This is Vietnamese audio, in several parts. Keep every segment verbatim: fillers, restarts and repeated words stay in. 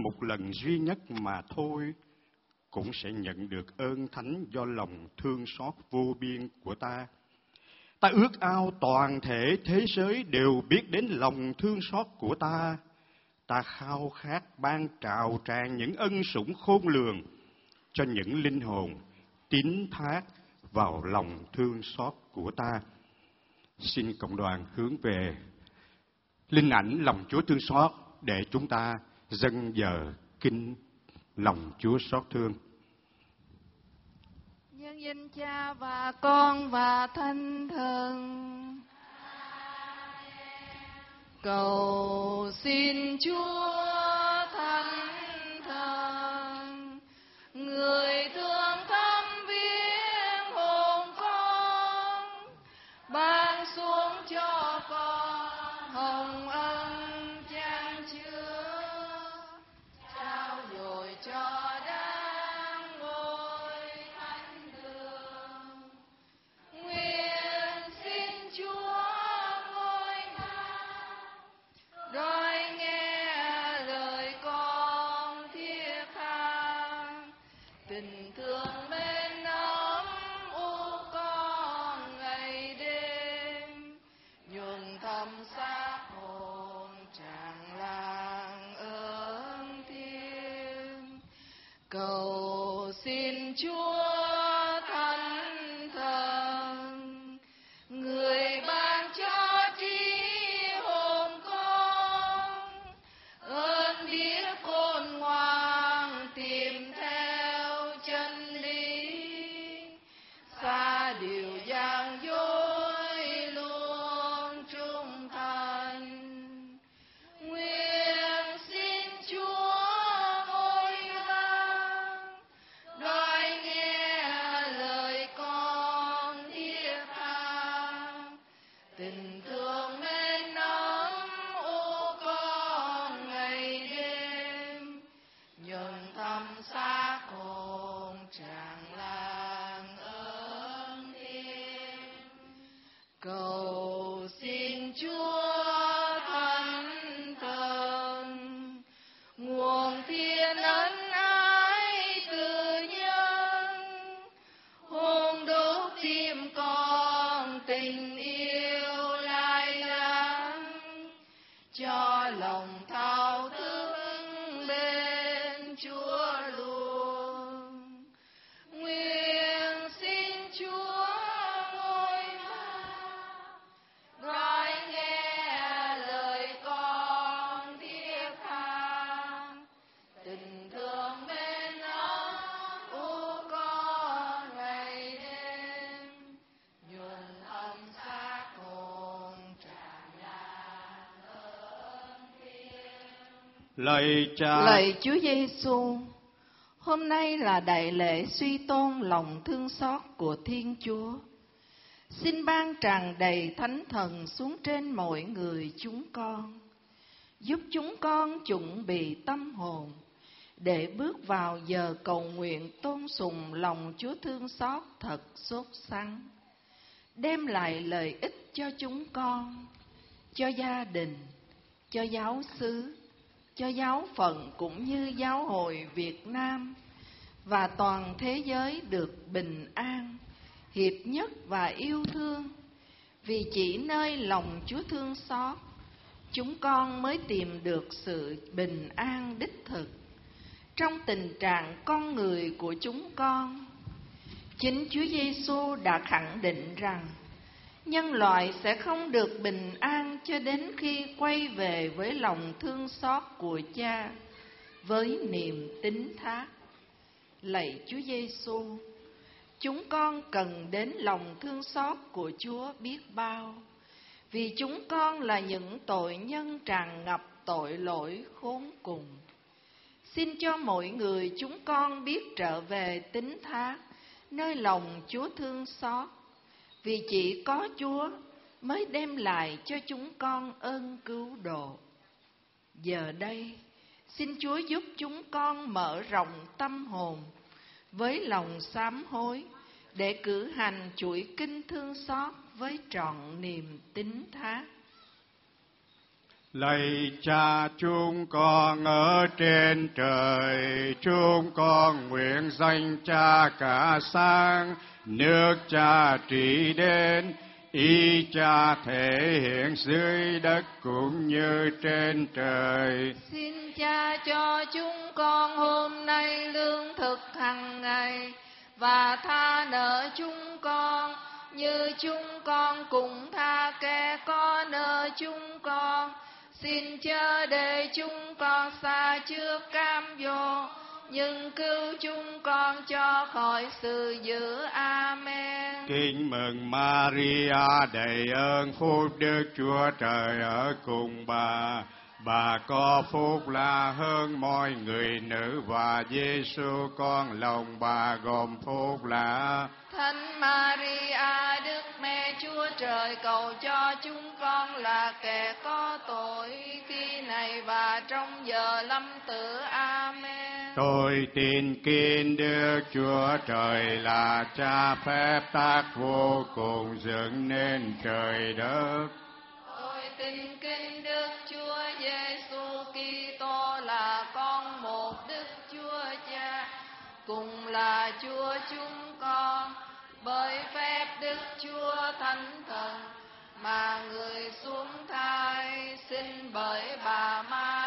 một lần duy nhất mà thôi, cũng sẽ nhận được ơn thánh do lòng thương xót vô biên của ta. Ta ước ao toàn thể thế giới đều biết đến lòng thương xót của ta. Ta khao khát ban trào tràn những ân sủng khôn lường cho những linh hồn tín thác vào lòng thương xót của ta. Xin cộng đoàn hướng về linh ảnh lòng Chúa thương xót để chúng ta dâng giờ kinh lòng Chúa xót thương. Nhân danh Cha và Con và Thánh Thần. Cầu xin Chúa Thánh Thần, người thương thăm viếng hồn con, ban xuống cho con hồng ân chan chứa, trao dồi cho đáng ngôi thánh đường. Nguyện xin Chúa ngôi tha, đói nghe lời con thiết tha, tình thương mến ấm u con ngày đêm, nhuần thầm xác hồn tràn lan ơn thiên. Cầu xin Chúa Thánh Thần, người ban cho trí hồn con, ơn biết khôn ngoan tìm theo chân lý, xa điều gian dối luôn trung thành. Nguyện xin Chúa ngôi vang, đói nghe lời con thiết tha, tình thương mến ấm u con ngày đêm, nhuần thăm xác hồn tràn lan ơn thiên. Cầu xin Chúa Thánh Thần, nguồn thiên ân ái từ nhân, hôn đốt tim con tình yêu lai láng, cho lòng thao thức bên Chúa luôn. Nguyện xin Chúa ngôi vang, đói nghe lời con thiết tha, tình thương mến ấm u con ngày đêm, nhuần thầm xác hồn tràn lan ơn thiên. Lạy Cha, Lạy Chúa Giêsu, hôm nay là đại lễ suy tôn lòng thương xót của Thiên Chúa. Xin ban tràn đầy Thánh Thần xuống trên mỗi người chúng con, giúp chúng con chuẩn bị tâm hồn để bước vào giờ cầu nguyện tôn sùng lòng Chúa thương xót thật sốt sắng, đem lại lợi ích cho chúng con, cho gia đình, cho giáo xứ, cho giáo phận cũng như giáo hội Việt Nam và toàn thế giới được bình an, hiệp nhất và yêu thương. Vì chỉ nơi lòng Chúa thương xót, chúng con mới tìm được sự bình an đích thực. Trong tình trạng con người của chúng con, chính Chúa Giêsu đã khẳng định rằng nhân loại sẽ không được bình an cho đến khi quay về với lòng thương xót của Cha với niềm tín thác. Lạy Chúa Giêsu, chúng con cần đến lòng thương xót của Chúa biết bao, vì chúng con là những tội nhân tràn ngập tội lỗi khốn cùng. Xin cho mỗi người chúng con biết trở về tín thác nơi lòng Chúa thương xót, vì chỉ có Chúa mới đem lại cho chúng con ơn cứu độ. Giờ đây, xin Chúa giúp chúng con mở rộng tâm hồn với lòng sám hối để cử hành chuỗi kinh thương xót với trọn niềm tín thác. Lạy Cha chúng con ở trên trời, chúng con nguyện danh Cha cả sáng, nước Cha trị đến, ý Cha thể hiện dưới đất cũng như trên trời. Xin Cha cho chúng con hôm nay lương thực hàng ngày, và tha nợ chúng con như chúng con cũng tha kẻ có nợ chúng con. Xin chớ để chúng con xa trước cám dỗ, nhưng cứu chúng con cho khỏi sự dữ. Amen. Kính mừng Maria đầy ơn, phúc Đức Chúa Trời ở cùng bà. Bà có phúc lạ hơn mọi người nữ, và Giêsu con lòng bà gồm phúc lạ. Thánh Maria, Đức Mẹ Chúa Trời, cầu cho chúng con là kẻ có tội, khi này và trong giờ lâm tử. Amen. Tôi tin kính Đức Chúa Trời là Cha phép tác vô cùng dựng nên trời đất. Tôi tin kính Đức Chúa Giêsu Kitô là con một Đức Chúa Cha, cùng là Chúa chúng con, bởi phép Đức Chúa Thánh Thần mà người xuống thai, sinh bởi bà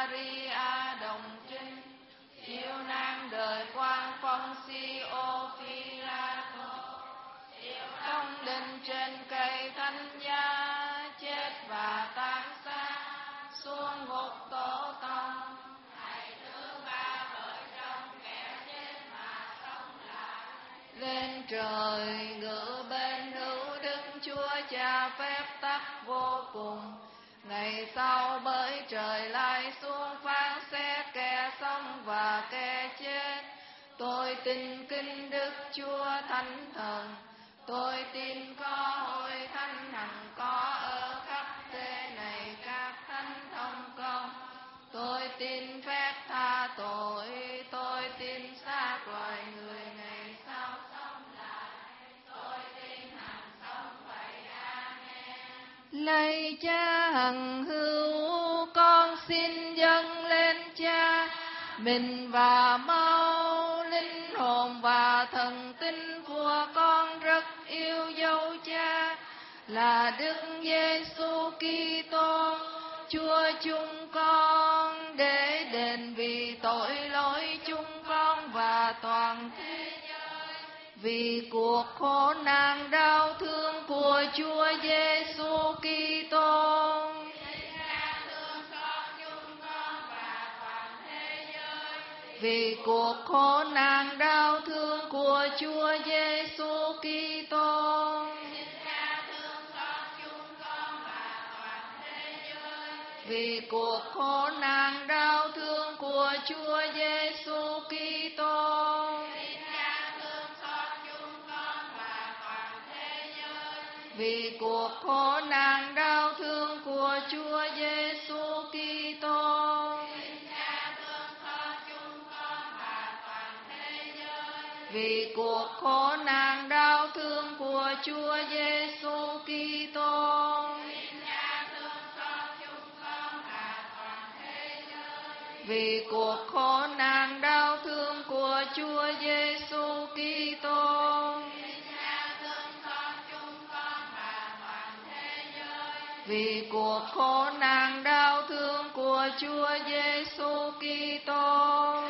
Maria đồng trinh, chịu nan đời quan Phong Si-ô Phi-la-tô, chịu đóng đinh trên cây thánh giá, chết và táng xác, xuống ngục tổ tông, ngày thứ ba bởi trong kẻ chết mà sống lại, lên trời ngự bên hữu Đức Chúa Cha phép tắc vô cùng. Ngày sau bởi trời lai xuống phán xét kẻ sống và kẻ chết. Tôi tin kính Đức Chúa Thánh Thần, tôi tin có hội thánh hằng có ở khắp thế này các thánh thông công. Tôi tin phép tha tội, tôi tin xác loài người ngày sau sống lại, tôi tin hằng sống vậy. Amen. Lạy Cha hằng hữu, con xin dâng lên Cha mình và máu, linh hồn và thần tinh của con rất yêu dấu Cha là Đức Giêsu Kitô, Chúa chúng con, để đền vì tội lỗi chúng con và toàn thế giới, vì cuộc khổ nạn đau thương của Chúa Giêsu Kitô. Vì cuộc khổ nạn đau thương của Chúa Giêsu Kitô. Vì cuộc khổ nạn đau thương của Chúa Giêsu Kitô. Vì cuộc khổ nạn đau thương của Chúa Giêsu Kitô. Vì cuộc khổ nạn đau thương của Chúa Giêsu Kitô. Vì cuộc khổ nạn đau thương của Chúa Giêsu Kitô. Vì cuộc khổ nạn đau thương của Chúa Giêsu Kitô.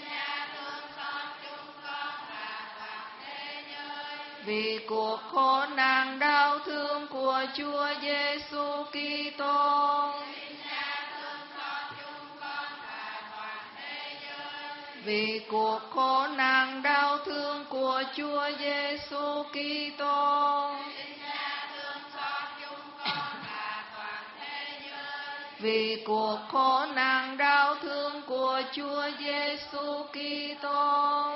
Vì cuộc khổ nạn đau thương của Chúa Giêsu Kitô. Vì cuộc khổ nạn đau thương của Chúa Giêsu Kitô. Vì cuộc khổ nạn đau thương của Chúa Giêsu Kitô.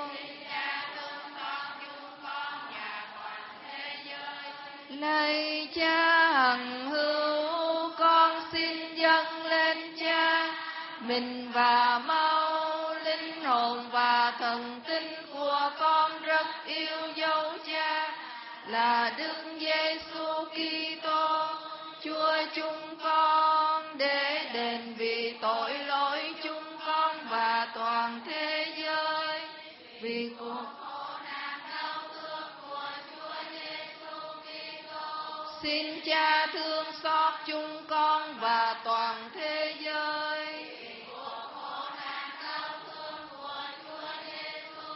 Lạy Cha hằng hữu, con xin dâng lên Cha mình và máu, linh hồn và thần tinh của con rất yêu dấu Cha là Đức Giêsu Kitô, Chúa chúng con, để đền toàn thế giới. Vì cuộc khổ nạn đau thương của Chúa Giêsu Kitô, xin Cha thương xót chúng con và toàn thế giới. Vì cuộc khổ nạn đau thương của Chúa Giêsu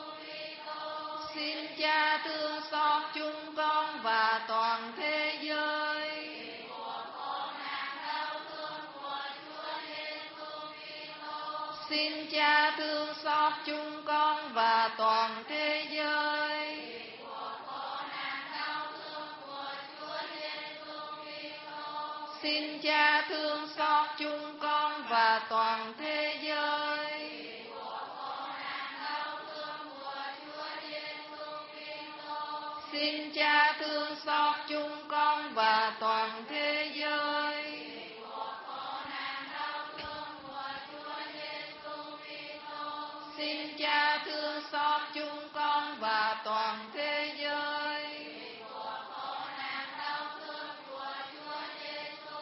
Kitô, xin Cha thương xót chúng con và toàn thế giới. Vì cuộc khổ nạn đau thương của Chúa Giêsu Kitô, xin Cha thương xót chúng con và toàn thế giới. Vì cuộc khổ nạn đau thương của Chúa Giêsu Kitô, xin Cha thương xót chúng con và toàn thế giới. Vì cuộc khổ nạn đau thương của Chúa Giêsu Kitô, xin Cha thương xót chúng con và toàn thế giới. Vì cuộc khổ nạn đau thương của Chúa Giêsu Kitô, xin Cha thương xót chúng con và toàn thế giới. Vì cuộc khổ nạn đau thương của Chúa Giêsu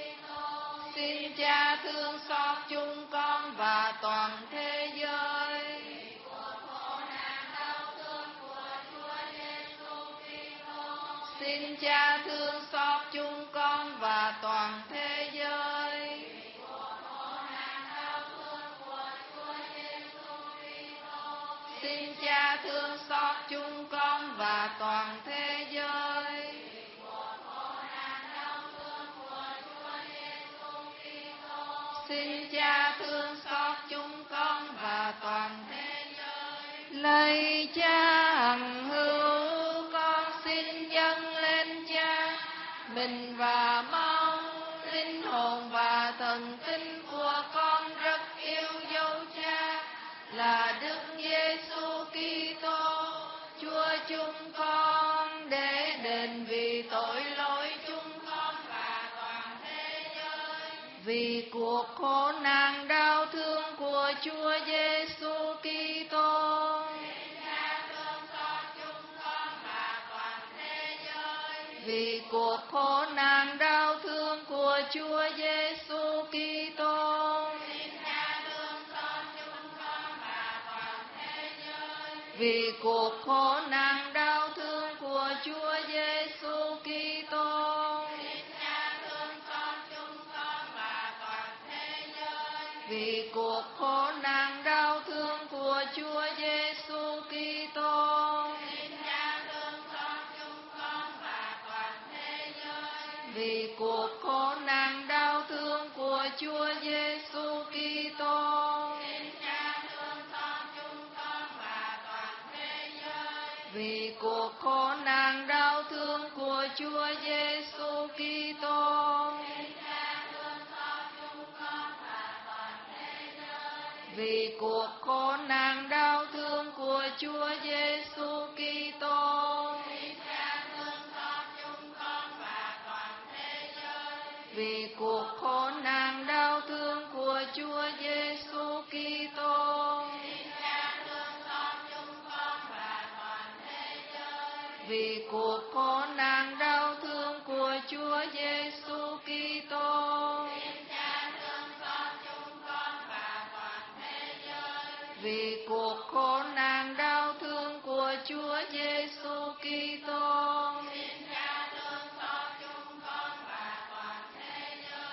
Kitô, xin Cha thương xót chúng con và toàn thế giới. Vì cuộc khổ nạn đau thương của Chúa Giêsu Kitô, xin Cha thương xót chúng con và toàn thế giới. Vì cuộc khổ nạn đau thương của Chúa Giêsu Kitô, xin Cha thương xót chúng con và toàn thế giới. Vì cuộc khổ nạn đau thương của Chúa Giêsu Kitô, xin Cha thương xót chúng con và toàn thế giới. Lạy Cha hằng hữu, con xin dâng lên Cha mình và máu, linh hồn và thần tinh của con rất yêu dấu Cha là Đức Giêsu Kitô, Chúa chúng con, để đền vì tội lỗi chúng con và toàn thế giới. Vì cuộc khổ nạn đau thương của Chúa Giêsu Kitô, vì cuộc khổ nạn đau thương của Chúa Giêsu Kitô, xin Cha thương xót chúng con và toàn thế giới. Vì cuộc khổ nạn đau thương của Chúa Giêsu Kitô, xin Cha thương xót chúng con và toàn thế giới. Vì cuộc khổ nạn đau thương của Chúa Giêsu Kitô, xin Cha thương xót chúng con và toàn thế giới. Vì cuộc khổ nạn đau thương của Chúa Giêsu Kitô, xin Cha thương xót chúng con và toàn thế giới. Vì cuộc khổ nạn đau thương của Chúa Giêsu Kitô, xin Cha thương xót chúng con và toàn thế giới. Vì cuộc khổ nạn đau thương của Chúa Giêsu Kitô, xin Cha thương xót chúng con và toàn thế giới. Vì cuộc khổ nạn đau thương của Chúa Giêsu Kitô, xin Cha thương xót chúng con và toàn thế giới. Vì cuộc khổ nạn đau thương của Chúa Giêsu Kitô, xin Cha thương xót chúng con và toàn thế giới. Vì cuộc khổ nạn đau thương của Chúa Giêsu Kitô, xin Cha thương xót chúng con và toàn thế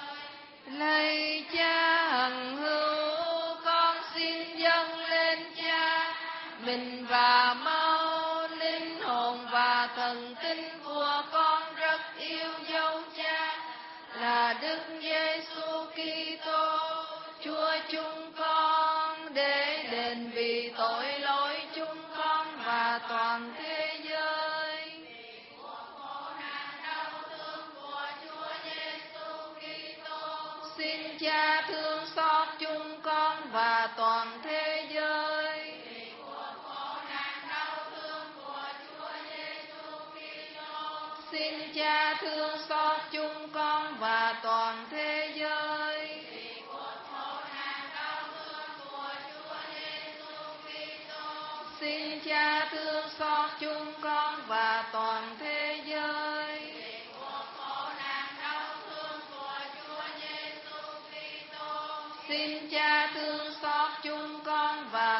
giới. Lạy Cha hằng hữu, con xin dâng lên Cha mình và máu, linh hồn và thần tinh của con rất yêu dấu Cha là Đức Giêsu Kitô, Chúa chúng con, để đền vì tội lỗi chúng con và toàn thế giới. Vì cuộc khổ nạn đau thương của Chúa Giêsu Kitô, xin Cha thương xót chúng con và toàn thế giới. Vì cuộc khổ nạn đau thương của Chúa Giêsu Kitô, xin Cha thương xót chúng con và toàn thế giới. Vì cuộc khổ nạn đau thương của Chúa Giêsu Kitô, xin Cha thương xót chúng con và toàn thế giới. Vì cuộc khổ nạn đau thương của Chúa Giêsu Kitô, xin Cha thương xót chúng con và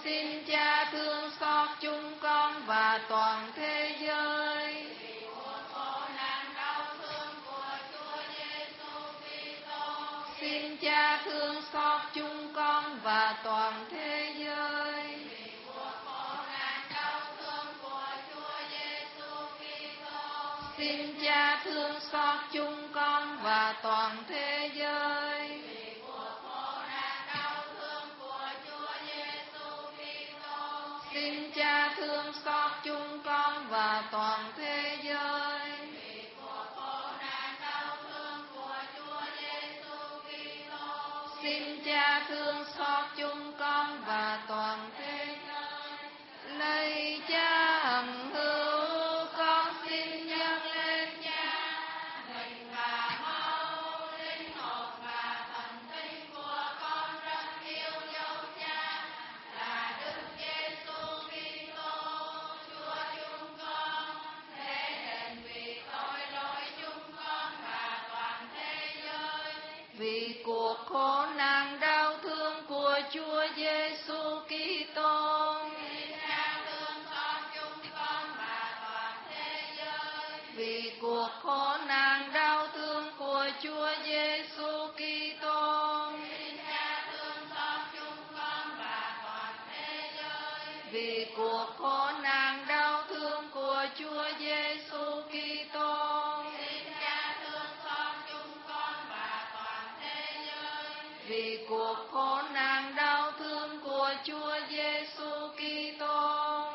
Xin Cha thương xót chúng con và toàn thế giới. Xin Cha thương xót chúng con và toàn thế giới. Xin Cha thương xót chúng con và toàn thế giới. Xin Cha thương xót chúng con và toàn thế giới. Xin Cha thương xót chúng con và toàn thế giới. Lạy Cha hằng hữu, con xin dâng lên Cha mình và máu, linh hồn và thần tinh của con rất yêu dấu Cha là Đức Giêsu Kitô, Chúa chúng con, thế đền vì tội lỗi chúng con và toàn thế giới. Vì cuộc khổ nạn đau thương của Chúa Giêsu Kitô, vì cuộc khổ nạn đau thương của Chúa Giêsu Kitô, vì cuộc khổ nạn đau thương của Chúa Giêsu Kitô, vì cuộc khổ nạn đau thương của Chúa Giêsu Kitô,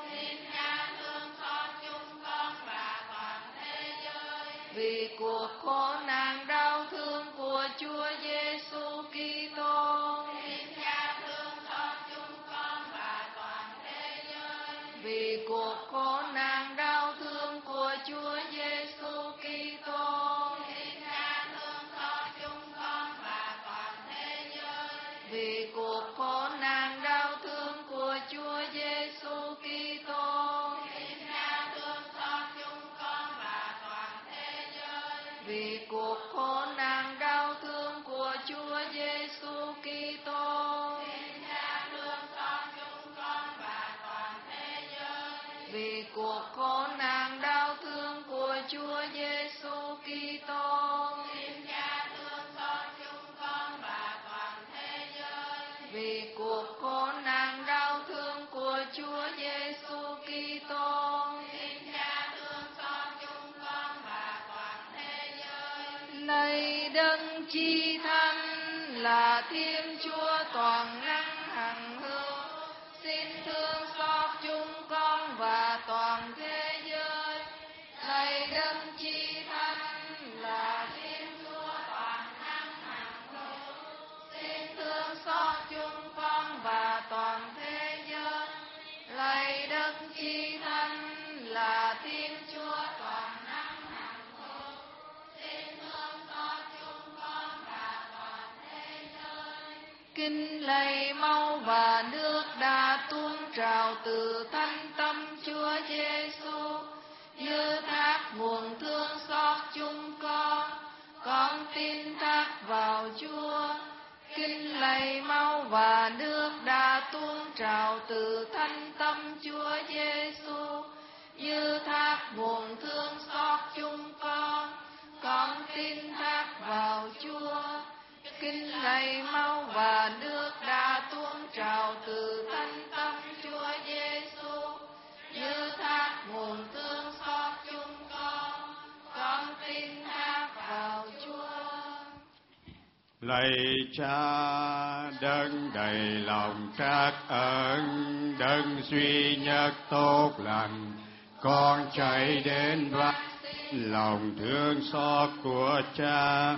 vì cuộc khổ nạn đau thương của Chúa Giêsu Kitô, vì cuộc khổ nạn đau thương của Chúa Giêsu Kitô, vì cuộc khổ nạn đau thương của Chúa Giêsu Kitô, vì cuộc khổ nạn đau thương của Chúa Giêsu Kitô, vì cuộc khổ nạn đau thương của Chúa Giêsu Kitô, vì cuộc khổ nạn đau thương của Chúa Giêsu Kitô. Lạy Đấng Chi Thánh là Thiên Chúa toàn năng hằng hữu, xin thương xót chúng con và toàn thế giới. Lạy Đấng Chi Thánh là Thiên Chúa toàn năng hằng hữu, xin thương xót chúng con và toàn thế giới. Lạy Đấng Chi Thánh là Thiên Chúa toàn năng hằng hữu, xin thương xót chúng con và toàn thế giới. Kinh lạy máu và nước đã tuôn trào từ thánh tâm Chúa Giêsu, như thác nguồn thương xót chúng con, con tin thác vào Chúa. Kinh lạy máu và nước đã tuôn trào từ thánh tâm Chúa Giêsu, như thác nguồn thương xót chúng con, con tin thác vào Chúa. Kinh lạy máu và nước đã tuôn trào từ thánh tâm Chúa Giêsu, như thác nguồn thương xót chúng con, con tin thác vào Chúa. Lạy Cha đấng đầy lòng trắc ẩn, đấng duy nhất tốt lành, con chạy đến vắt lòng thương xót của Cha.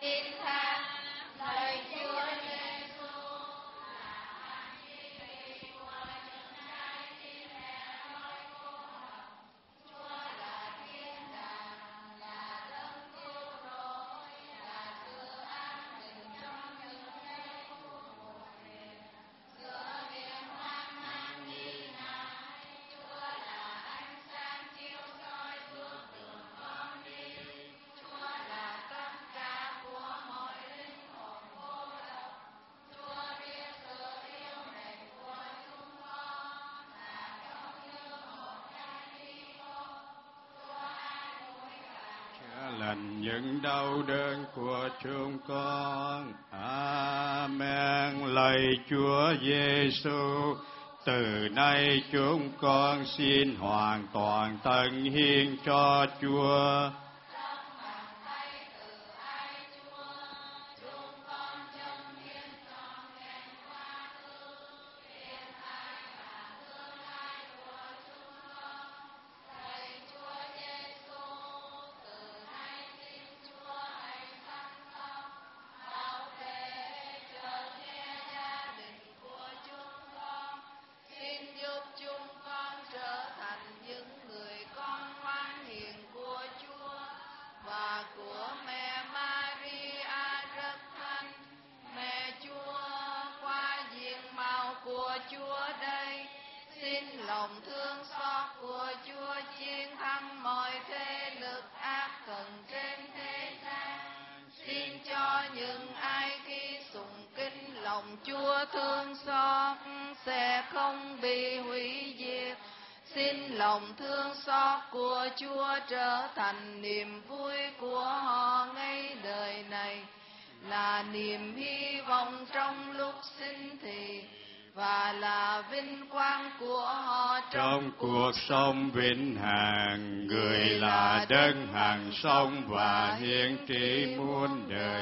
lành những đau đớn của chúng con. Amen. Lạy Chúa Giêsu, từ nay chúng con xin hoàn toàn tận hiến cho Chúa. Chúa thương xót sẽ không bị hủy diệt. Xin lòng thương xót của Chúa trở thành niềm vui của họ ngay đời này, là niềm hy vọng trong lúc sinh thì, và là vinh quang của họ trong cuộc sống vĩnh hằng. Người là đấng hằng sống và hiển trị muôn đời.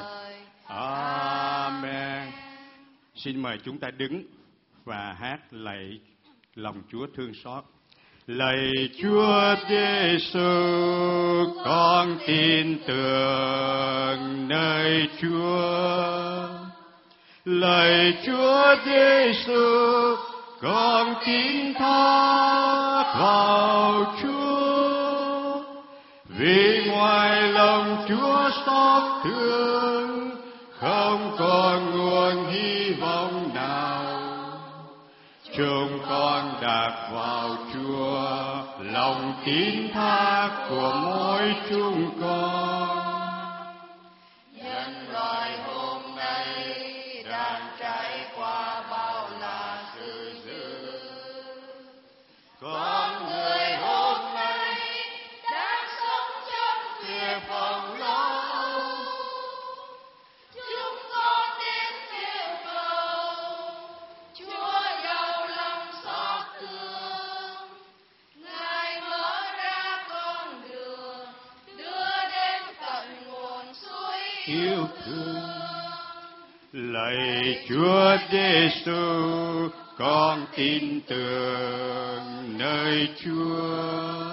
Amen. Xin mời chúng ta đứng và hát lạy lòng Chúa thương xót. Lạy Chúa Giêsu, con tin tưởng nơi Chúa. Lạy Chúa Giêsu, con tin thác vào Chúa. Vì ngoài lòng Chúa xót thương, không còn nguồn hy vọng nào. Chúng con đặt vào Chúa lòng tín thác của mỗi chúng con. Nhân loại hôm nay đang trải qua bao là sự dữ. Con người hôm nay đang sống trong tuyệt vọng lo. Chúng con đến yêu cầu Chúa giàu lòng xót thương, Ngài mở ra con đường đưa đến tận nguồn suối Yêu thương. Lạy Chúa Giêsu, con tin tưởng nơi Chúa.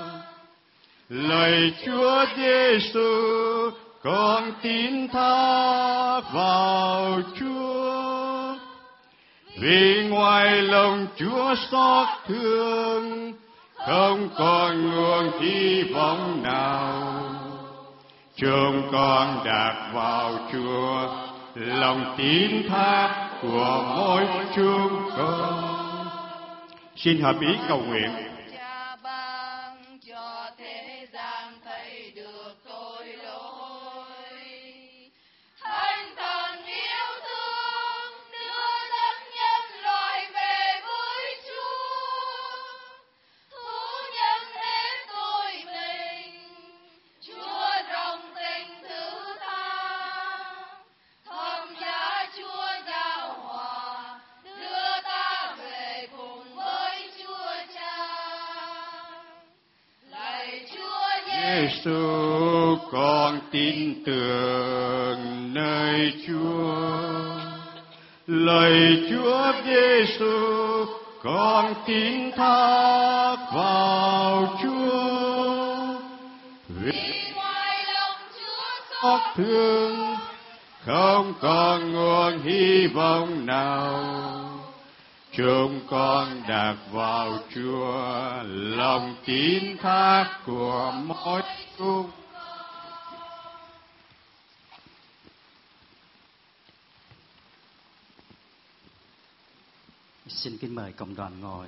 Lạy Chúa Giêsu, con tin thác vào Chúa. Vì ngoài lòng Chúa xót thương, không còn nguồn hy vọng nào. Chúng con đặt vào Chúa lòng tín thác của mỗi chúng con. Xin hợp ý cầu nguyện. Cha ban cho thế gian thấy được tội lỗi, Thánh Thần yêu thương đưa dẫn nhân loại về với Chúa, thú nhận hết tội mình. Chúa rộng tình thứ tha, thơm giá Chúa giao hòa, đưa ta về cùng với Chúa Cha. Lạy Chúa Giêsu, con tin tưởng nơi Chúa. Lạy Chúa Giêsu, con tin thác vào Chúa. Vì ngoài lòng Chúa xót thương, con nguồn hy vọng nào. Chúng con đặt vào Chúa, lòng tín thác của mỗi chúng. Xin kính mời cộng đoàn ngồi.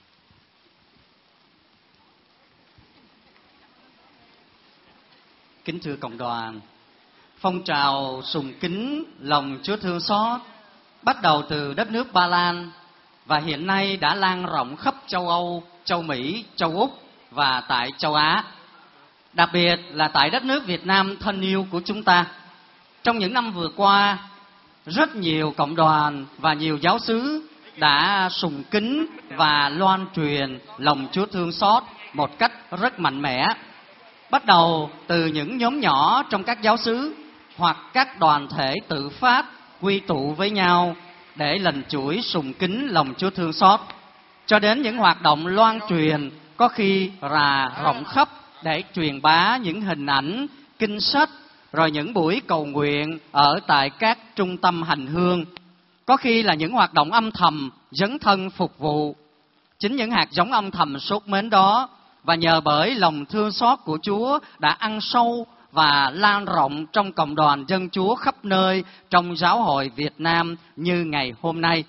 Kính thưa cộng đoàn, phong trào sùng kính lòng Chúa thương xót bắt đầu từ đất nước Ba Lan và hiện nay đã lan rộng khắp châu Âu, châu Mỹ, châu Úc và tại châu Á. Đặc biệt là tại đất nước Việt Nam thân yêu của chúng ta. Trong những năm vừa qua, rất nhiều cộng đoàn và nhiều giáo xứ đã sùng kính và loan truyền lòng Chúa thương xót một cách rất mạnh mẽ. Bắt đầu từ những nhóm nhỏ trong các giáo xứ hoặc các đoàn thể tự phát quy tụ với nhau để lần chuỗi sùng kính lòng Chúa thương xót, cho đến những hoạt động loan truyền có khi là rộng khắp để truyền bá những hình ảnh, kinh sách, rồi những buổi cầu nguyện ở tại các trung tâm hành hương. Có khi là những hoạt động âm thầm dấn thân phục vụ. Chính những hạt giống âm thầm sốt mến đó và nhờ bởi lòng thương xót của Chúa đã ăn sâu và lan rộng trong cộng đoàn dân Chúa khắp nơi trong giáo hội Việt Nam như ngày hôm nay.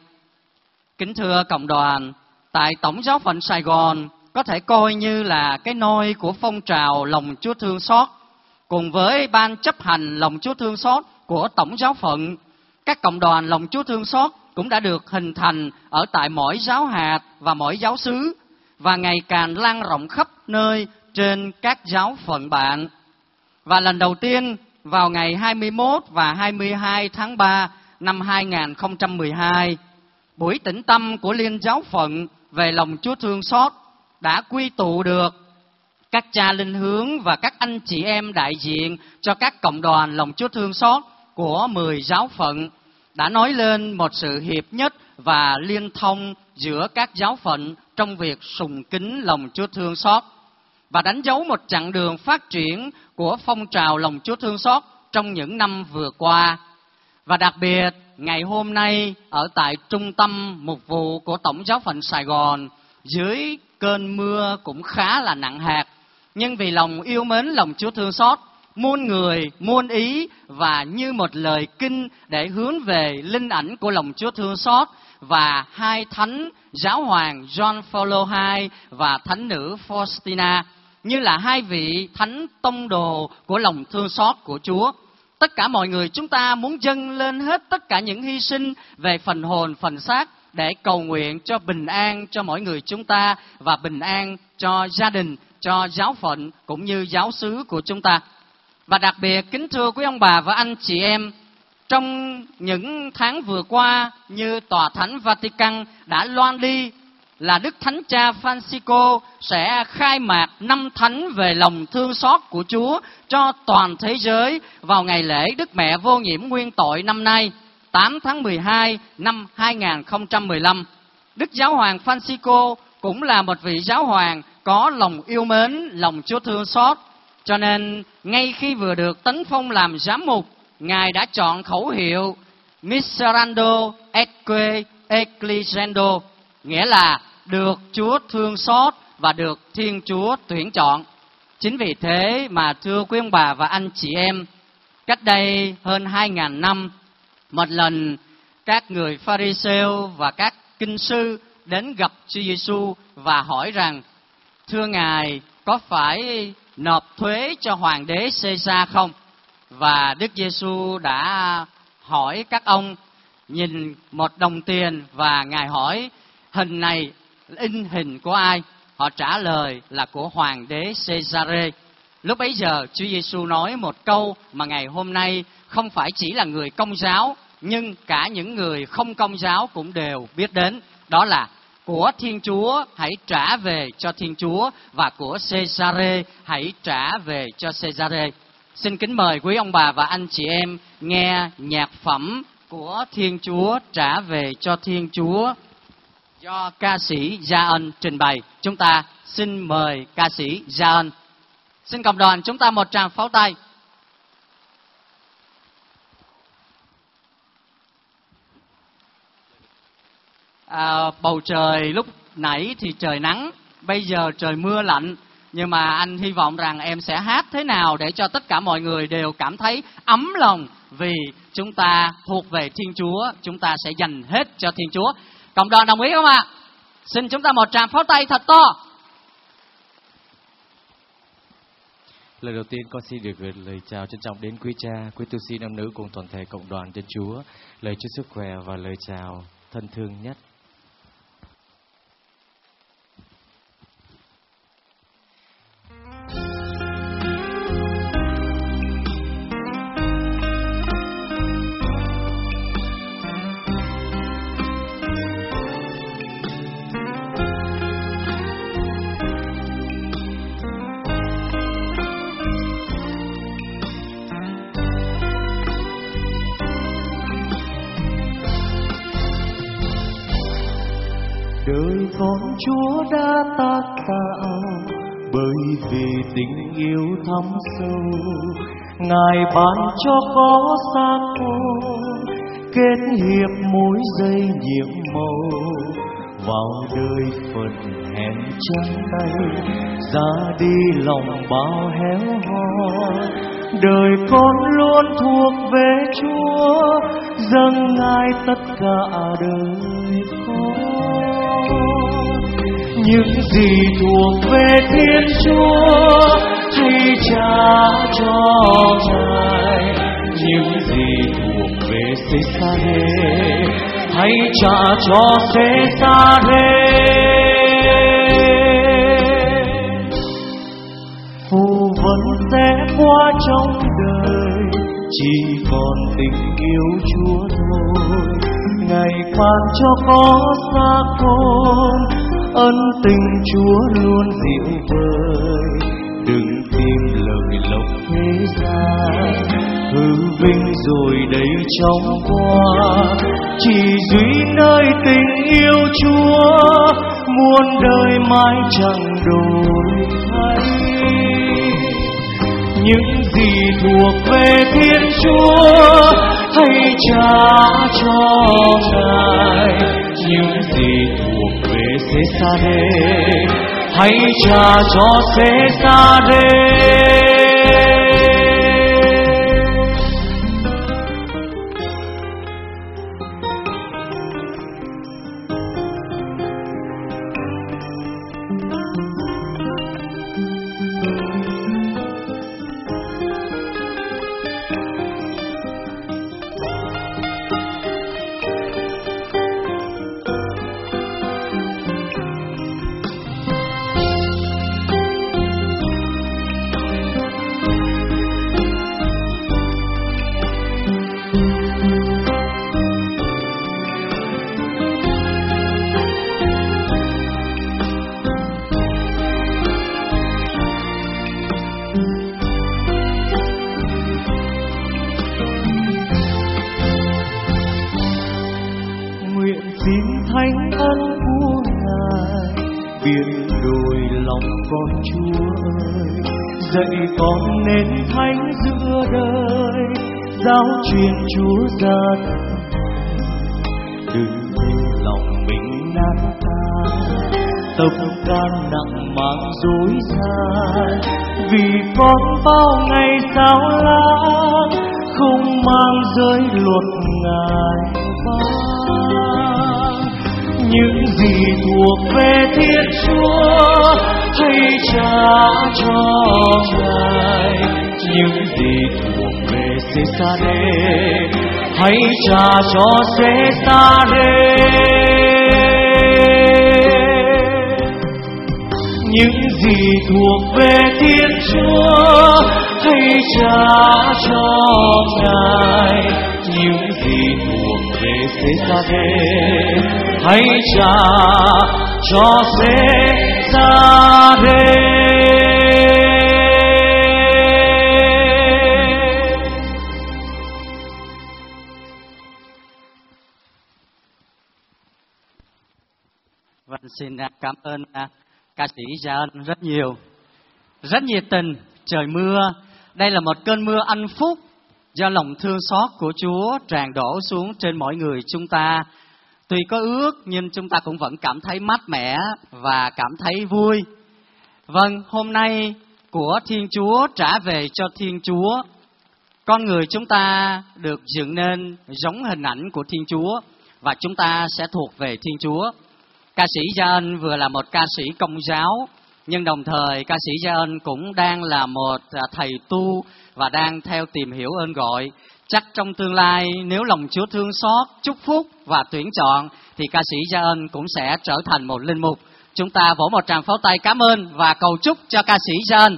Kính thưa cộng đoàn, tại Tổng giáo phận Sài Gòn có thể coi như là cái nôi của phong trào lòng Chúa thương xót. Cùng với ban chấp hành lòng Chúa thương xót của Tổng giáo phận, các cộng đoàn lòng Chúa thương xót cũng đã được hình thành ở tại mỗi giáo hạt và mỗi giáo xứ và ngày càng lan rộng khắp nơi trên các giáo phận bạn. Và lần đầu tiên vào ngày hai mươi mốt và hai mươi hai tháng ba năm hai nghìn không trăm mười hai, buổi tĩnh tâm của Liên giáo phận về lòng Chúa thương xót đã quy tụ được các cha linh hướng và các anh chị em đại diện cho các cộng đoàn lòng Chúa thương xót của mười giáo phận, đã nói lên một sự hiệp nhất và liên thông giữa các giáo phận trong việc sùng kính lòng Chúa thương xót, và đánh dấu một chặng đường phát triển của phong trào lòng Chúa thương xót trong những năm vừa qua. Và đặc biệt, ngày hôm nay ở tại trung tâm mục vụ của Tổng giáo phận Sài Gòn, dưới cơn mưa cũng khá là nặng hạt, nhưng vì lòng yêu mến lòng Chúa thương xót, muôn người, muôn ý và như một lời kinh để hướng về linh ảnh của lòng Chúa thương xót, và hai thánh giáo hoàng John Paul đệ nhị và thánh nữ Faustina như là hai vị thánh tông đồ của lòng thương xót của Chúa. Tất cả mọi người chúng ta muốn dâng lên hết tất cả những hy sinh về phần hồn, phần xác để cầu nguyện cho bình an cho mỗi người chúng ta và bình an cho gia đình, cho giáo phận cũng như giáo xứ của chúng ta. Và đặc biệt, kính thưa quý ông bà và anh chị em, trong những tháng vừa qua như Tòa Thánh Vatican đã loan đi là Đức Thánh Cha Francisco sẽ khai mạc năm thánh về lòng thương xót của Chúa cho toàn thế giới vào ngày lễ Đức Mẹ Vô Nhiễm Nguyên Tội năm nay, tám tháng mười hai năm hai nghìn không trăm mười lăm. Đức Giáo hoàng Francisco cũng là một vị giáo hoàng có lòng yêu mến, lòng Chúa thương xót. Cho nên, ngay khi vừa được tấn phong làm giám mục, Ngài đã chọn khẩu hiệu Miserando etque ecclesiando, nghĩa là được Chúa thương xót và được Thiên Chúa tuyển chọn. Chính vì thế mà thưa quý ông bà và anh chị em, cách đây hơn hai nghìn năm, một lần các người Pha-ri-sêu và các kinh sư đến gặp Chúa Giêsu và hỏi rằng: thưa Ngài, có phải nộp thuế cho hoàng đế Caesar không? Và Đức Giêsu đã hỏi các ông nhìn một đồng tiền và Ngài hỏi hình này in hình của ai? Họ trả lời là của hoàng đế Caesar. Lúc bấy giờ Chúa Giêsu nói một câu mà ngày hôm nay không phải chỉ là người Công giáo nhưng cả những người không Công giáo cũng đều biết đến, đó là của Thiên Chúa hãy trả về cho Thiên Chúa và của Caesar hãy trả về cho Caesar. Xin kính mời quý ông bà và anh chị em nghe nhạc phẩm của Thiên Chúa trả về cho Thiên Chúa do ca sĩ Gia Ân trình bày. Chúng ta xin mời ca sĩ Gia Ân. Xin cộng đoàn chúng ta một tràng pháo tay. à, bầu trời lúc nãy thì trời nắng, bây giờ trời mưa lạnh. Nhưng mà anh hy vọng rằng em sẽ hát thế nào để cho tất cả mọi người đều cảm thấy ấm lòng, vì chúng ta thuộc về Thiên Chúa, chúng ta sẽ dành hết cho Thiên Chúa. Cộng đoàn đồng ý không ạ? Xin chúng ta một tràng pháo tay thật to. Lời đầu tiên con xin được gửi lời chào trân trọng đến quý cha, quý tu sĩ nam nữ cùng toàn thể cộng đoàn dân Chúa. Lời chúc sức khỏe và lời chào thân thương nhất. Đời con Chúa đã tác tạo, bởi vì tình yêu thắm sâu, Ngài ban cho có xác hồn, kết hiệp mối dây nhiệm màu. Vào đời phần hèn trắng tay, ra đi lòng bao héo hon. Đời con luôn thuộc về Chúa, dâng Ngài tất cả đời con. Những gì thuộc về Thiên Chúa hãy trả cho Ngài, những gì thuộc về Cê-sa-rê hãy trả cho Cê-sa-rê. Phù vân sẽ qua trong đời, chỉ còn tình yêu Chúa thôi. Ngài ban cho có xác hồn, ân tình Chúa luôn dịu vời. Đừng tìm lời lộc thế gian, hư vinh rồi đầy chóng qua. Chỉ duy nơi tình yêu Chúa, muôn đời mãi chẳng đổi thay. Những gì thuộc về Thiên Chúa hãy trả cho Ngài, những gì thuộc về Cê-sa-rê hãy trả cho Cê-sa-rê. Dạy con nên thánh giữa đời, giáo truyền Chúa ra đừng để lòng mình nát tan, tâm can nặng mang dối gian. Vì con bao ngày sao lãng, không mang giới luật Ngài ban. Những gì thuộc về Thiên Chúa hãy trả cho Ngài, những gì thuộc về Cê-sa-rê hãy trả cho Cê-sa-rê. Những gì thuộc về Thiên Chúa hãy trả cho Ngài, những gì thuộc về Cê-sa-rê hãy trả cho Cê-sa-rê. Vâng, xin cảm ơn ca sĩ Gia Ân rất nhiều, rất nhiệt tình. Trời mưa, đây là một cơn mưa ân phúc do lòng thương xót của Chúa tràn đổ xuống trên mọi người chúng ta. Tuy có ướt nhưng chúng ta cũng vẫn cảm thấy mát mẻ và cảm thấy vui. Vâng, hôm nay của Thiên Chúa trả về cho Thiên Chúa. Con người chúng ta được dựng nên giống hình ảnh của Thiên Chúa và chúng ta sẽ thuộc về Thiên Chúa. Ca sĩ Gia Ân vừa là một ca sĩ Công giáo, nhưng đồng thời ca sĩ Gia Ân cũng đang là một thầy tu và đang theo tìm hiểu ơn gọi. Chắc trong tương lai nếu lòng Chúa thương xót, chúc phúc và tuyển chọn thì ca sĩ Gia Ân cũng sẽ trở thành một linh mục. Chúng ta vỗ một tràng pháo tay cảm ơn và cầu chúc cho ca sĩ Gia Ân.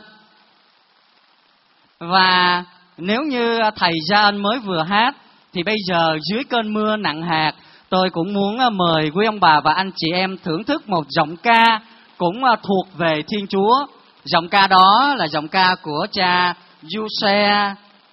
Và nếu như thầy Gia Ân mới vừa hát thì bây giờ dưới cơn mưa nặng hạt, tôi cũng muốn mời quý ông bà và anh chị em thưởng thức một giọng ca cũng thuộc về Thiên Chúa. Giọng ca đó là giọng ca của cha Giuse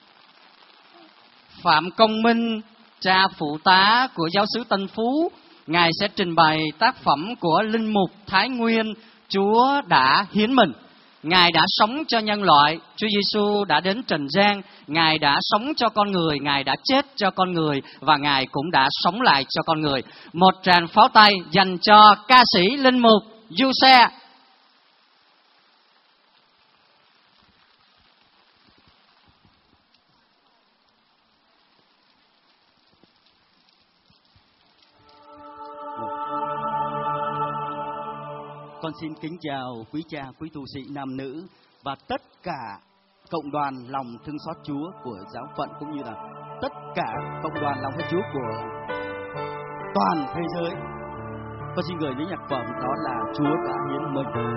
Phạm Công Minh, cha phụ tá của giáo xứ Tân Phú. Ngài sẽ trình bày tác phẩm của linh mục Thái Nguyên, Chúa đã hiến mình. Ngài đã sống cho nhân loại, Chúa Giêsu đã đến trần gian, Ngài đã sống cho con người, Ngài đã chết cho con người và Ngài cũng đã sống lại cho con người. Một tràng pháo tay dành cho ca sĩ linh mục Giuse. Con xin kính chào quý cha, quý tu sĩ nam nữ và tất cả cộng đoàn lòng thương xót Chúa của giáo phận cũng như là tất cả cộng đoàn lòng thương Chúa của toàn thế giới. Con xin gửi đến nhạc phẩm đó là Chúa đã hiến mình.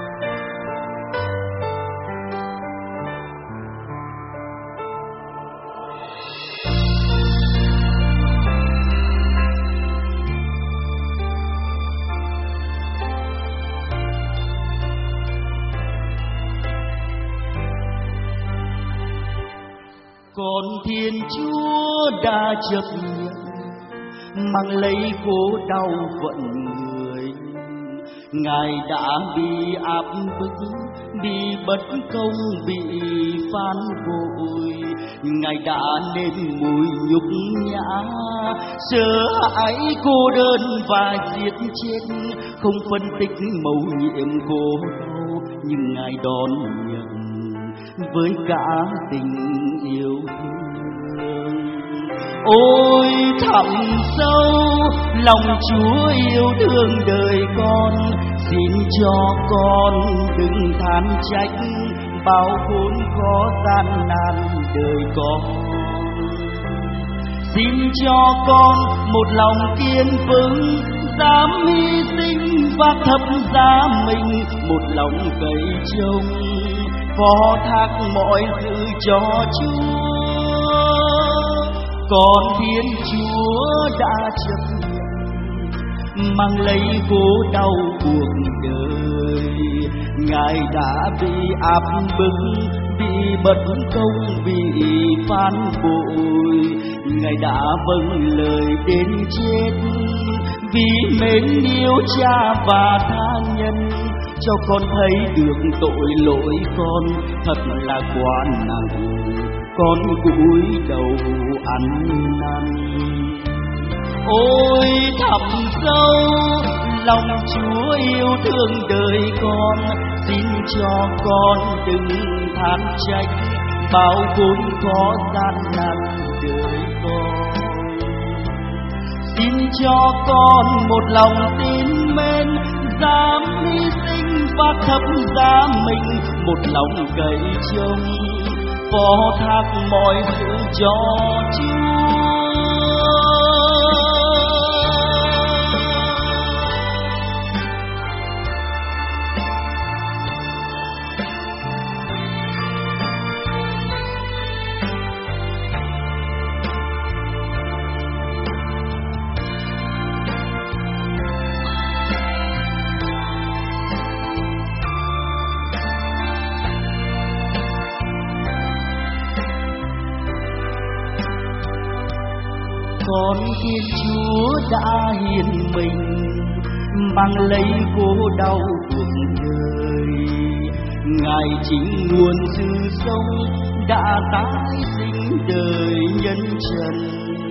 Còn Thiên Chúa đã chấp nhận mang lấy khổ đau vận người. Ngài đã bị áp bức, bị bất công, bị phán bội. Ngài đã nên mùi nhục nhã, sợ hãi, cô đơn và giết chết. Không phân tích mầu nhiệm khổ đau, nhưng Ngài đón nhận với cả tình yêu thương. Ôi thẳm sâu lòng Chúa yêu thương đời con, xin cho con đừng than trách bao khốn khó gian nan đời con. Xin cho con một lòng kiên vững, dám hy sinh và thấp giá mình, một lòng cậy trông phó thác mọi sự cho Chúa. Còn Thiên Chúa đã chấp nhận mang lấy khổ đau cuộc đời. Ngài đã bị áp bức, bị bất công, bị phán bội. Ngài đã vâng lời đến chết vì mến yêu Cha và tha nhân, cho con thấy được tội lỗi con thật là quá nặng. Con cúi đầu ăn năn. Ôi thẳm sâu lòng Chúa yêu thương đời con, xin cho con đừng than trách bao khốn khó gian nan đời con. Xin cho con một lòng tin mến, dám hy sinh và thấp giá mình, một lòng cậy trông phó thác mọi sự cho Chúa. Con Thiên Chúa đã hiến mình mang lấy khổ đau cuộc đời. Ngài chính nguồn sự sống đã tái sinh đời nhân trần.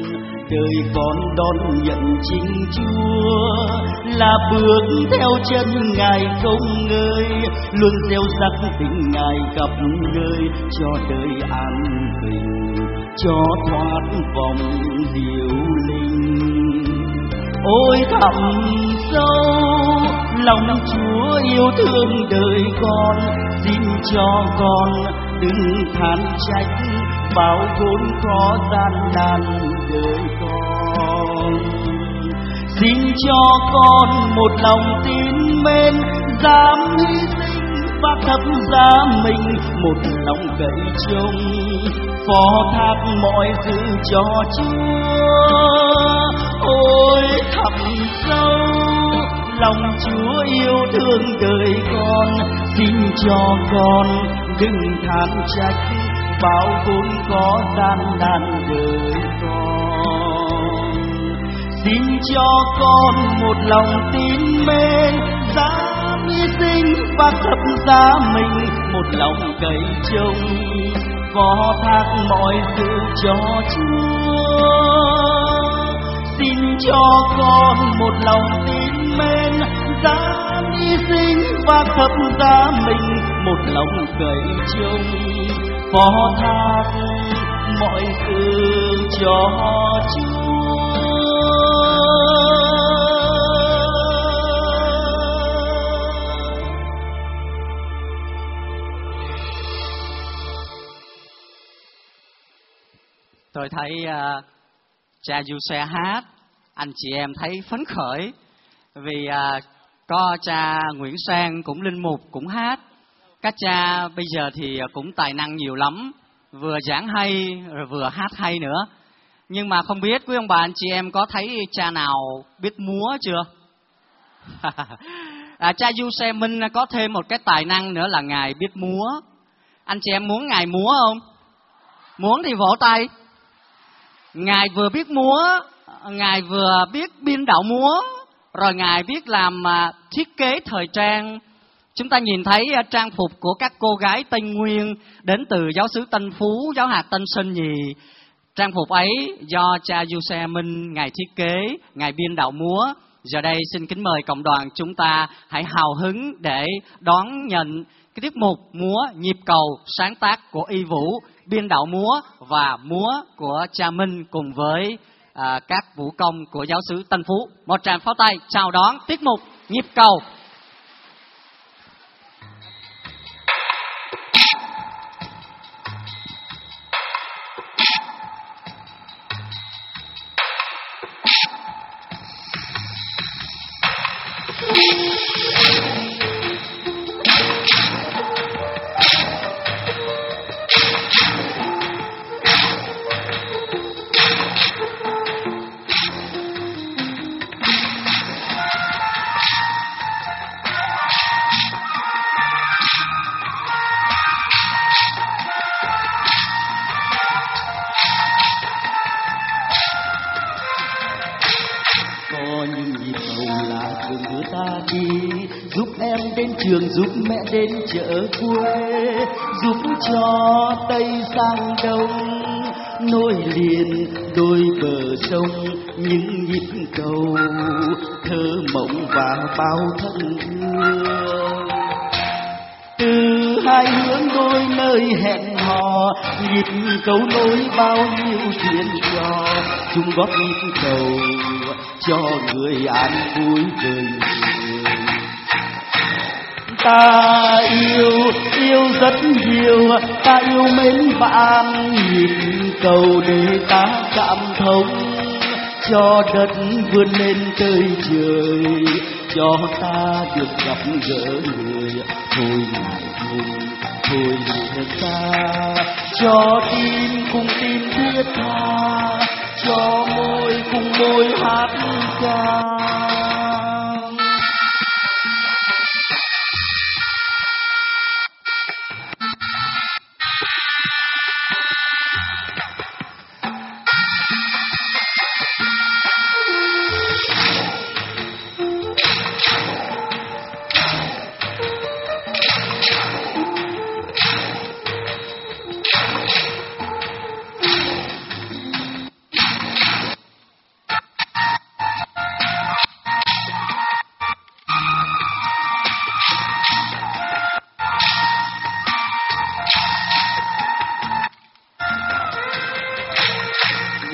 đời con đón nhận chính Chúa, là bước theo chân Ngài không ngơi, luôn gieo rắc tình Ngài gặp nơi, cho đời an bình, cho thoát vòng diệu linh. Ôi thẳm sâu lòng Chúa yêu thương đời con, xin cho con đừng than trách bao khốn khó gian nan đời con. Xin cho con một lòng tín mến, dám hy sinh và thấp giá mình, một lòng cậy trông phó thác mọi sự cho Chúa. Ôi thẳm sâu lòng Chúa yêu thương đời con, xin cho con đừng than trách bao khốn khó gian nan đời con. Xin cho con một lòng tín mến, dám hy sinh và thấp giá mình, một lòng cậy trông phó thác mọi sự cho Chúa. Xin cho con một lòng tín mến, dám hy sinh và thấp giá mình, một lòng cậy trông phó thác mọi sự cho Chúa. Tôi thấy uh, cha Giuse hát, anh chị em thấy phấn khởi vì uh, có cha Nguyễn Sang cũng linh mục cũng hát. Các cha bây giờ thì cũng tài năng nhiều lắm, vừa giảng hay rồi vừa hát hay nữa. Nhưng mà không biết quý ông bà anh chị em có thấy cha nào biết múa chưa? à, cha Giuse Minh có thêm một cái tài năng nữa là Ngài biết múa. Anh chị em muốn Ngài múa không? Muốn thì vỗ tay. Ngài vừa biết múa, Ngài vừa biết biên đạo múa, rồi Ngài biết làm uh, thiết kế thời trang. Chúng ta nhìn thấy uh, trang phục của các cô gái Tây Nguyên đến từ giáo xứ Tân Phú, giáo hạt Tân Sơn Nhì. Trang phục ấy do cha Giuse Minh Ngài thiết kế, Ngài biên đạo múa. Giờ đây xin kính mời cộng đoàn chúng ta hãy hào hứng để đón nhận cái tiết mục múa nhịp cầu sáng tác của Y Vũ, biên đạo múa và múa của cha Minh cùng với à, các vũ công của giáo xứ Tân Phú. Một tràng pháo tay chào đón tiết mục nhịp cầu. Trường giúp mẹ đến chợ quê, giúp cho Tây sang Đông, nối liền đôi bờ sông những nhịp cầu thơ mộng và bao thân thương. Từ hai hướng đôi nơi hẹn hò, nhịp cầu nối bao nhiêu chuyện trò, chung góp nhịp cầu cho người an vui đời người. Ta yêu, yêu rất nhiều, ta yêu mến bạn, nhịp cầu để ta cảm thông, cho đất vươn lên tới trời, cho ta được gặp gỡ người. Thôi ngại ngùng, thôi lìa xa, cho tim cùng tim thiết tha, cho môi cùng môi hát ca.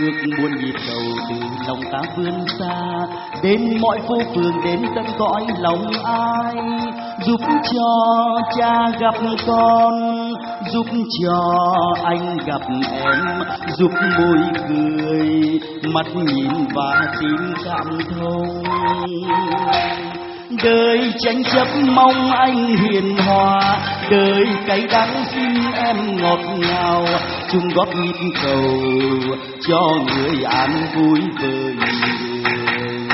ước muôn nhịp cầu từ lòng ta vươn xa đến mọi phố phường, đến tận cõi lòng ai, giúp cho cha gặp con, giúp cho anh gặp em, giúp môi cười mắt nhìn và tim cảm thông. Đời tranh chấp mong anh hiền hòa, đời cay đắng xin em ngọt ngào, chung góp nhịp cầu cho người an vui với người.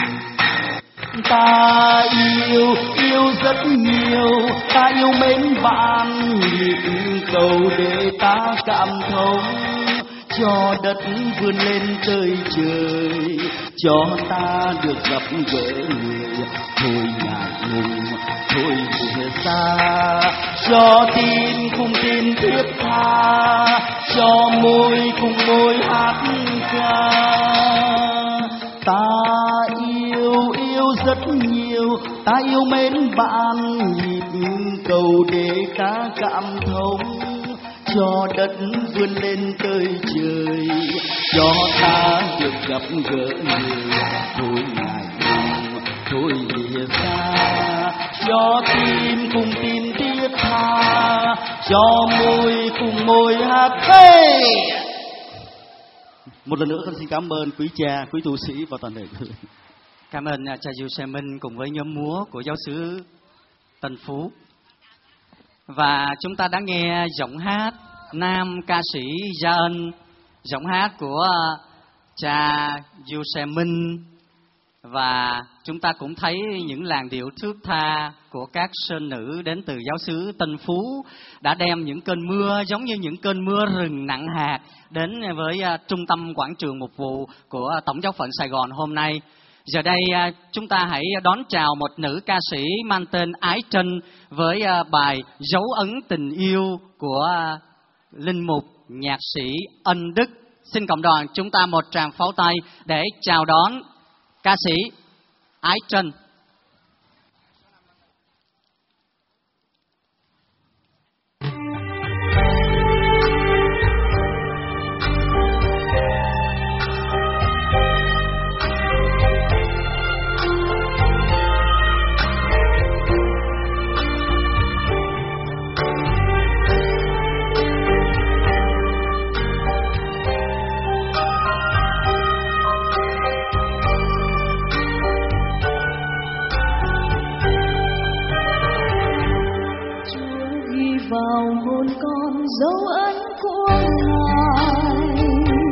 Ta yêu, yêu rất nhiều, ta yêu mến bạn, nhịp cầu để ta cảm thông, cho đất vươn lên tới trời, cho ta được gặp gỡ người. Thôi ngại ngùng, thôi buồn xa, cho tim cùng tim thiết tha, cho môi cùng môi hát ca. Ta yêu, yêu rất nhiều, ta yêu mến bạn, nhịp cầu để ta cảm thông, cho đất vươn lên tới trời, cho ta được gặp gỡ người. Thôi ngại ngùng, thôi lìa xa, cho tim cùng tim thiết tha, cho môi cùng môi hát phê. Một lần nữa con xin cảm ơn quý cha, quý tu sĩ và toàn thể. Cảm ơn cha Giuse Minh cùng với nhóm múa của giáo xứ Tân Phú. Và chúng ta đã nghe giọng hát nam ca sĩ Gia Ân, giọng hát của cha Giuse Minh, và chúng ta cũng thấy những làn điệu thước tha của các sơn nữ đến từ giáo xứ Tân Phú đã đem những cơn mưa giống như những cơn mưa rừng nặng hạt đến với trung tâm quảng trường mục vụ của Tổng giáo phận Sài Gòn hôm nay. Giờ đây chúng ta hãy đón chào một nữ ca sĩ mang tên Ái Trân với bài Dấu ấn tình yêu của linh mục nhạc sĩ Ân Đức. Xin cộng đoàn chúng ta một tràng pháo tay để chào đón ca sĩ Ái Trân. Vào hồn con dấu ấn của Ngài,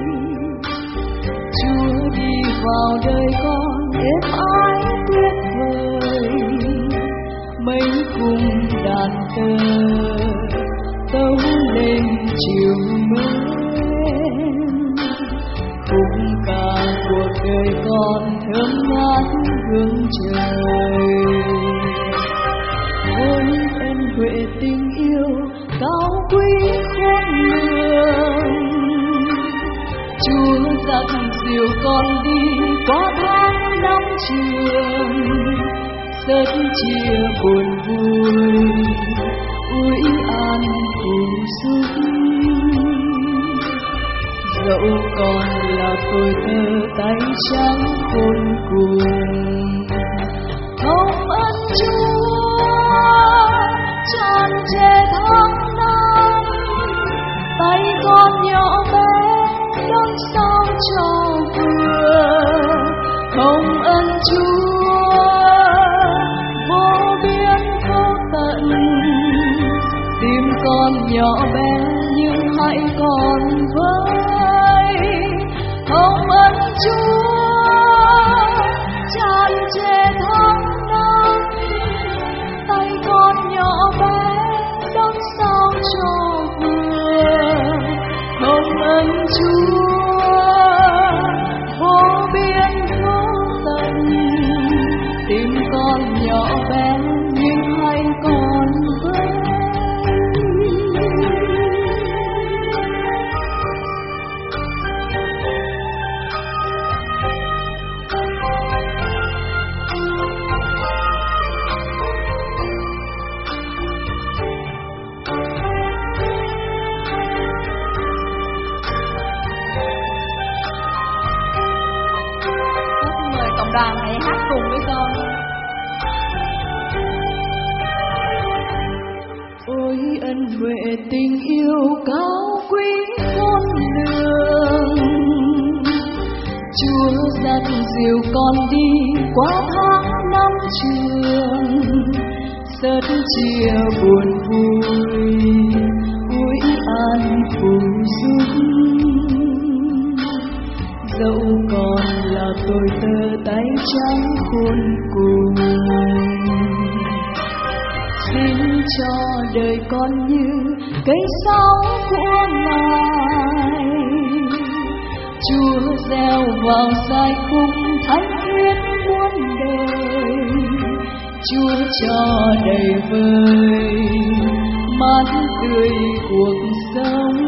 Chúa đi vào đời con êm ái tuyệt vời, mấy cung đàn tơ tấu lên chiều mến, khúc ca cuộc đời con thơm ngát hương trời. Ôi ân huệ tình yêu cao quý khôn lường, Chúa dắt dìu con đi qua tháng năm trường, rất chia buồn vui ủi an phù giúp. Dẫu còn là tôi thơ tay trắng khôn cùng, hồng ân Chúa tràn trề tháng năm, tay con nhỏ bé đón sao cho vừa. Hồng ân Chúa vô biên vô tận, tim con nhỏ bé nhưng hãy còn với. Hồng ân Chúa tràn trề tháng năm, tay con nhỏ bé đón sao cho vừa. Hồng ân Chúa vô biên vô tận, tim con nhỏ bé nhưng hãy còn với. đoàn hãy hát cùng với con. Ôi ân huệ tình yêu cao quý khôn lường, Chúa dắt dìu con đi qua tháng năm trường, rất chia buồn vui ôi an phù dung. Dẫu còn là tôi tơ tay trắng khôn cùng, xin cho đời con như cây sao của Ngài. Chúa gieo vào giai khúc thánh khiết muôn đời, Chúa cho đầy vơi mát tươi cuộc sống.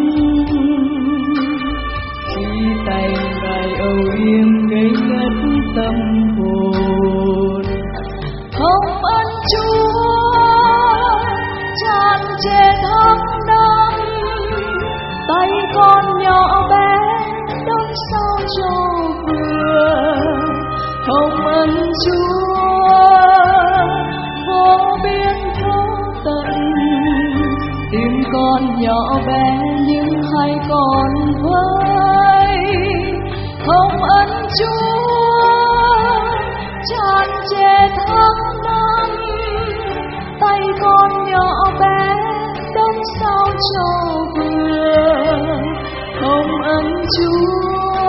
Khi tay Ngài âu yếm ngây ngất tâm hồn, hồng ân Chúa tràn trề tháng năm, tay con nhỏ bé đón sao cho vừa. Hồng ân Chúa vô biên vô tận, tim con nhỏ bé nhưng hai con với. Hồng ân Chúa tràn trề tháng năm, tay con nhỏ bé đón sao cho vừa. Hồng ân Chúa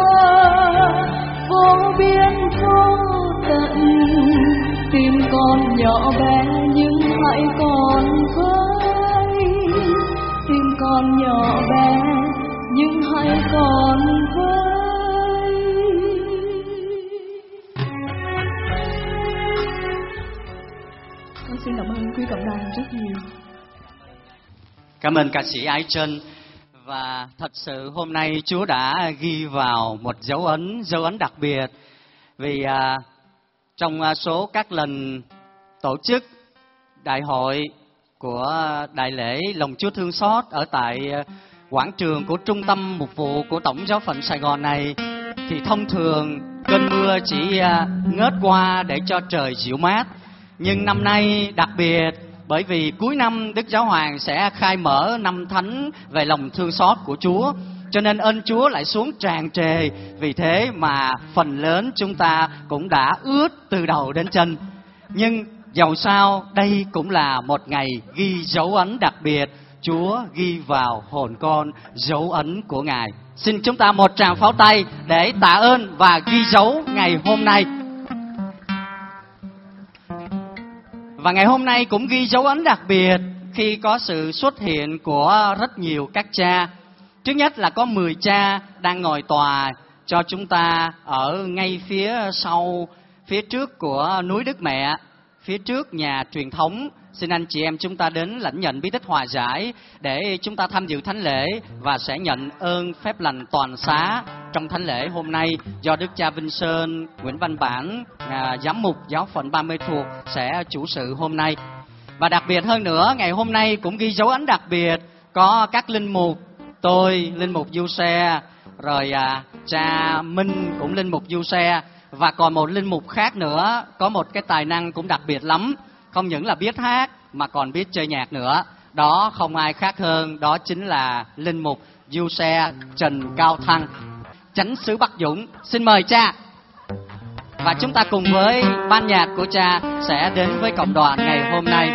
vô biên vô tận, tim con nhỏ bé nhưng hãy còn với. Tim con nhỏ bé nhưng hãy còn với. Con xin cảm ơn quý cộng đoàn rất nhiều. Cảm ơn ca sĩ Ái Trân. Và thật sự hôm nay Chúa đã ghi vào một dấu ấn, dấu ấn đặc biệt. Vì à, trong số các lần tổ chức đại hội của đại lễ Lòng Chúa Thương Xót ở tại quảng trường của Trung tâm Mục vụ của Tổng giáo phận Sài Gòn này, thì thông thường cơn mưa chỉ à, ngớt qua để cho trời dịu mát. Nhưng năm nay đặc biệt, bởi vì cuối năm Đức Giáo Hoàng sẽ khai mở năm thánh về lòng thương xót của Chúa, cho nên ơn Chúa lại xuống tràn trề. Vì thế mà phần lớn chúng ta cũng đã ướt từ đầu đến chân. Nhưng dầu sao đây cũng là một ngày ghi dấu ấn đặc biệt. Chúa ghi vào hồn con dấu ấn của Ngài. Xin chúng ta một tràng pháo tay để tạ ơn và ghi dấu ngày hôm nay. Và ngày hôm nay cũng ghi dấu ấn đặc biệt khi có sự xuất hiện của rất nhiều các cha. Trước nhất là có mười cha đang ngồi tòa cho chúng ta ở ngay phía sau, phía trước của núi Đức Mẹ, phía trước nhà truyền thống. Xin anh chị em chúng ta đến lãnh nhận bí tích hòa giải để chúng ta tham dự thánh lễ và sẽ nhận ơn phép lành toàn xá trong thánh lễ hôm nay do Đức cha Vinh Sơn, Nguyễn Văn Bản, à, giám mục giáo phận Ba Mươi Thuộc sẽ chủ sự hôm nay. Và đặc biệt hơn nữa, ngày hôm nay cũng ghi dấu ấn đặc biệt, có các linh mục, tôi linh mục Du Xe, rồi à, cha Minh cũng linh mục Du Xe, và còn một linh mục khác nữa có một cái tài năng cũng đặc biệt lắm. Không những là biết hát mà còn biết chơi nhạc nữa. Đó không ai khác hơn, đó chính là linh mục Du Xe Trần Cao Thăng, chánh xứ Bắc Dũng. Xin mời cha. Và chúng ta cùng với ban nhạc của cha sẽ đến với cộng đoàn ngày hôm nay.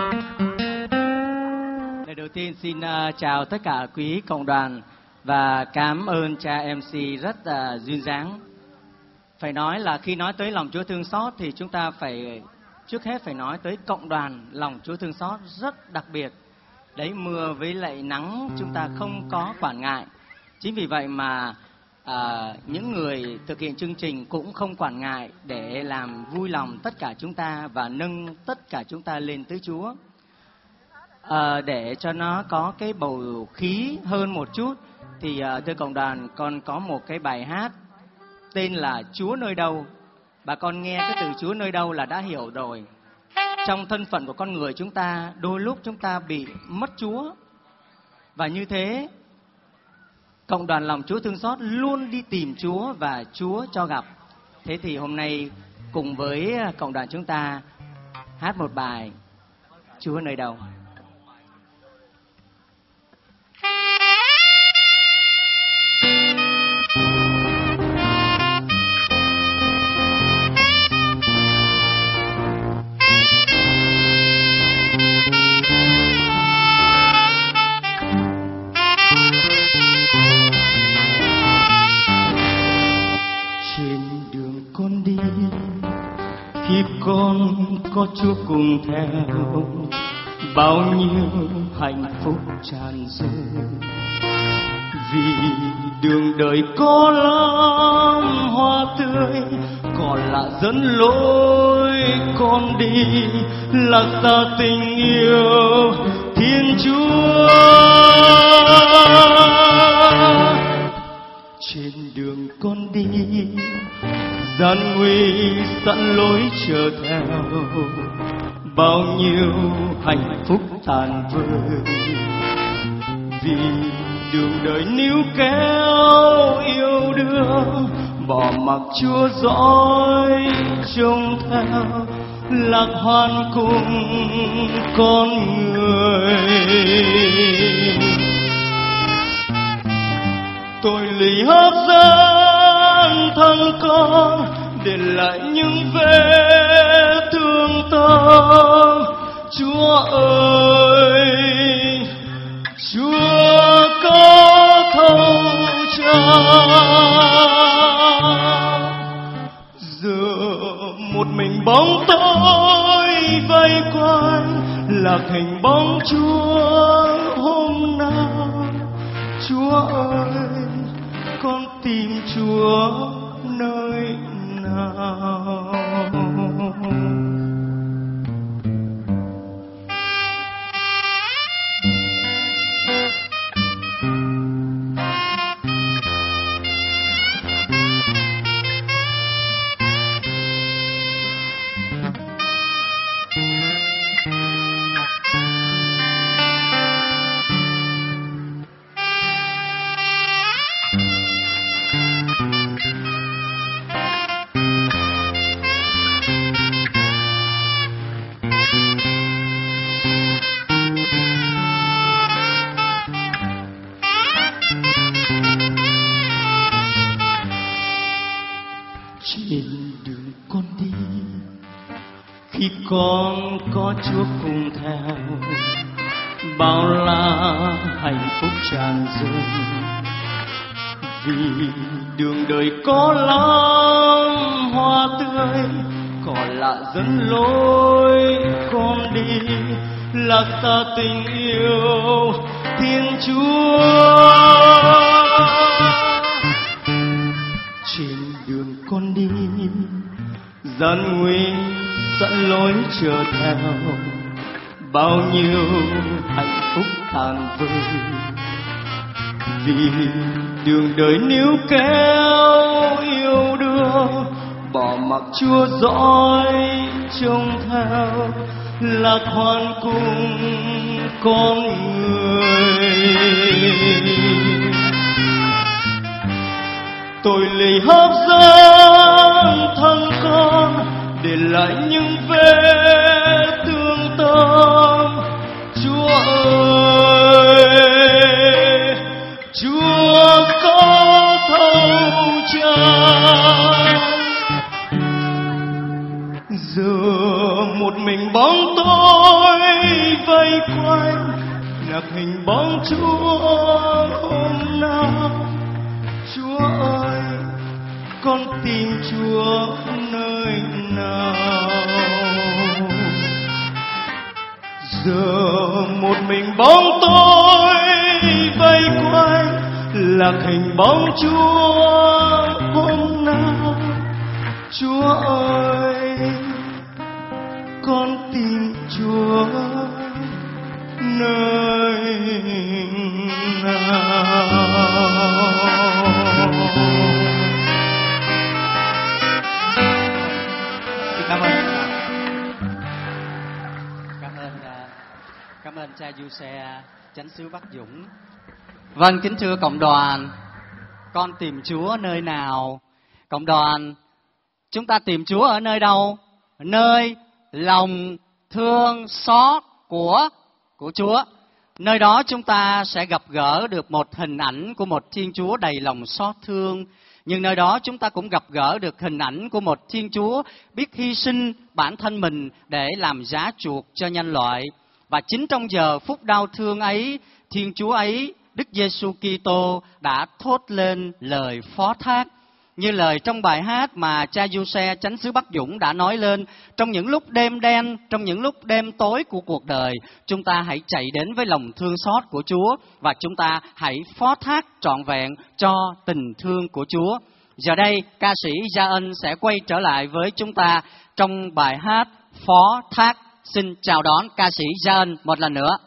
Lời đầu tiên xin uh, chào tất cả quý cộng đoàn và cảm ơn cha em xê rất uh, duyên dáng. Phải nói là khi nói tới lòng Chúa thương xót thì chúng ta phải trước hết phải nói tới cộng đoàn lòng Chúa thương xót rất đặc biệt. Đấy, mưa với lại nắng chúng ta không có quản ngại. Chính vì vậy mà à, những người thực hiện chương trình cũng không quản ngại để làm vui lòng tất cả chúng ta và nâng tất cả chúng ta lên tới Chúa. À, để cho nó có cái bầu khí hơn một chút thì à, thưa cộng đoàn, con có một cái bài hát tên là Chúa nơi đâu. Bà con nghe cái từ Chúa nơi đâu là đã hiểu rồi. Trong thân phận của con người chúng ta, đôi lúc chúng ta bị mất Chúa. Và như thế, cộng đoàn lòng Chúa thương xót luôn đi tìm Chúa và Chúa cho gặp. Thế thì hôm nay cùng với cộng đoàn chúng ta hát một bài Chúa nơi đâu. Khi con có Chúa cùng theo, bao nhiêu hạnh phúc tràn dâng. Vì đường đời có lắm hoa tươi, còn là dẫn lối con đi, là xa tình yêu Thiên Chúa. Trên đường con đi, gian nguy sẵn lối chờ theo, bao nhiêu hạnh phúc tàn vơi. Vì đường đời níu kéo yêu đương, bỏ mặc Chúa dõi trông theo, lạc hoan cùng con người. Tôi lì hấp dẫn thân con, để lại những vết thương tâm. Chúa ơi, Chúa có thấu cho. Giờ một mình bóng tối vây quanh, lạc hình bóng Chúa hôm nào. Chúa ơi, con tìm Chúa nơi nào. Con có Chúa cùng theo, bao la hạnh phúc tràn dâng. Vì đường đời có lắm hoa tươi, còn là dẫn lối con đi, lạc xa tình yêu Thiên Chúa. Trên đường con đi, gian nguy sẵn lối chờ theo, bao nhiêu hạnh phúc tàn vơi. Vì đường đời níu kéo yêu đương, bỏ mặc Chúa dõi trông theo, lạc hoan cùng con người. Tôi lấy hấp dẫn thân con, để lại những vết thương tâm. Chúa ơi, Chúa có thấu chăng? Giờ một mình bóng tối vây quanh, lạc hình bóng Chúa hôm nào. Chúa ơi, con tìm Chúa nơi nào? Giờ một mình bóng tối vây quanh, lạc hình bóng Chúa hôm nào. Chúa ơi, con tìm Chúa nơi nào? Cảm ơn, cảm ơn, cảm ơn cha Du Xe, chánh xứ Bắc Dũng. Vâng, kính thưa cộng đoàn, con tìm Chúa nơi nào? Cộng đoàn, chúng ta tìm Chúa ở nơi đâu? Nơi lòng thương xót của của Chúa. Nơi đó chúng ta sẽ gặp gỡ được một hình ảnh của một Thiên Chúa đầy lòng xót thương. Nhưng nơi đó chúng ta cũng gặp gỡ được hình ảnh của một Thiên Chúa biết hy sinh bản thân mình để làm giá chuộc cho nhân loại. Và chính trong giờ phút đau thương ấy, Thiên Chúa ấy, Đức Giêsu Kitô đã thốt lên lời phó thác. Như lời trong bài hát mà cha Giuse Chánh xứ Bắc Dũng đã nói lên: trong những lúc đêm đen, trong những lúc đêm tối của cuộc đời, chúng ta hãy chạy đến với lòng thương xót của Chúa và chúng ta hãy phó thác trọn vẹn cho tình thương của Chúa. Giờ đây, ca sĩ Gia Ân sẽ quay trở lại với chúng ta trong bài hát Phó Thác. Xin chào đón ca sĩ Gia Ân một lần nữa.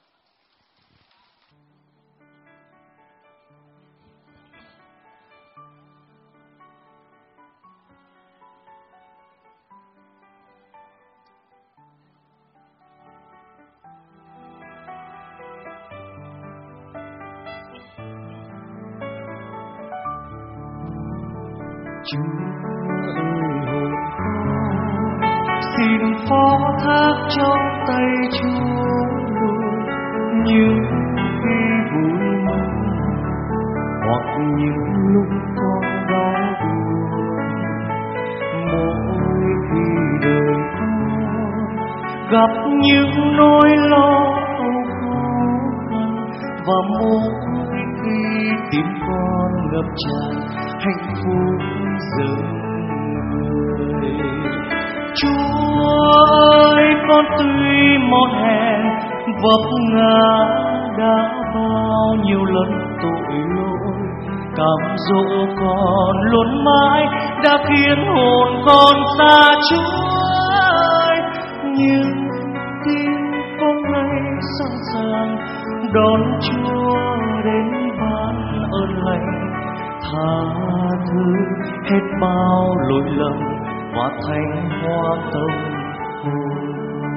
Chúa ơi hồn con, xin phó thác trong tay Chúa luôn những khi vui mừng hoặc những lúc con đau buồn. Mỗi khi đời con gặp những nỗi lo âu khó khăn và mỗi khi tim con ngập tràn hạnh phúc dâng người. Chúa ơi, con tuy mòn hèn vấp ngã đã bao nhiêu lần tội lỗi, cám dỗ con luôn mãi đã khiến hồn con xa Chúa ơi. Nhưng tim con nay sẵn sàng đón Chúa đến ban ơn lành, tha thứ hết bao lỗi lầm và thanh hoa tâm hồn.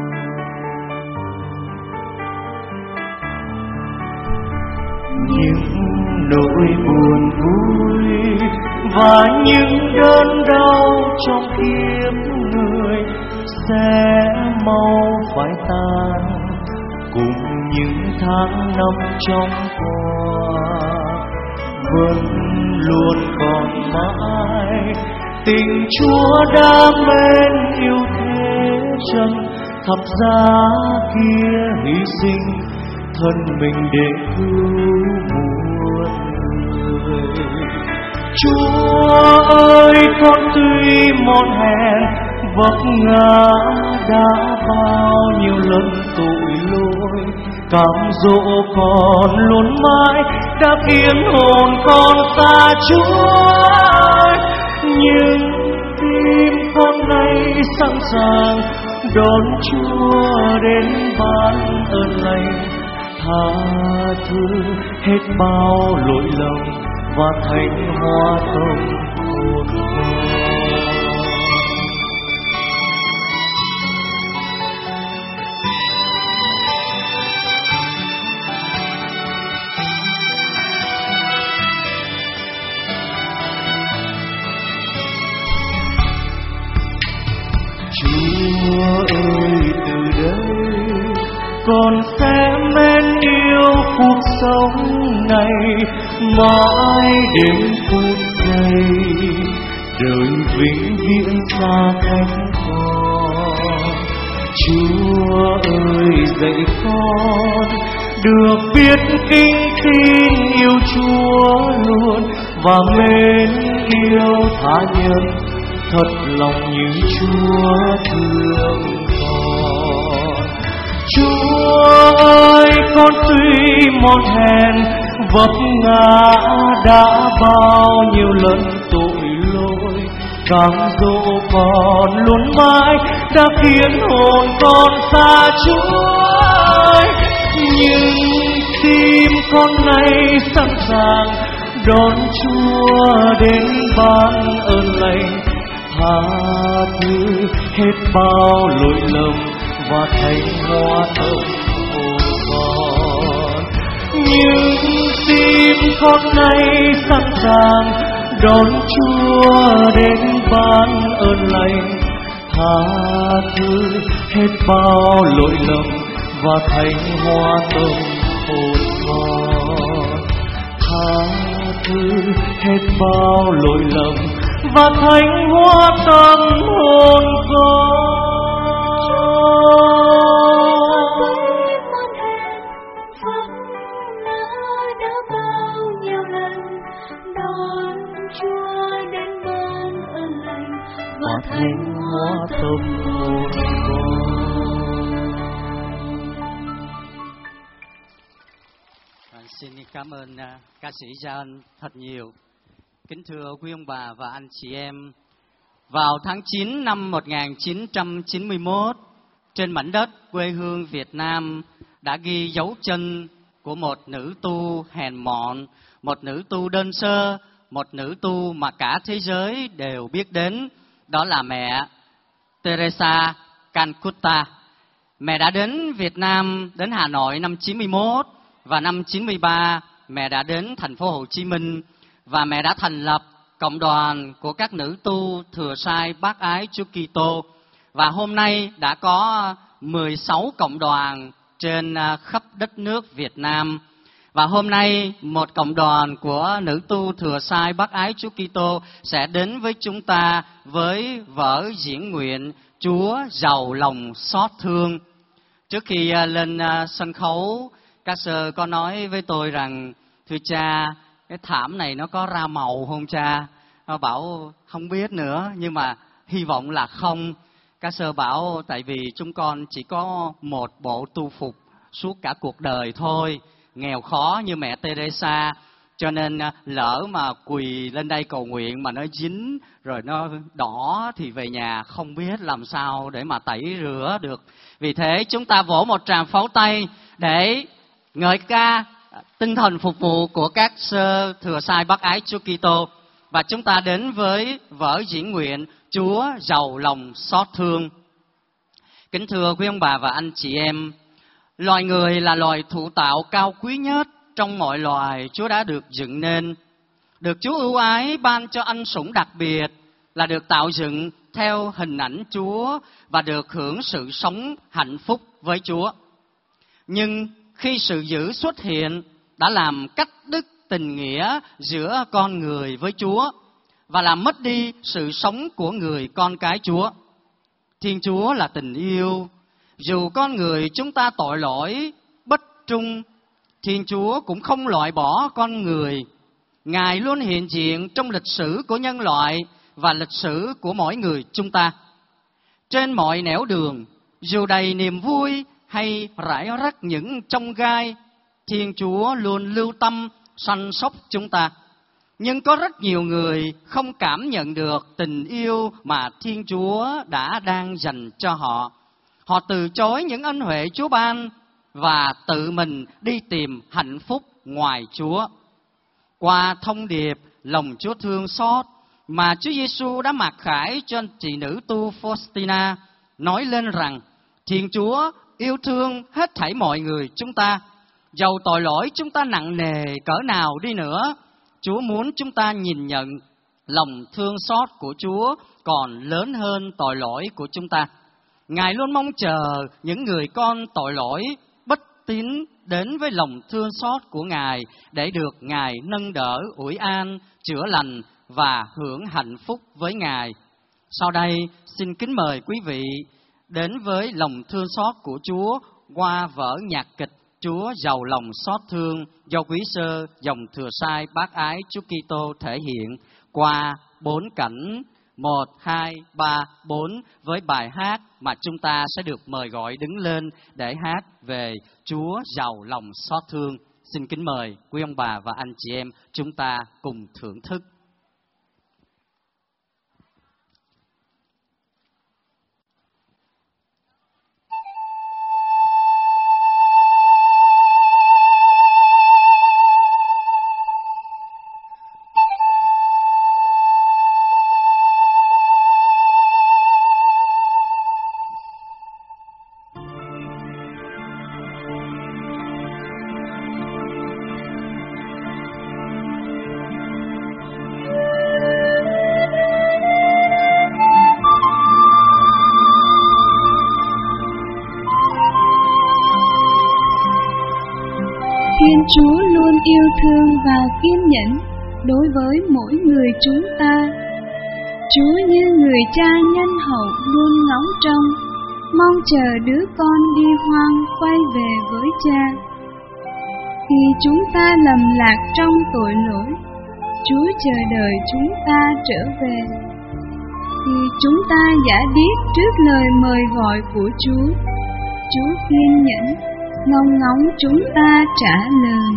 Những nỗi buồn vui và những đớn đau trong kiếp người sẽ mau phai tan cùng những tháng năm trong qua. Vẫn luôn còn mãi tình Chúa đã mến yêu thế chân, thập giá kia hy sinh thân mình để cứu muôn người. Chúa ơi, con tuy mòn hèn vấp ngã đã bao nhiêu lần tội lỗi, cám dỗ con luôn mãi đã khiến hồn con xa Chúa ơi. Nhưng tim con nay sẵn sàng đón Chúa đến ban ơn lành, tha thứ hết bao lỗi lầm và thanh hoa tâm hồn con. Chúa ơi, từ đây con sẽ mến yêu cuộc sống này mãi đến phút giây đời vĩnh viễn xa cách con. Chúa ơi, dạy con được biết kính tin yêu Chúa luôn và mến yêu tha nhân thật lòng như Chúa thương con. Chúa ơi, con tuy mòn hèn vấp ngã đã bao nhiêu lần tội lỗi, cám dỗ con luôn mãi đã khiến hồn con xa Chúa ơi. Nhưng tim con nay sẵn sàng đón Chúa đến ban ơn lành, tha thứ hết bao lỗi lầm và thanh hoa tâm hồn con. Nhưng tim con nay sẵn sàng đón Chúa đến ban ơn lành, tha thứ hết bao lỗi lầm và thanh hóa tâm hồn con. Tha thứ hết bao lỗi lầm và thanh hóa tâm hồn con. Thanh hóa tâm hồn con. Xin cảm ơn uh, ca sĩ Gia Ân thật nhiều. Kính thưa quý ông bà và anh chị em, vào tháng chín năm một nghìn chín trăm chín mươi mốt, trên mảnh đất quê hương Việt Nam đã ghi dấu chân của một nữ tu hèn mọn, một nữ tu đơn sơ, một nữ tu mà cả thế giới đều biết đến. Đó là mẹ Teresa Calcutta. Mẹ đã đến Việt Nam, đến Hà Nội năm chín mươi mốt, và năm chín mươi ba mẹ đã đến thành phố Hồ Chí Minh, và mẹ đã thành lập cộng đoàn của các nữ tu thừa sai bác ái Chúa Kitô. Và hôm nay đã có mười sáu cộng đoàn trên khắp đất nước Việt Nam. Và hôm nay một cộng đoàn của nữ tu thừa sai bác ái Chúa Kitô sẽ đến với chúng ta với vở diễn nguyện Chúa giàu lòng xót thương. Trước khi lên sân khấu, các sơ có nói với tôi rằng: thưa cha, cái thảm này nó có ra màu không cha? Nó bảo không biết nữa, nhưng mà hy vọng là không. Các sơ bảo tại vì chúng con chỉ có một bộ tu phục suốt cả cuộc đời thôi, nghèo khó như mẹ Teresa, cho nên lỡ mà quỳ lên đây cầu nguyện mà nó dính rồi nó đỏ thì về nhà không biết làm sao để mà tẩy rửa được. Vì thế chúng ta vỗ một tràng pháo tay để ngợi ca tinh thần phục vụ của các sơ thừa sai bác ái Chúa Kitô. Và chúng ta đến với vở diễn nguyện Chúa giàu lòng xót thương. Kính thưa quý ông bà và anh chị em, loài người là loài thụ tạo cao quý nhất trong mọi loài Chúa đã được dựng nên. Được Chúa ưu ái ban cho ân sủng đặc biệt là được tạo dựng theo hình ảnh Chúa và được hưởng sự sống hạnh phúc với Chúa. Nhưng khi sự dữ xuất hiện đã làm cắt đứt tình nghĩa giữa con người với Chúa và làm mất đi sự sống của người con cái Chúa. Thiên Chúa là tình yêu. Dù con người chúng ta tội lỗi, bất trung, Thiên Chúa cũng không loại bỏ con người. Ngài luôn hiện diện trong lịch sử của nhân loại và lịch sử của mỗi người chúng ta. Trên mọi nẻo đường, dù đầy niềm vui hay rải rác những chông gai, Thiên Chúa luôn lưu tâm săn sóc chúng ta. Nhưng có rất nhiều người không cảm nhận được tình yêu mà Thiên Chúa đã đang dành cho họ. Họ từ chối những ân huệ Chúa ban và tự mình đi tìm hạnh phúc ngoài Chúa. Qua thông điệp lòng Chúa thương xót mà Chúa Giêsu đã mặc khải cho chị nữ tu Faustina, nói lên rằng Thiên Chúa yêu thương hết thảy mọi người chúng ta. Dầu tội lỗi chúng ta nặng nề cỡ nào đi nữa, Chúa muốn chúng ta nhìn nhận lòng thương xót của Chúa còn lớn hơn tội lỗi của chúng ta. Ngài luôn mong chờ những người con tội lỗi, bất tín đến với lòng thương xót của Ngài để được Ngài nâng đỡ, ủi an, chữa lành và hưởng hạnh phúc với Ngài. Sau đây, xin kính mời quý vị đến với lòng thương xót của Chúa qua vở nhạc kịch Chúa giàu lòng xót thương do quý sơ dòng thừa sai bác ái Chúa Kitô thể hiện qua bốn cảnh một, hai, ba, bốn với bài hát mà chúng ta sẽ được mời gọi đứng lên để hát về Chúa giàu lòng xót thương. Xin kính mời quý ông bà và anh chị em chúng ta cùng thưởng thức. Thiên Chúa luôn yêu thương và kiên nhẫn đối với mỗi người chúng ta. Chúa như người cha nhân hậu luôn ngóng trông, mong chờ đứa con đi hoang quay về với cha. Khi chúng ta lầm lạc trong tội lỗi, Chúa chờ đợi chúng ta trở về. Khi chúng ta giả điếc trước lời mời gọi của Chúa, Chúa kiên nhẫn, ngóng ngóng chúng ta trả lời.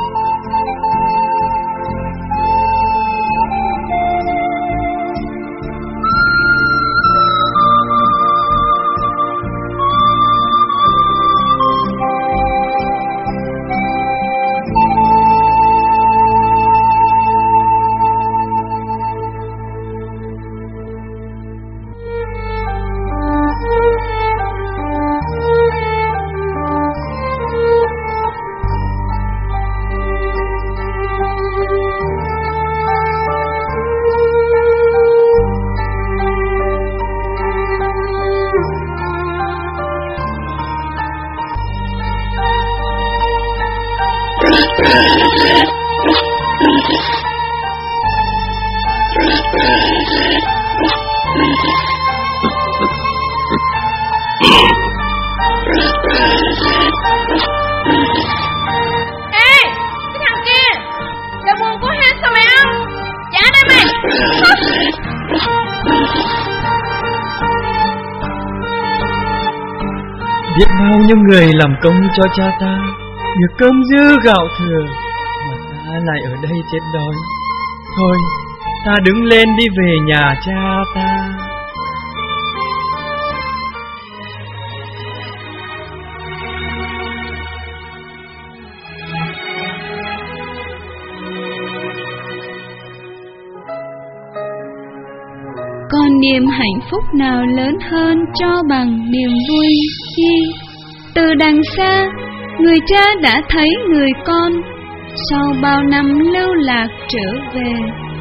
Biết bao nhiêu người làm công cho cha ta, được cơm dư gạo thừa, mà ta lại ở đây chết đói. Thôi, ta đứng lên đi về nhà cha ta. Còn niềm hạnh phúc nào lớn hơn cho bằng niềm vui khi từ đằng xa người cha đã thấy người con sau bao năm lưu lạc trở về.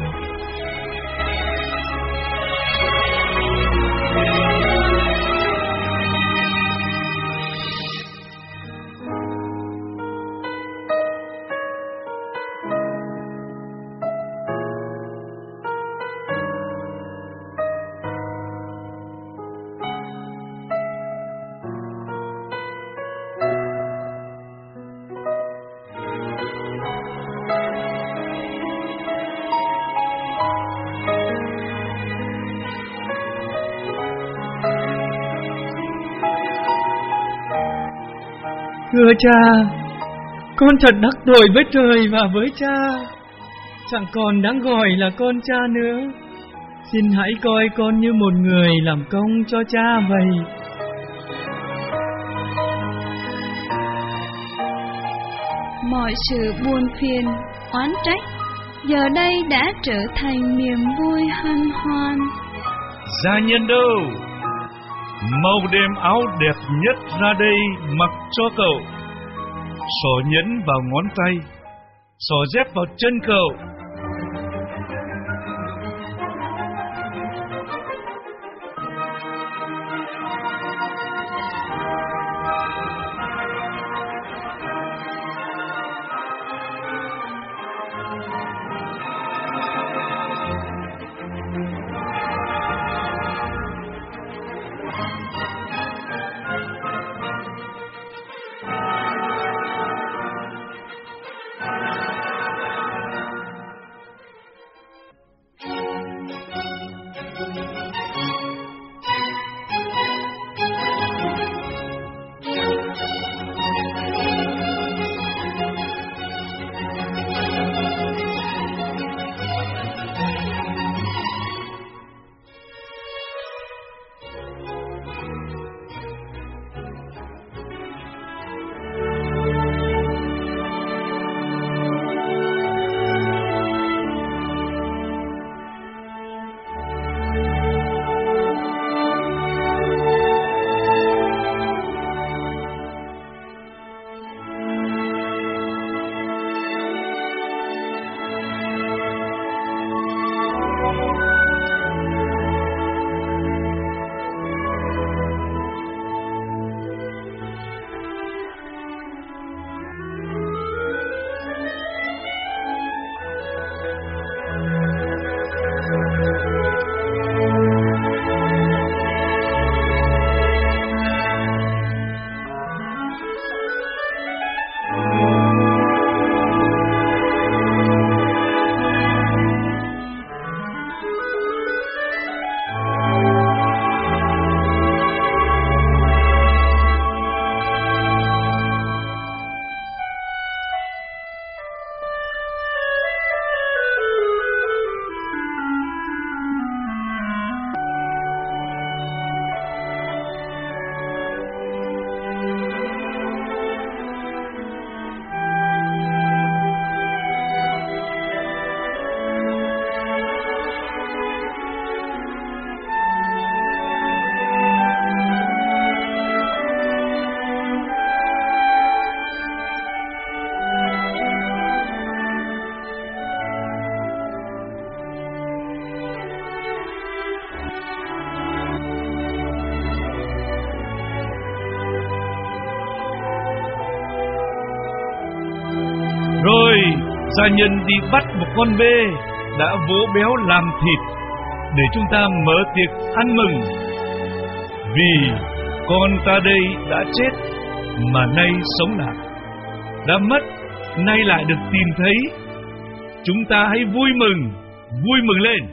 Thưa cha, con thật đắc tội với trời và với cha, chẳng còn đáng gọi là con cha nữa. Xin hãy coi con như một người làm công cho cha vậy. Mọi sự buồn phiền, oán trách giờ đây đã trở thành niềm vui hân hoan. Gia nhân đâu? Mau đem áo đẹp nhất ra đây mặc cho cậu. Xỏ nhẫn vào ngón tay, xỏ dép vào chân cậu. gia nhân đi bắt một con bê đã vỗ béo làm thịt để chúng ta mở tiệc ăn mừng. Vì con ta đây đã chết mà nay sống lại, đã mất nay lại được tìm thấy. Chúng ta hãy vui mừng, vui mừng lên.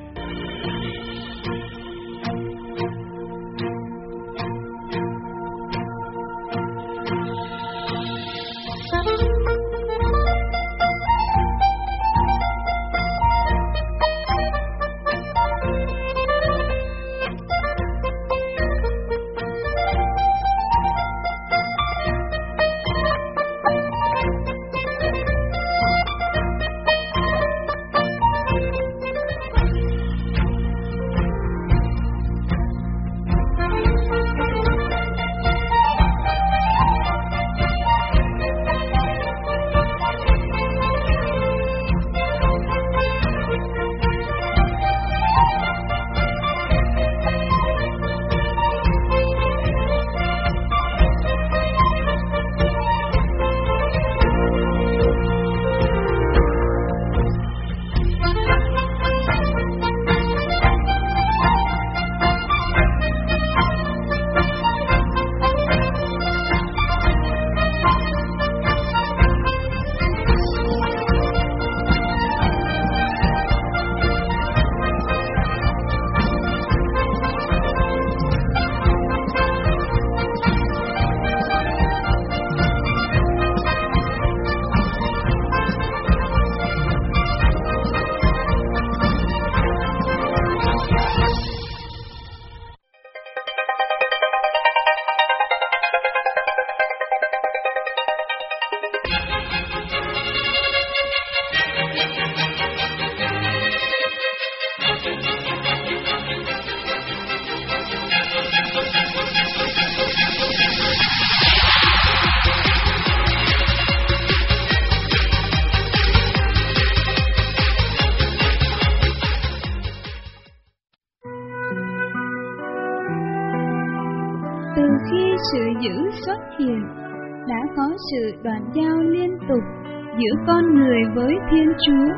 Từ khi sự dữ xuất hiện, đã có sự đoạn giao liên tục giữa con người với Thiên Chúa.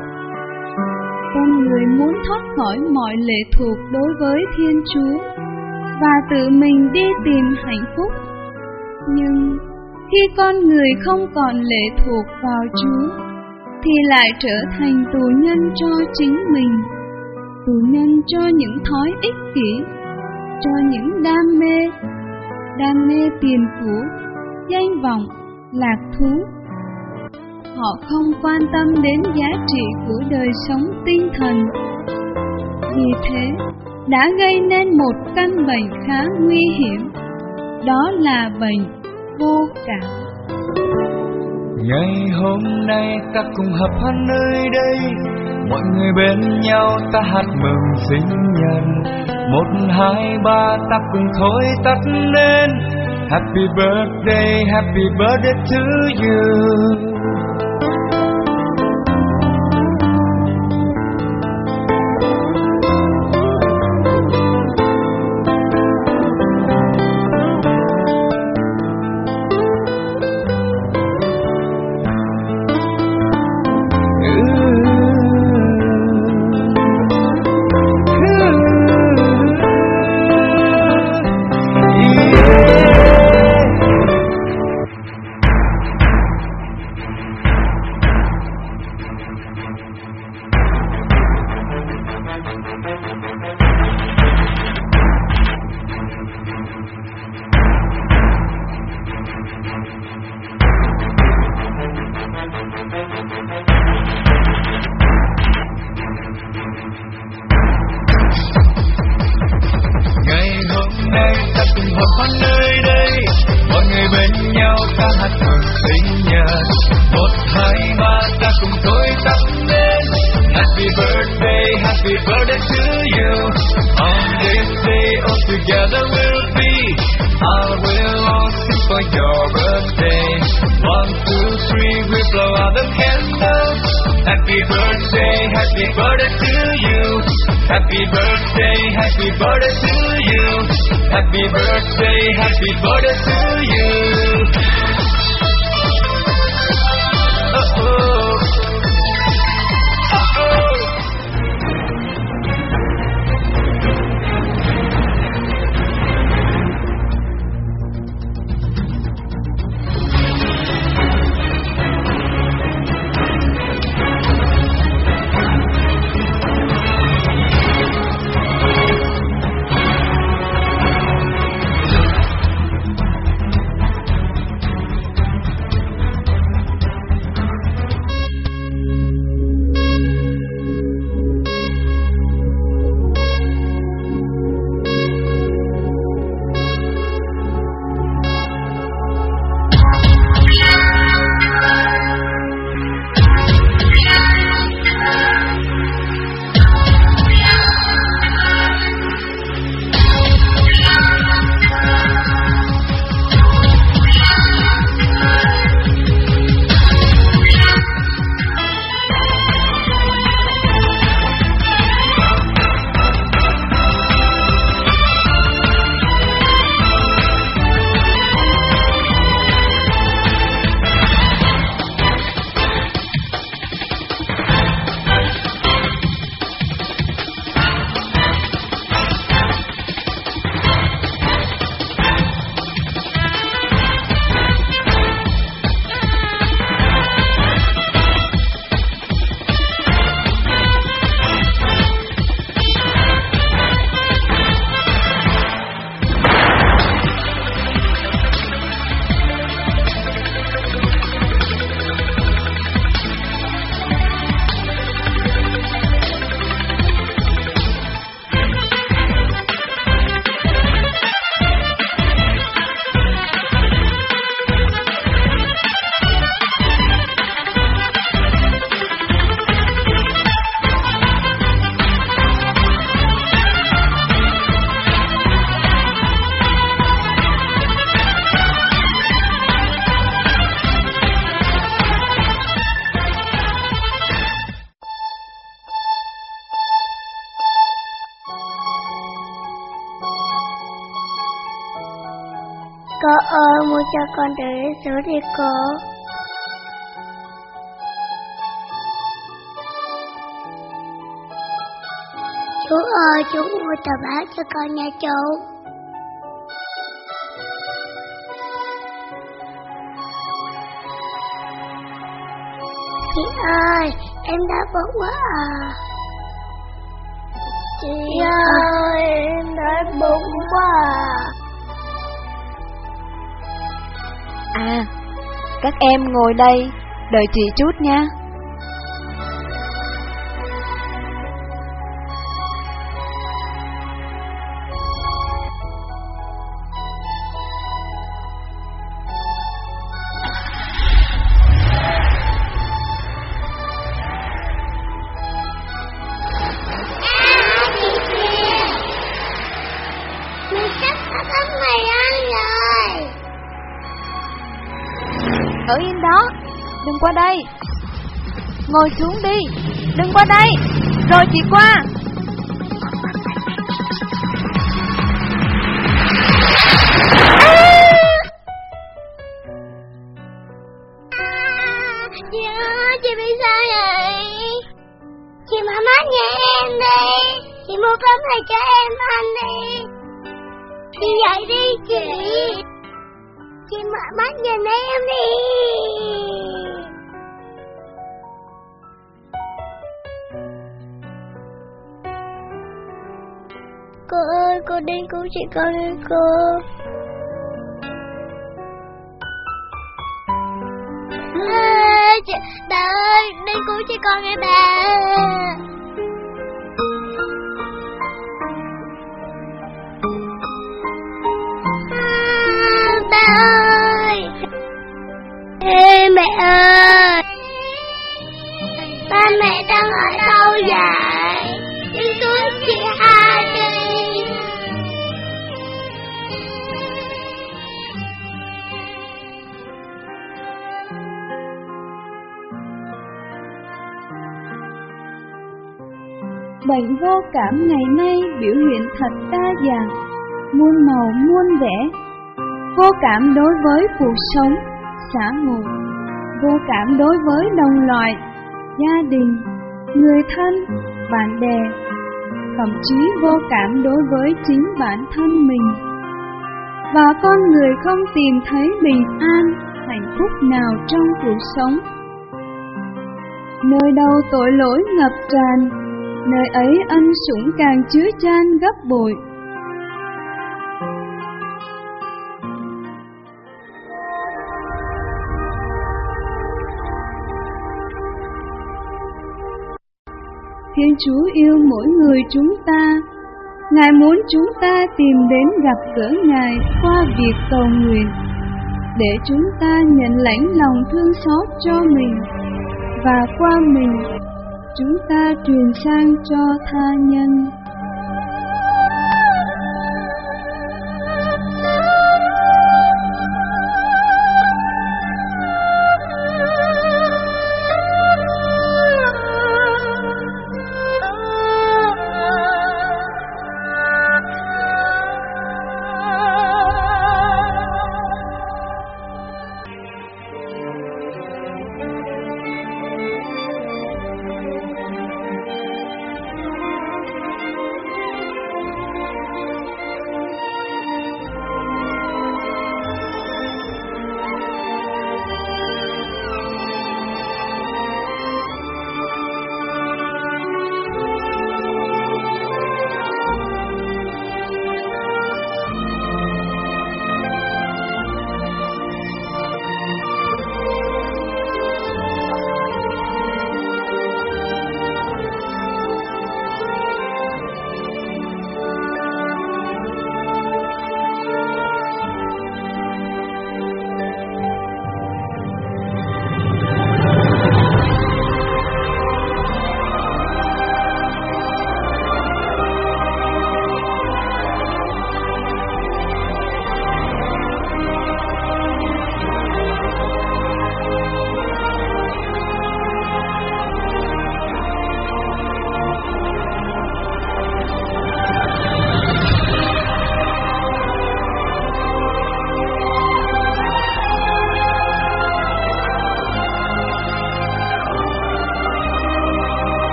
Con người muốn thoát khỏi mọi lệ thuộc đối với Thiên Chúa và tự mình đi tìm hạnh phúc. Nhưng khi con người không còn lệ thuộc vào Chúa, thì lại trở thành tù nhân cho chính mình, tù nhân cho những thói ích kỷ, cho những đam mê, đam mê tiền của, danh vọng, lạc thú. Họ không quan tâm đến giá trị của đời sống tinh thần. Vì thế, đã gây nên một căn bệnh khá nguy hiểm, đó là bệnh vô cảm. Ngày hôm nay ta cùng hợp hát nơi đây, mọi người bên nhau ta hát mừng sinh nhật. Một hai ba ta cùng thổi tắt lên Happy birthday, happy birthday to you. ơi, muốn cho con được đến số đi cô. Chú ơi, chú mua tờ báo cho con nha chú. Chị ơi, em đã bụng quá à. Chị ơi, em đã bụng quá à. À, các em ngồi đây, đợi chị chút nha. Ở yên đó, đừng qua đây. Ngồi xuống đi, đừng qua đây. Rồi chị qua. Chị ơi, chị bị sao vậy? Chị mở mắt nhà em đi. Chị mua cơm này cho em ăn đi. Chị dậy đi chị. Chị mở mắt nhìn em đi. Cô ơi, cô đến cứu chị con đi cô. À, chị, bà ơi, đến cứu chị con đi bà. Ba ơi! Ê mẹ ơi! Ba mẹ đang ở đâu vậy? Đi cứu chị hai đi! Bệnh vô cảm ngày nay biểu hiện thật đa dạng, muôn màu muôn vẻ. Vô cảm đối với cuộc sống, xã hội, vô cảm đối với đồng loại, gia đình, người thân, bạn bè, thậm chí vô cảm đối với chính bản thân mình. Và con người không tìm thấy bình an, hạnh phúc nào trong cuộc sống. Nơi đâu tội lỗi ngập tràn, nơi ấy ân sủng càng chứa chan gấp bội. Thiên Chúa yêu mỗi người chúng ta. Ngài muốn chúng ta tìm đến gặp gỡ Ngài qua việc cầu nguyện, để chúng ta nhận lãnh lòng thương xót cho mình, và qua mình, chúng ta truyền sang cho tha nhân.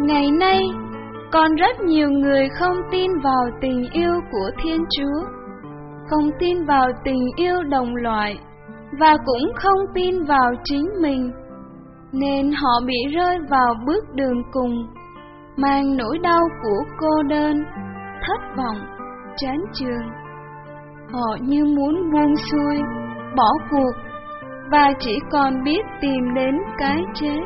Ngày nay, còn rất nhiều người không tin vào tình yêu của Thiên Chúa, không tin vào tình yêu đồng loại, và cũng không tin vào chính mình, nên họ bị rơi vào bước đường cùng, mang nỗi đau của cô đơn, thất vọng, chán chường. Họ như muốn buông xuôi, bỏ cuộc, và chỉ còn biết tìm đến cái chết.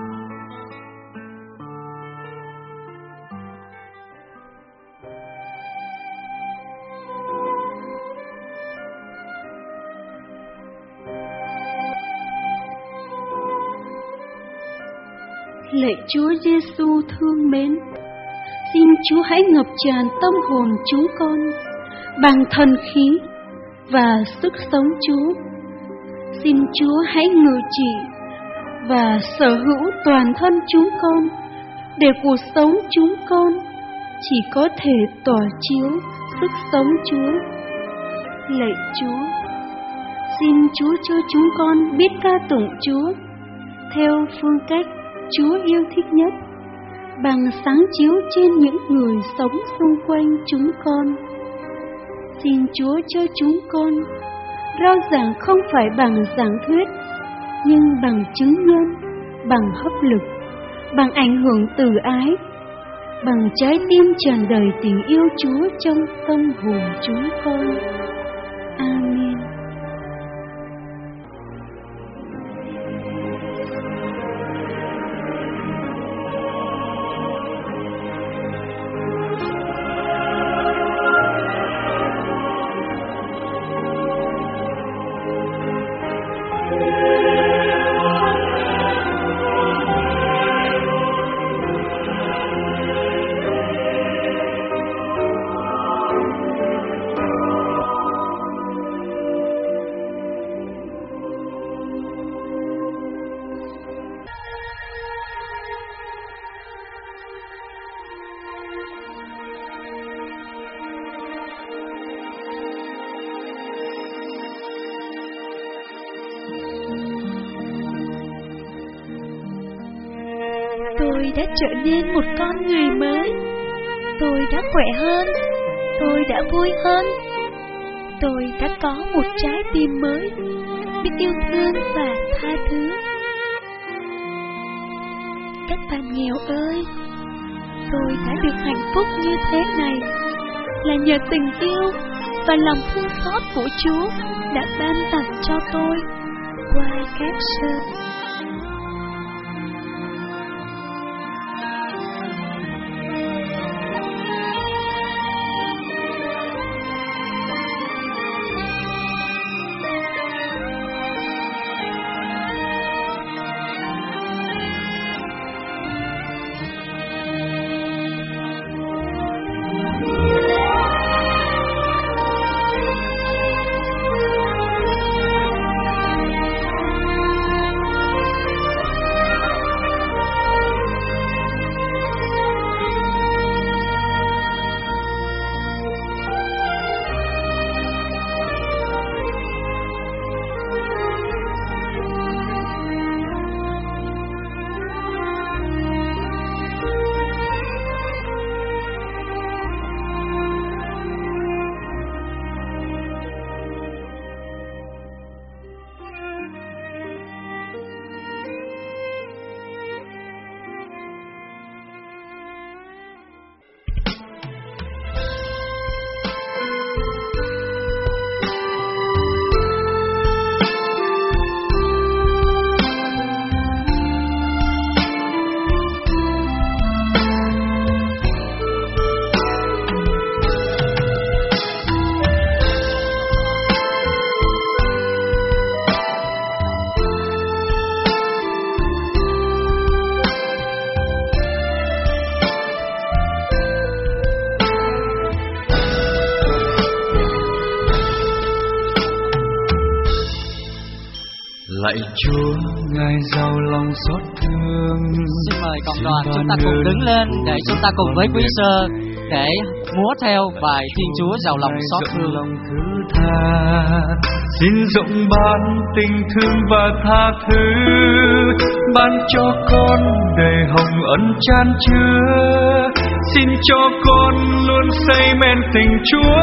Lạy Chúa Giêsu thương mến, xin Chúa hãy ngập tràn tâm hồn chúng con bằng thần khí và sức sống Chúa. Xin Chúa hãy ngự trị và sở hữu toàn thân chúng con, để cuộc sống chúng con chỉ có thể tỏa chiếu sức sống Chúa. Lạy Chúa, xin Chúa cho chúng con biết ca tụng Chúa theo phương cách Chúa yêu thích nhất, bằng sáng chiếu trên những người sống xung quanh chúng con. Xin Chúa cho chúng con rao giảng không phải bằng giảng thuyết, nhưng bằng chứng nhân, bằng hấp lực, bằng ảnh hưởng từ ái, bằng trái tim tràn đầy tình yêu Chúa trong tâm hồn chúng con. Amen. Tôi đã trở nên một con người mới. Tôi đã khỏe hơn. Tôi đã vui hơn. Tôi đã có một trái tim mới, biết yêu thương và tha thứ. Các bạn nghèo ơi, tôi đã được hạnh phúc như thế này là nhờ tình yêu và lòng thương xót của Chúa đã ban tặng cho tôi qua các sơn. Lạy Chúa, Ngài giàu lòng xót thương. Xin mời cộng đoàn chúng ta cùng đứng lên để chúng ta cùng với quý sơ để múa theo bài Thiên Chúa giàu lòng xót thương. Lòng thứ tha, xin rộng ban tình thương và tha thứ, ban cho con đầy hồng ân chan chứa. Xin cho con luôn say men tình Chúa.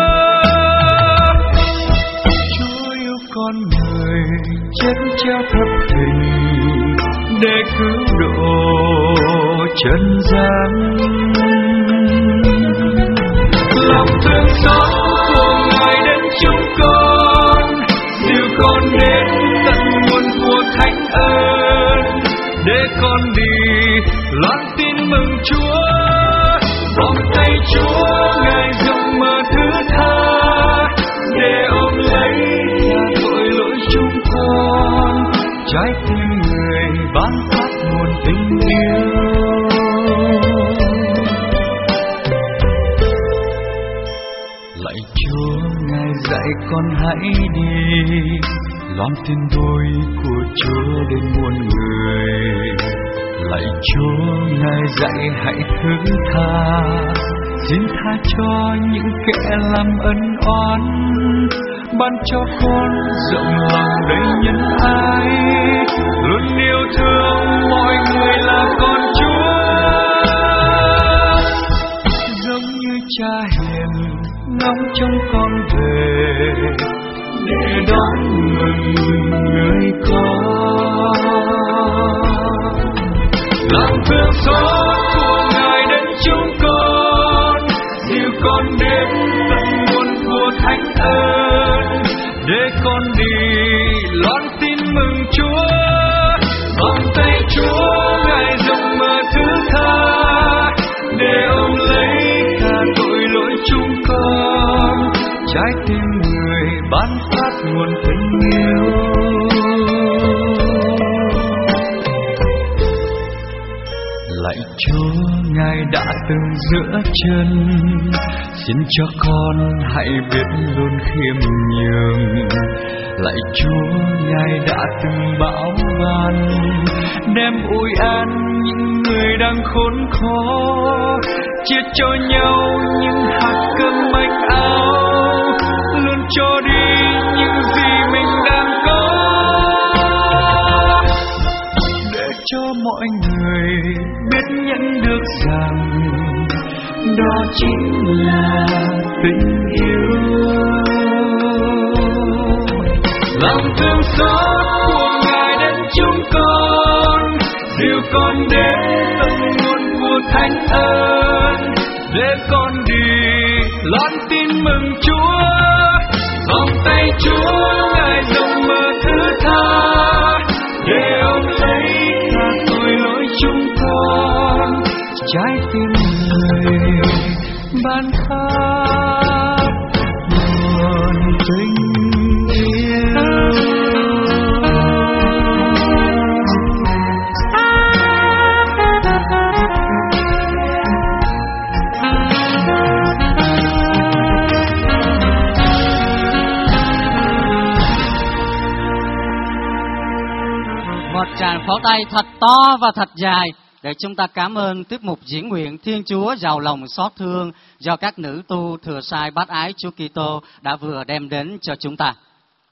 Chúa yêu con người chết treo thập hình để cứu độ trần gian. Lòng thương xót của Ngài đến chúng con, dìu con đến tận nguồn của thánh ơn, để con đi loan tin mừng Chúa. Vòng tay Chúa Ngài rộng mở thứ tha, để ôm lấy tha tội lỗi chúng con. Trái tim người ban phát nguồn tình yêu. Lạy Chúa, Ngài dạy con hãy đi, loan tin vui của Chúa đến muôn người. Lạy Chúa, Ngài dạy hãy thứ tha, xin tha cho những kẻ làm ân oán. Ban cho con rộng lòng đầy nhân ái, luôn yêu thương mọi người là con Chúa. Giống như Cha hiền ngóng trông con về, để đón mừng người con. Lòng thương xót của Ngài đến chúng con, dìu con đến tận nguồn của thánh ơn, để con đi loan tin mừng Chúa. Vòng tay Chúa Ngài rộng mở thứ tha, để ôm lấy tha tội lỗi chúng con. Trái tim người ban phát nguồn tình yêu. Lạy Chúa, Ngài đã từng giữa chân, xin cho con hãy biết luôn khiêm nhường. Lạy Chúa, Ngài đã từng bảo ban, đem ủi an những người đang khốn khó, chia cho nhau những hạt cơm manh áo, luôn cho đi những gì mình đang có, để cho mọi người biết nhận được rằng đó chính là tình yêu. Lòng thương xót của Ngài đến chúng con, dìu con đến tận nguồn của thánh ơn, để con đi loan tin mừng Chúa. Vòng tay Chúa Ngài rộng mở thứ tha, để ôm lấy tha tội lỗi chúng con. Trái tim người ban phát nguồn tình yêu. Một tràng pháo tay thật to và thật dài để chúng ta cảm ơn tiết mục diễn nguyện Thiên Chúa giàu lòng xót thương do các nữ tu thừa sai bác ái Chúa Kitô đã vừa đem đến cho chúng ta.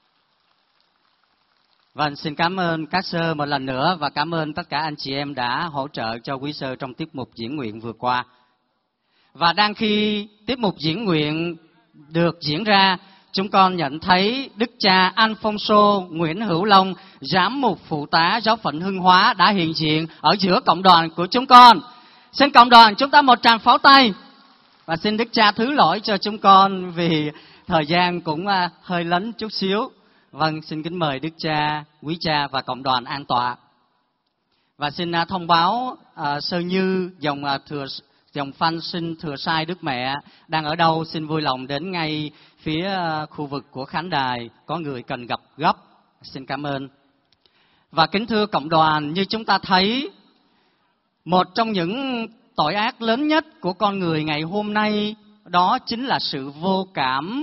Vâng, xin cảm ơn các sơ một lần nữa và cảm ơn tất cả anh chị em đã hỗ trợ cho quý sơ trong tiết mục diễn nguyện vừa qua. Và đang khi tiết mục diễn nguyện được diễn ra, chúng con nhận thấy Đức cha Alfonso Nguyễn Hữu Long, giám mục phụ tá giáo phận Hưng Hóa đã hiện diện ở giữa cộng đoàn của chúng con. Xin cộng đoàn chúng ta một tràng pháo tay. Và xin Đức cha thứ lỗi cho chúng con vì thời gian cũng hơi lấn chút xíu. Vâng, xin kính mời Đức cha, quý cha và cộng đoàn an tọa. Và xin thông báo uh, sơ như dòng uh, thừa dòng Phan Sinh Thừa Sai Đức Mẹ đang ở đâu, xin vui lòng đến ngay phía khu vực của khán đài, có người cần gặp gấp. Xin cảm ơn. Và kính thưa cộng đoàn, như chúng ta thấy, một trong những tội ác lớn nhất của con người ngày hôm nay đó chính là sự vô cảm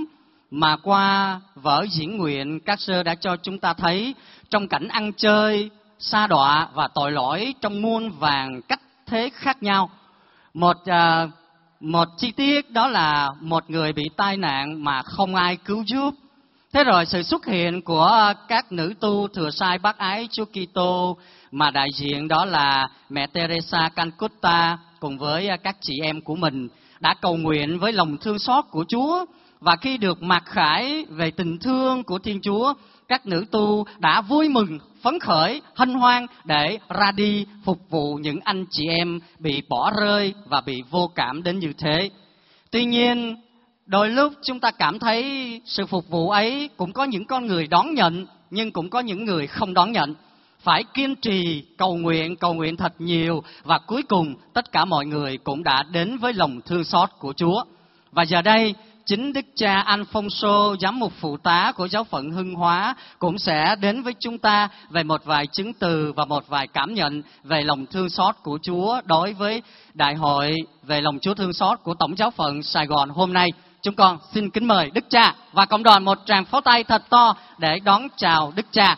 mà qua vở diễn nguyện các sơ đã cho chúng ta thấy trong cảnh ăn chơi, sa đọa và tội lỗi trong muôn vàn cách thế khác nhau. Một uh, một chi tiết đó là một người bị tai nạn mà không ai cứu giúp. Thế rồi sự xuất hiện của các nữ tu thừa sai bác ái Chúa Kitô mà đại diện đó là mẹ Teresa Calcutta cùng với các chị em của mình đã cầu nguyện với lòng thương xót của Chúa, và khi được mặc khải về tình thương của Thiên Chúa, các nữ tu đã vui mừng, phấn khởi, hân hoan để ra đi phục vụ những anh chị em bị bỏ rơi và bị vô cảm đến như thế. Tuy nhiên, đôi lúc chúng ta cảm thấy sự phục vụ ấy cũng có những con người đón nhận, nhưng cũng có những người không đón nhận. Phải kiên trì, cầu nguyện, cầu nguyện thật nhiều, và cuối cùng tất cả mọi người cũng đã đến với lòng thương xót của Chúa. Và giờ đây, chính Đức cha Alfonso, giám mục phụ tá của giáo phận Hưng Hóa, cũng sẽ đến với chúng ta về một vài chứng từ và một vài cảm nhận về lòng thương xót của Chúa đối với đại hội về lòng Chúa thương xót của Tổng giáo phận Sài Gòn hôm nay. Chúng con xin kính mời Đức cha và cộng đoàn một tràng pháo tay thật to để đón chào Đức cha.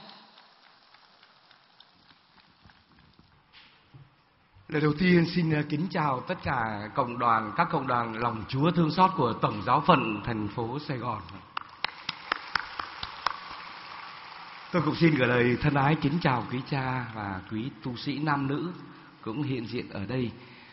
Lời đầu tiên xin kính chào tất cả cộng đoàn, các cộng đoàn lòng Chúa thương xót của Tổng giáo phận thành phố Sài Gòn. Tôi cũng xin gửi lời thân ái kính chào quý cha và quý tu sĩ nam nữ cũng hiện diện ở đây.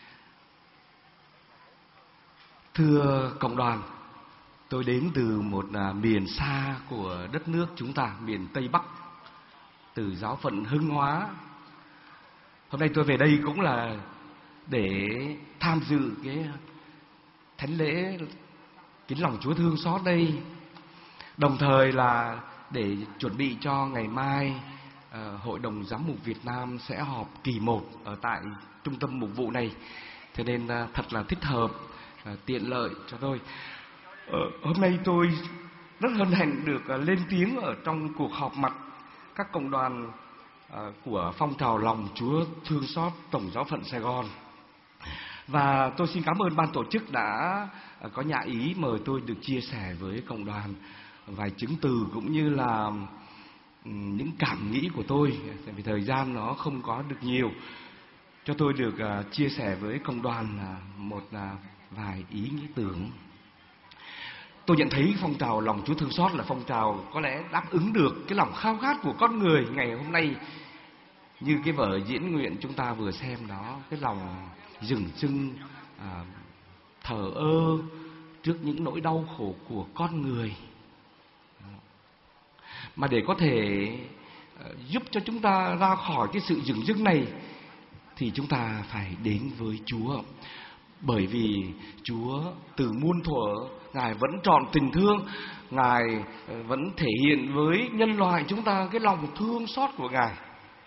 Thưa cộng đoàn, tôi đến từ một miền xa của đất nước chúng ta, miền Tây Bắc, từ giáo phận Hưng Hóa. Hôm nay tôi về đây cũng là để tham dự cái thánh lễ kính lòng Chúa thương xót đây, đồng thời là để chuẩn bị cho ngày mai uh, Hội đồng Giám mục Việt Nam sẽ họp kỳ một ở tại trung tâm mục vụ này, thế nên uh, thật là thích hợp, uh, tiện lợi cho tôi. Uh, hôm nay tôi rất hân hạnh được uh, lên tiếng ở trong cuộc họp mặt các cộng đoàn của phong trào lòng Chúa thương xót Tổng giáo phận Sài Gòn. Và tôi xin cảm ơn ban tổ chức đã có nhã ý mời tôi được chia sẻ với cộng đoàn vài chứng từ cũng như là những cảm nghĩ của tôi, tại vì thời gian nó không có được nhiều, cho tôi được chia sẻ với cộng đoàn một vài ý nghĩ tưởng. Tôi nhận thấy phong trào lòng Chúa thương xót là phong trào có lẽ đáp ứng được cái lòng khao khát của con người ngày hôm nay. Như cái vở diễn nguyện chúng ta vừa xem đó, cái lòng dửng dưng, à, thờ ơ trước những nỗi đau khổ của con người. Mà để có thể uh, giúp cho chúng ta ra khỏi cái sự dửng dưng này thì chúng ta phải đến với Chúa. Bởi vì Chúa từ muôn thuở Ngài vẫn trọn tình thương, Ngài vẫn thể hiện với nhân loại chúng ta cái lòng thương xót của Ngài.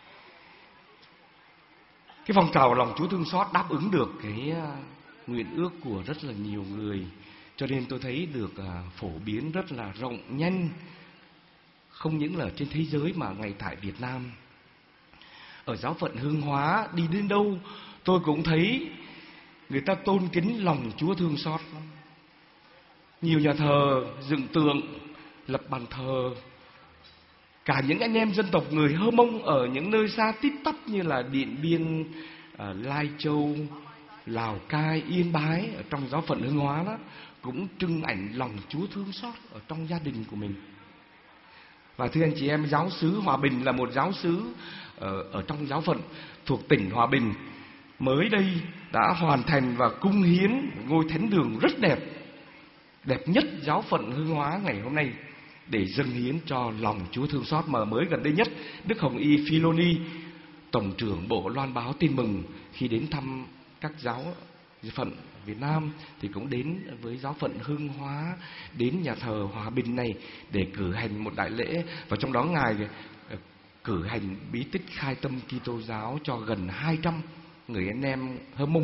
Cái phong trào lòng Chúa thương xót đáp ứng được cái nguyện ước của rất là nhiều người, cho nên tôi thấy được phổ biến rất là rộng nhanh, không những là trên thế giới mà ngay tại Việt Nam. Ở giáo phận Hưng Hóa đi đến đâu tôi cũng thấy người ta tôn kính lòng Chúa thương xót. Nhiều nhà thờ dựng tượng, lập bàn thờ. Cả những anh em dân tộc người Hơ Mông ở những nơi xa tít tắp như là Điện Biên, Lai Châu, Lào Cai, Yên Bái, ở trong giáo phận Hưng Hóa đó cũng trưng ảnh lòng Chúa thương xót ở trong gia đình của mình. Và thưa anh chị em, giáo xứ Hòa Bình là một giáo xứ ở, ở trong giáo phận thuộc tỉnh Hòa Bình, mới đây đã hoàn thành và cung hiến ngôi thánh đường rất đẹp, đẹp nhất giáo phận Hưng Hóa ngày hôm nay, để dâng hiến cho lòng Chúa thương xót. Mà mới gần đây nhất, Đức Hồng Y Philoni, Tổng trưởng Bộ Loan báo Tin mừng, khi đến thăm các giáo phận Việt Nam thì cũng đến với giáo phận Hưng Hóa, đến nhà thờ Hòa Bình này để cử hành một đại lễ, và trong đó Ngài cử hành bí tích khai tâm Kitô giáo cho gần hai trăm người anh em Hơ Mông.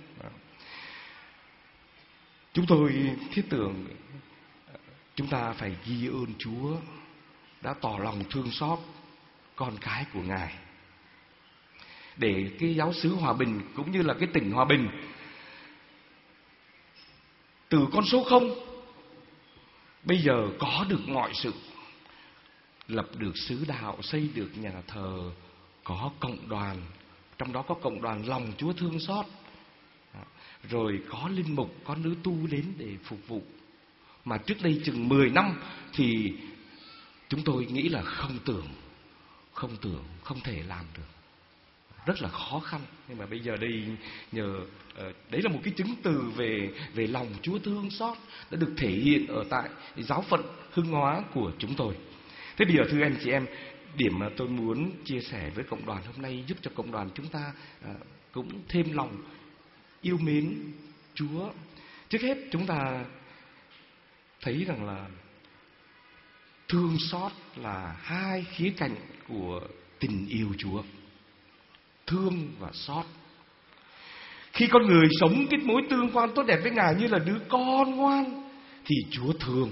Chúng tôi thiết tưởng chúng ta phải ghi ơn Chúa đã tỏ lòng thương xót con cái của Ngài, để cái giáo xứ Hòa Bình cũng như là cái tỉnh Hòa Bình từ con số không bây giờ có được mọi sự, lập được xứ đạo, xây được nhà thờ, có cộng đoàn, trong đó có cộng đoàn lòng Chúa thương xót, rồi có linh mục, có nữ tu đến để phục vụ. Mà trước đây chừng mười năm thì chúng tôi nghĩ là không tưởng, không tưởng, không thể làm được, rất là khó khăn. Nhưng mà bây giờ đây nhờ đấy là một cái chứng từ về về lòng Chúa thương xót đã được thể hiện ở tại giáo phận Hưng Hóa của chúng tôi. Thế bây giờ thưa anh chị em, điểm mà tôi muốn chia sẻ với cộng đoàn hôm nay giúp cho cộng đoàn chúng ta cũng thêm lòng yêu mến Chúa. Trước hết chúng ta thấy rằng là thương xót là hai khía cạnh của tình yêu Chúa. Thương và xót. Khi con người sống cái mối tương quan tốt đẹp với Ngài như là đứa con ngoan thì Chúa thương.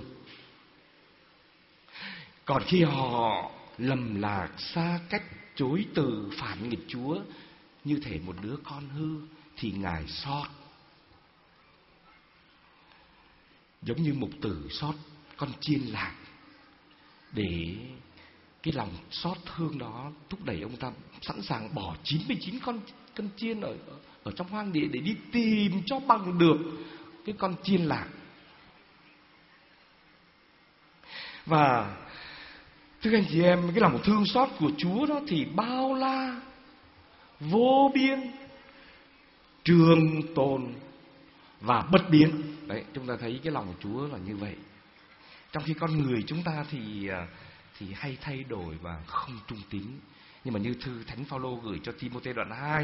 Còn khi họ lầm lạc, xa cách, chối từ, phản nghịch Chúa như thể một đứa con hư thì Ngài xót. Giống như mục tử xót con chiên lạc, để cái lòng xót thương đó thúc đẩy ông ta sẵn sàng bỏ chín mươi chín con con chiên ở ở trong hoang địa để đi tìm cho bằng được cái con chiên lạc. Và thưa anh chị em, cái lòng thương xót của Chúa đó thì bao la, vô biên, trường tồn và bất biến. Đấy, chúng ta thấy cái lòng Chúa là như vậy. Trong khi con người chúng ta thì thì hay thay đổi và không trung tín. Nhưng mà như thư Thánh Phaolô gửi cho Ti-mô-thê đoạn hai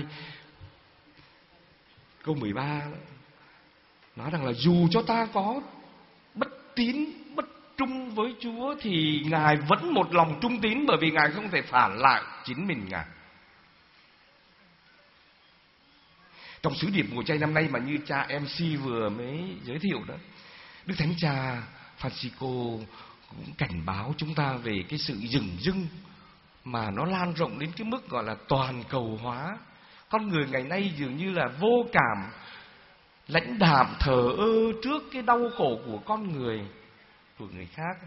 câu mười ba nói rằng là dù cho ta có bất tín, bất trung với Chúa thì Ngài vẫn một lòng trung tín, bởi vì Ngài không thể phản lại chính mình Ngài. Trong sứ điệp mùa chay năm nay mà như cha em xê vừa mới giới thiệu đó, Đức Thánh Cha Francisco cũng cảnh báo chúng ta về cái sự dửng dưng mà nó lan rộng đến cái mức gọi là toàn cầu hóa. Con người ngày nay dường như là vô cảm, lãnh đạm, thờ ơ trước cái đau khổ của con người, của người khác.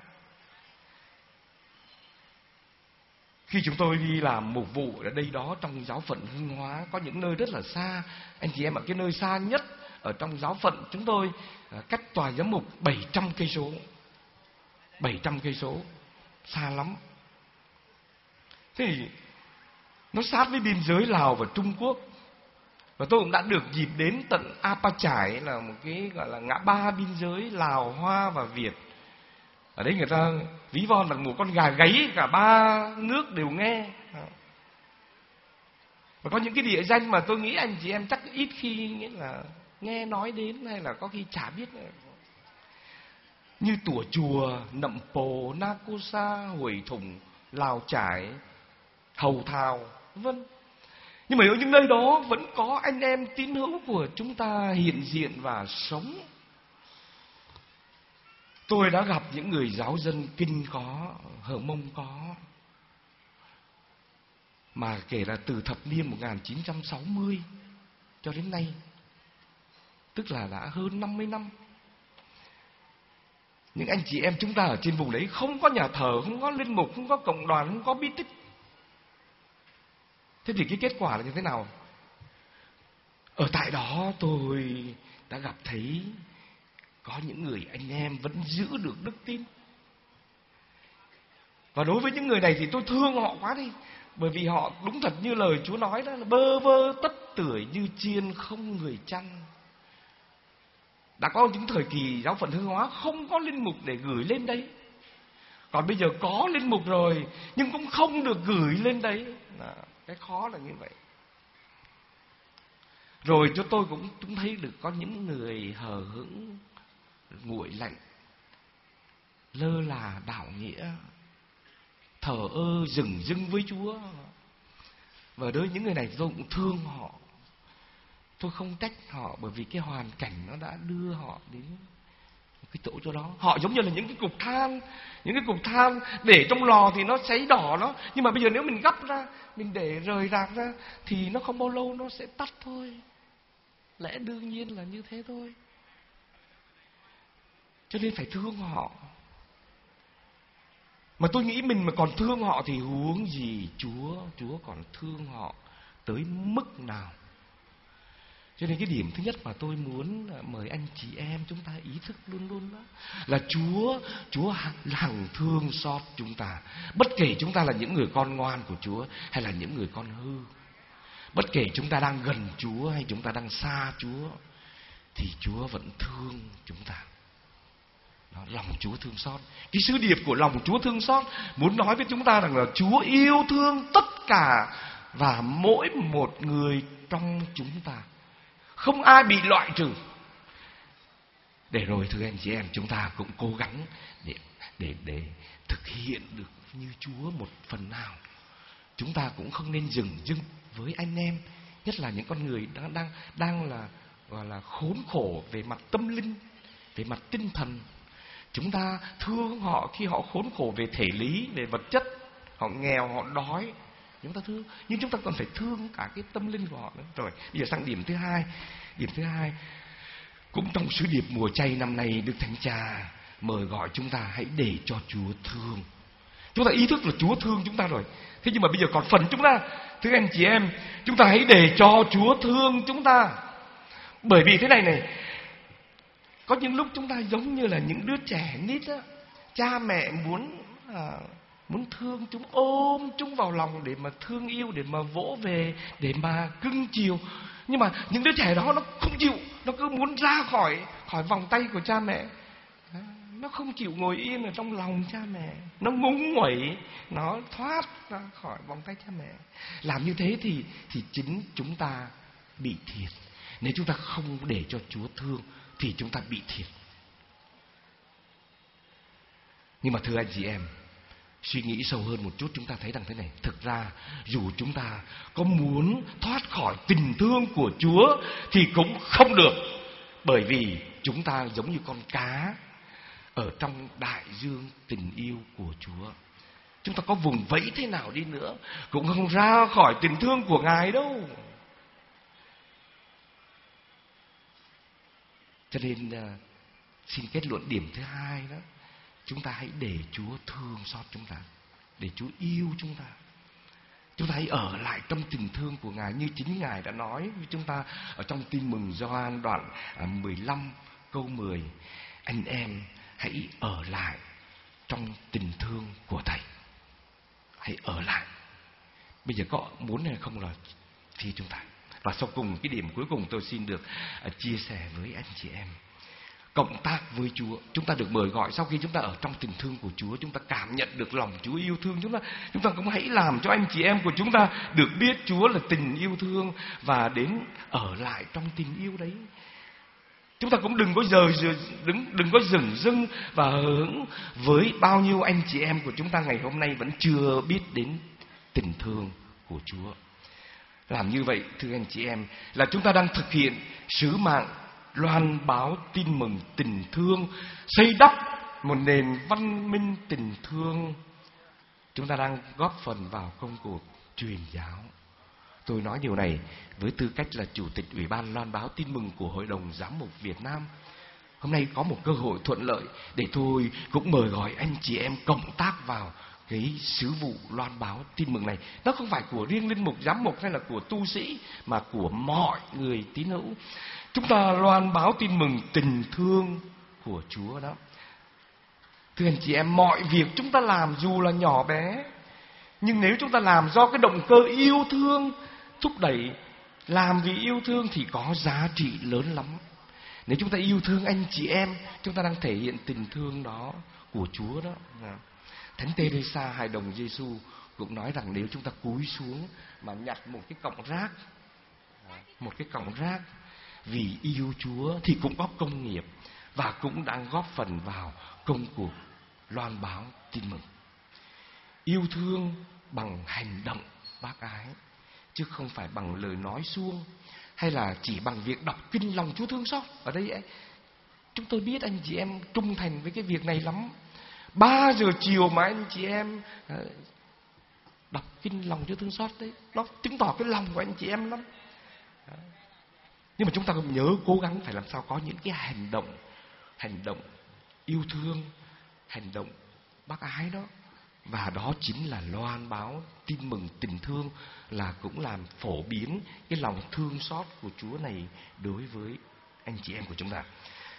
Khi chúng tôi đi làm mục vụ ở đây đó trong giáo phận Hưng Hóa, có những nơi rất là xa. Anh chị em ở cái nơi xa nhất ở trong giáo phận chúng tôi, cách tòa giám mục bảy trăm cây số. bảy trăm cây số, xa lắm. Thế thì nó sát với biên giới Lào và Trung Quốc. Và tôi cũng đã được dịp đến tận Apa Chải, là một cái gọi là ngã ba biên giới Lào, Hoa và Việt. Ở đấy người ta ví von bằng một con gà gáy, cả ba nước đều nghe. Và có những cái địa danh mà tôi nghĩ anh chị em chắc ít khi nghĩa là nghe nói đến, hay là có khi chả biết nữa. Như Tủa Chùa, Nậm Pồ, Na Cô Sa, Huồi Thủng, Lào Chải, Hầu Thào, vân. Nhưng mà ở những nơi đó vẫn có anh em tín hữu của chúng ta hiện diện và sống. Tôi đã gặp những người giáo dân Kinh có, Hờ Mông có, mà kể là từ thập niên một nghìn chín trăm sáu mươi cho đến nay, tức là đã hơn năm mươi năm. Những anh chị em chúng ta ở trên vùng đấy không có nhà thờ, không có linh mục, không có cộng đoàn, không có bí tích. Thế thì cái kết quả là như thế nào? Ở tại đó tôi đã gặp thấy có những người anh em vẫn giữ được đức tin. Và đối với những người này thì tôi thương họ quá đi. Bởi vì họ đúng thật như lời Chúa nói đó, là bơ vơ tất tưởi như chiên không người chăn. Đã có những thời kỳ giáo phận Hưng Hóa không có linh mục để gửi lên đấy. Còn bây giờ có linh mục rồi nhưng cũng không được gửi lên đấy. Cái khó là như vậy. Rồi cho tôi cũng, cũng thấy được có những người hờ hững, nguội lạnh, lơ là đạo nghĩa, thờ ơ dửng dưng với Chúa. Và đối với những người này tôi cũng thương họ. Tôi không trách họ, bởi vì cái hoàn cảnh nó đã đưa họ đến cái chỗ chỗ đó. Họ giống như là những cái cục than, những cái cục than để trong lò thì nó cháy đỏ nó, nhưng mà bây giờ nếu mình gấp ra, mình để rời rạc ra thì nó không bao lâu nó sẽ tắt thôi. Lẽ đương nhiên là như thế thôi. Cho nên phải thương họ. Mà tôi nghĩ mình mà còn thương họ thì huống gì Chúa, Chúa còn thương họ tới mức nào. Cho nên cái điểm thứ nhất mà tôi muốn mời anh chị em chúng ta ý thức luôn luôn đó là Chúa, Chúa hằng thương xót chúng ta. Bất kể chúng ta là những người con ngoan của Chúa hay là những người con hư, bất kể chúng ta đang gần Chúa hay chúng ta đang xa Chúa, thì Chúa vẫn thương chúng ta. Đó, lòng Chúa thương xót. Cái sứ điệp của lòng Chúa thương xót muốn nói với chúng ta rằng là Chúa yêu thương tất cả và mỗi một người trong chúng ta, không ai bị loại trừ. Để rồi thưa anh chị em, chúng ta cũng cố gắng để để để thực hiện được như Chúa một phần nào. Chúng ta cũng không nên dừng dưng với anh em, nhất là những con người đang đang đang là gọi là khốn khổ về mặt tâm linh, về mặt tinh thần. Chúng ta thương họ khi họ khốn khổ về thể lý, về vật chất, họ nghèo, họ đói, chúng ta thương. Nhưng chúng ta còn phải thương cả cái tâm linh của họ nữa. Rồi, bây giờ sang điểm thứ hai. Điểm thứ hai, cũng trong sứ điệp mùa chay năm nay, Đức Thánh Cha mời gọi chúng ta hãy để cho Chúa thương. Chúng ta ý thức là Chúa thương chúng ta rồi. Thế nhưng mà bây giờ còn phần chúng ta. Thưa anh chị em, chúng ta hãy để cho Chúa thương chúng ta. Bởi vì thế này này, có những lúc chúng ta giống như là những đứa trẻ nít á, cha mẹ muốn à, muốn thương chúng, ôm chúng vào lòng để mà thương yêu, để mà vỗ về, để mà cưng chiều. Nhưng mà những đứa trẻ đó nó không chịu, nó cứ muốn ra khỏi khỏi vòng tay của cha mẹ. Nó không chịu ngồi yên ở trong lòng cha mẹ, nó ngúng nguẩy, nó thoát ra khỏi vòng tay cha mẹ. Làm như thế thì thì chính chúng ta bị thiệt. Nếu chúng ta không để cho Chúa thương thì chúng ta bị thiệt. Nhưng mà thưa anh chị em, suy nghĩ sâu hơn một chút, chúng ta thấy rằng thế này. Thực ra dù chúng ta có muốn thoát khỏi tình thương của Chúa thì cũng không được. Bởi vì chúng ta giống như con cá ở trong đại dương tình yêu của Chúa. Chúng ta có vùng vẫy thế nào đi nữa cũng không ra khỏi tình thương của Ngài đâu. Cho nên uh, xin kết luận điểm thứ hai đó, chúng ta hãy để Chúa thương xót chúng ta, để Chúa yêu chúng ta. Chúng ta hãy ở lại trong tình thương của Ngài như chính Ngài đã nói với chúng ta ở trong Tin mừng Gioan đoạn mười lăm câu mười. Anh em hãy ở lại trong tình thương của Thầy. Hãy ở lại. Bây giờ có muốn hay không là thì chúng ta. Và sau cùng, cái điểm cuối cùng tôi xin được uh, chia sẻ với anh chị em. Cộng tác với Chúa. Chúng ta được mời gọi sau khi chúng ta ở trong tình thương của Chúa, chúng ta cảm nhận được lòng Chúa yêu thương chúng ta. Chúng ta cũng hãy làm cho anh chị em của chúng ta được biết Chúa là tình yêu thương và đến ở lại trong tình yêu đấy. Chúng ta cũng đừng có giờ đừng, đừng có dửng dưng và hưởng với bao nhiêu anh chị em của chúng ta ngày hôm nay vẫn chưa biết đến tình thương của Chúa. Làm như vậy, thưa anh chị em, là chúng ta đang thực hiện sứ mạng loan báo tin mừng tình thương, xây đắp một nền văn minh tình thương. Chúng ta đang góp phần vào công cuộc truyền giáo. Tôi nói điều này với tư cách là Chủ tịch Ủy ban loan báo tin mừng của Hội đồng Giám mục Việt Nam. Hôm nay có một cơ hội thuận lợi để tôi cũng mời gọi anh chị em cộng tác vào cái sứ vụ loan báo tin mừng này. Nó không phải của riêng linh mục, giám mục hay là của tu sĩ, mà của mọi người tín hữu. Chúng ta loan báo tin mừng tình thương của Chúa đó. Thưa anh chị em, mọi việc chúng ta làm dù là nhỏ bé, nhưng nếu chúng ta làm do cái động cơ yêu thương thúc đẩy, làm vì yêu thương thì có giá trị lớn lắm. Nếu chúng ta yêu thương anh chị em, chúng ta đang thể hiện tình thương đó của Chúa đó. Thánh Teresa hài đồng Giêsu cũng nói rằng nếu chúng ta cúi xuống mà nhặt một cái cọng rác, một cái cọng rác vì yêu Chúa thì cũng có công nghiệp và cũng đang góp phần vào công cuộc loan báo tin mừng. Yêu thương bằng hành động bác ái, chứ không phải bằng lời nói suông hay là chỉ bằng việc đọc kinh lòng Chúa thương xót. Ở đây ấy, chúng tôi biết anh chị em trung thành với cái việc này lắm. Ba giờ chiều mà anh chị em đọc kinh lòng Chúa thương xót đấy, nó chứng tỏ cái lòng của anh chị em lắm. Nhưng mà chúng ta cũng nhớ cố gắng phải làm sao có những cái hành động, hành động yêu thương, hành động bác ái đó Và đó chính là loan báo tin mừng tình thương, là cũng làm phổ biến cái lòng thương xót của Chúa này đối với anh chị em của chúng ta.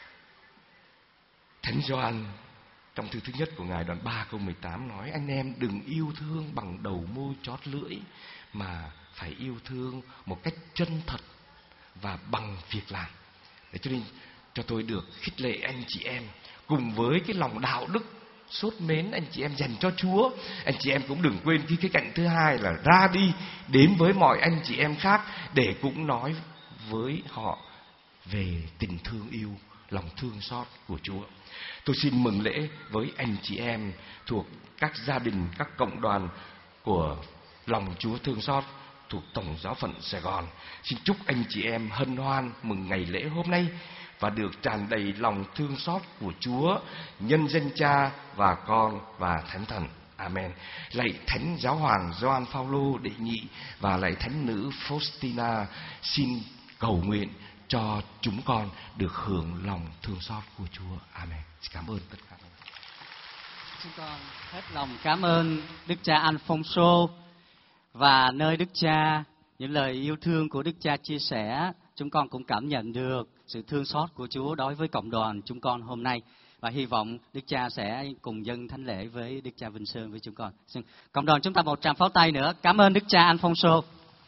Thánh Gioan trong thư thứ nhất của Ngài đoạn ba câu mười tám nói: anh em đừng yêu thương bằng đầu môi chót lưỡi, mà phải yêu thương một cách chân thật và bằng việc làm. Để cho nên cho tôi được khích lệ anh chị em cùng với cái lòng đạo đức sốt mến anh chị em dành cho Chúa. Anh chị em cũng đừng quên cái cái cạnh thứ hai là ra đi đến với mọi anh chị em khác để cũng nói với họ về tình thương yêu, lòng thương xót của Chúa. Tôi xin mừng lễ với anh chị em thuộc các gia đình, các cộng đoàn của lòng Chúa thương xót thuộc Tổng Giáo phận Sài Gòn. Xin chúc anh chị em hân hoan mừng ngày lễ hôm nay và được tràn đầy lòng thương xót của Chúa, nhân danh Cha và Con và Thánh Thần. Amen. Lạy Thánh Giáo hoàng Gioan Phaolô đệ nhị và lạy Thánh nữ Faustina, xin cầu nguyện cho chúng con được hưởng lòng thương xót của Chúa. Amen. Xin cảm ơn tất cả. Chúng con hết lòng cảm ơn Đức Cha Alfonso, và nơi Đức Cha, những lời yêu thương của Đức Cha chia sẻ, chúng con cũng cảm nhận được sự thương xót của Chúa đối với cộng đoàn chúng con hôm nay. Và hy vọng Đức Cha sẽ cùng dâng thánh lễ với Đức Cha Vinh Sơn với chúng con. Xin cộng đoàn chúng ta một tràng pháo tay nữa. Cảm ơn Đức Cha Alfonso.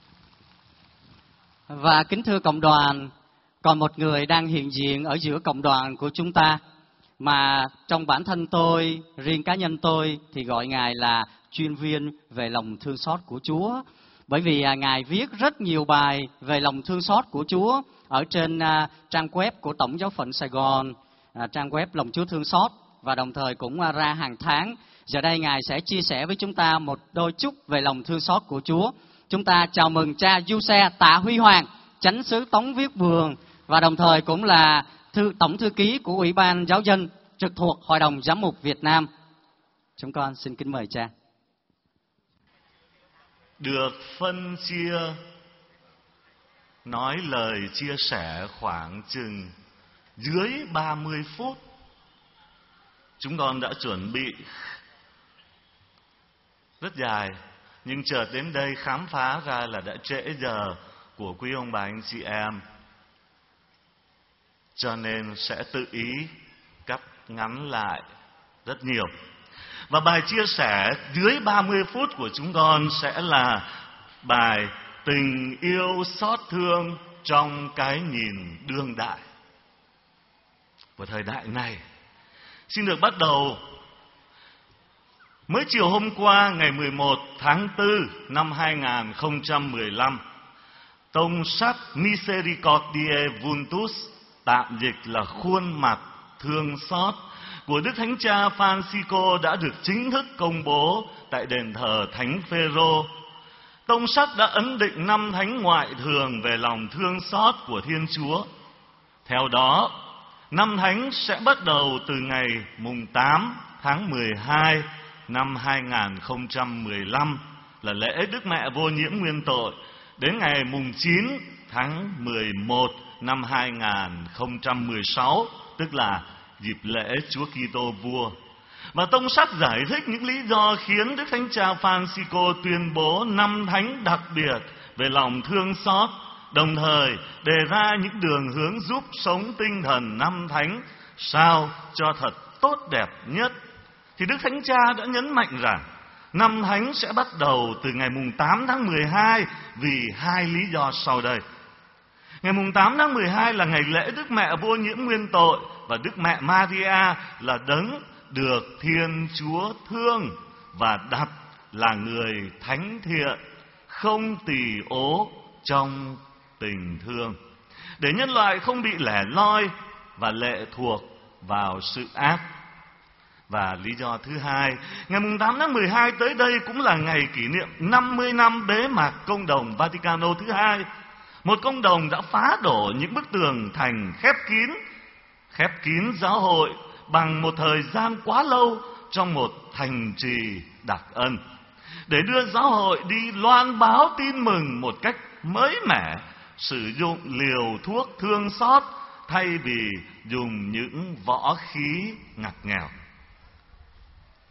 Và kính thưa cộng đoàn, còn một người đang hiện diện ở giữa cộng đoàn của chúng ta, mà trong bản thân tôi, riêng cá nhân tôi thì gọi Ngài là chuyên viên về lòng thương xót của Chúa. Bởi vì à, Ngài viết rất nhiều bài về lòng thương xót của Chúa ở trên à, trang web của Tổng Giáo phận Sài Gòn, à, trang web Lòng Chúa Thương Xót, và đồng thời cũng à, ra hàng tháng. Giờ đây Ngài sẽ chia sẻ với chúng ta một đôi chút về lòng thương xót của Chúa. Chúng ta chào mừng cha Du Xe Tạ Huy Hoàng, chánh xứ Tống Viết Vườn, và đồng thời cũng là thư, tổng thư ký của Ủy ban Giáo dân trực thuộc Hội đồng Giám mục Việt Nam. Chúng con xin kính mời cha. Được phân chia nói lời chia sẻ khoảng chừng dưới ba mươi phút. Chúng con đã chuẩn bị rất dài, nhưng chợt đến đây khám phá ra là đã trễ giờ của quý ông bà anh chị em, cho nên sẽ tự ý cắt ngắn lại rất nhiều. Và bài chia sẻ dưới ba mươi phút của chúng con sẽ là bài Tình yêu xót thương trong cái nhìn đương đại của thời đại này. Xin được bắt đầu. Mới chiều hôm qua, ngày mười một tháng tư năm hai nghìn không trăm mười lăm, tông sách Misericordiae Vultus, tạm dịch là khuôn mặt thương xót, của Đức Thánh Cha Francisco đã được chính thức công bố tại đền thờ Thánh Phêrô. Tông sách đã ấn định năm thánh ngoại thường về lòng thương xót của Thiên Chúa. Theo đó, năm thánh sẽ bắt đầu từ ngày mùng tám tháng mười hai năm hai nghìn không trăm mười lăm là lễ Đức Mẹ Vô Nhiễm Nguyên Tội, đến ngày mùng chín tháng mười một năm hai nghìn không trăm mười sáu, tức là dịp lễ Chúa Kitô Vua. Và tông sách giải thích những lý do khiến Đức Thánh Cha Francisco tuyên bố năm thánh đặc biệt về lòng thương xót, đồng thời đề ra những đường hướng giúp sống tinh thần năm thánh sao cho thật tốt đẹp nhất. Thì Đức Thánh Cha đã nhấn mạnh rằng năm thánh sẽ bắt đầu từ ngày mùng tám tháng mười hai vì hai lý do sau đây. Ngày mùng tám tháng mười hai là ngày lễ Đức Mẹ Vô Nhiễm Nguyên Tội, và Đức Mẹ Maria là đấng được Thiên Chúa thương và đặt là người thánh thiện, không tỳ ố trong tình thương, để nhân loại không bị lẻ loi và lệ thuộc vào sự ác. Và lý do thứ hai, ngày mùng tám tháng mười hai tới đây cũng là ngày kỷ niệm năm mươi năm bế mạc Công đồng Vaticano thứ hai, một công đồng đã phá đổ những bức tường thành khép kín, khép kín giáo hội bằng một thời gian quá lâu trong một thành trì đặc ân, để đưa giáo hội đi loan báo tin mừng một cách mới mẻ, sử dụng liều thuốc thương xót thay vì dùng những võ khí ngặt nghèo.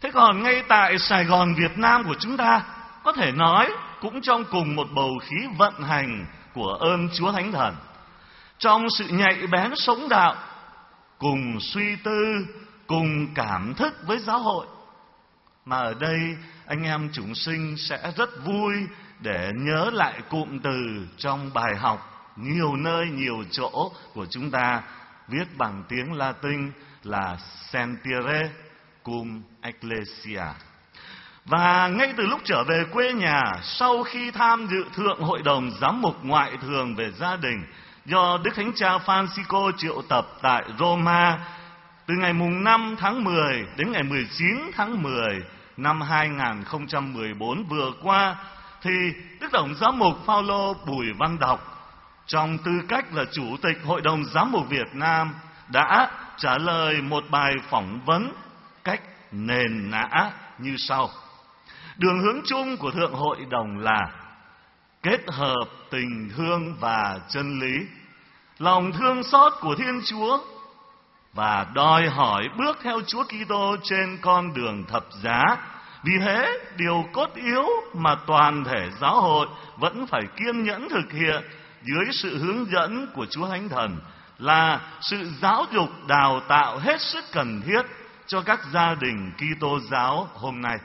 Thế còn ngay tại Sài Gòn Việt Nam của chúng ta, có thể nói cũng trong cùng một bầu khí vận hành của ơn Chúa Thánh Thần, trong sự nhạy bén sống đạo, cùng suy tư, cùng cảm thức với giáo hội, mà ở đây anh em chúng sinh sẽ rất vui để nhớ lại cụm từ trong bài học nhiều nơi nhiều chỗ của chúng ta viết bằng tiếng Latin là Sentire cum Ecclesia. Và ngay từ lúc trở về quê nhà, sau khi tham dự Thượng Hội đồng Giám mục Ngoại thường về gia đình do Đức Thánh Cha Francisco triệu tập tại Roma từ ngày mùng năm tháng mười đến ngày mười chín tháng mười năm hai nghìn không trăm mười bốn vừa qua, thì Đức Tổng Giám mục Phaolô Bùi Văn Đọc, trong tư cách là Chủ tịch Hội đồng Giám mục Việt Nam, đã trả lời một bài phỏng vấn cách nền nã như sau. Đường hướng chung của Thượng Hội đồng là kết hợp tình thương và chân lý, lòng thương xót của Thiên Chúa và đòi hỏi bước theo Chúa Kitô trên con đường thập giá. Vì thế, điều cốt yếu mà toàn thể giáo hội vẫn phải kiên nhẫn thực hiện dưới sự hướng dẫn của Chúa Thánh Thần là sự giáo dục đào tạo hết sức cần thiết cho các gia đình Kitô giáo hôm nay.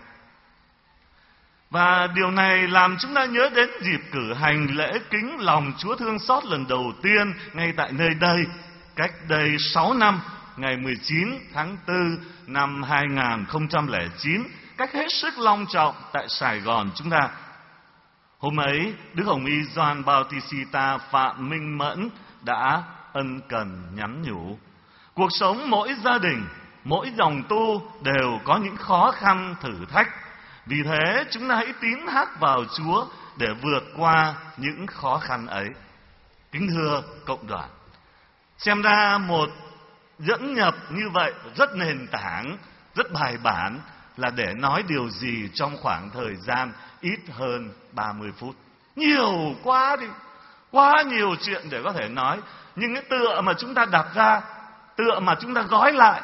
Và điều này làm chúng ta nhớ đến dịp cử hành lễ kính lòng Chúa thương xót lần đầu tiên ngay tại nơi đây, cách đây sáu năm, ngày mười chín tháng tư năm hai nghìn không trăm lẻ chín, cách hết sức long trọng tại Sài Gòn chúng ta. Hôm ấy, Đức Hồng Y Gioan Bautista Phạm Minh Mẫn đã ân cần nhắn nhủ: cuộc sống mỗi gia đình, mỗi dòng tu đều có những khó khăn thử thách. Vì thế chúng ta hãy tín thác vào Chúa để vượt qua những khó khăn ấy. Kính thưa cộng đoàn, xem ra một dẫn nhập như vậy rất nền tảng, rất bài bản là để nói điều gì trong khoảng thời gian ít hơn ba mươi phút. Nhiều quá đi, quá nhiều chuyện để có thể nói. Nhưng cái tựa mà chúng ta đặt ra, tựa mà chúng ta gói lại: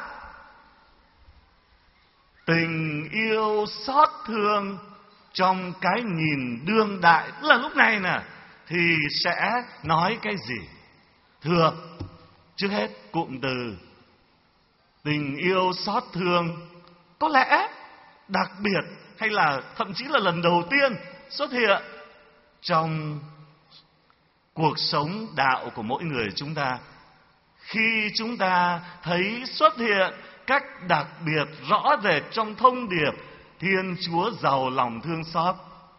tình yêu xót thương trong cái nhìn đương đại. Tức là lúc này nè, thì sẽ nói cái gì? Thưa, trước hết cụm từ tình yêu xót thương có lẽ đặc biệt hay là thậm chí là lần đầu tiên xuất hiện trong cuộc sống đạo của mỗi người chúng ta, khi chúng ta thấy xuất hiện cách đặc biệt rõ rệt trong thông điệp Thiên Chúa giàu lòng thương xót,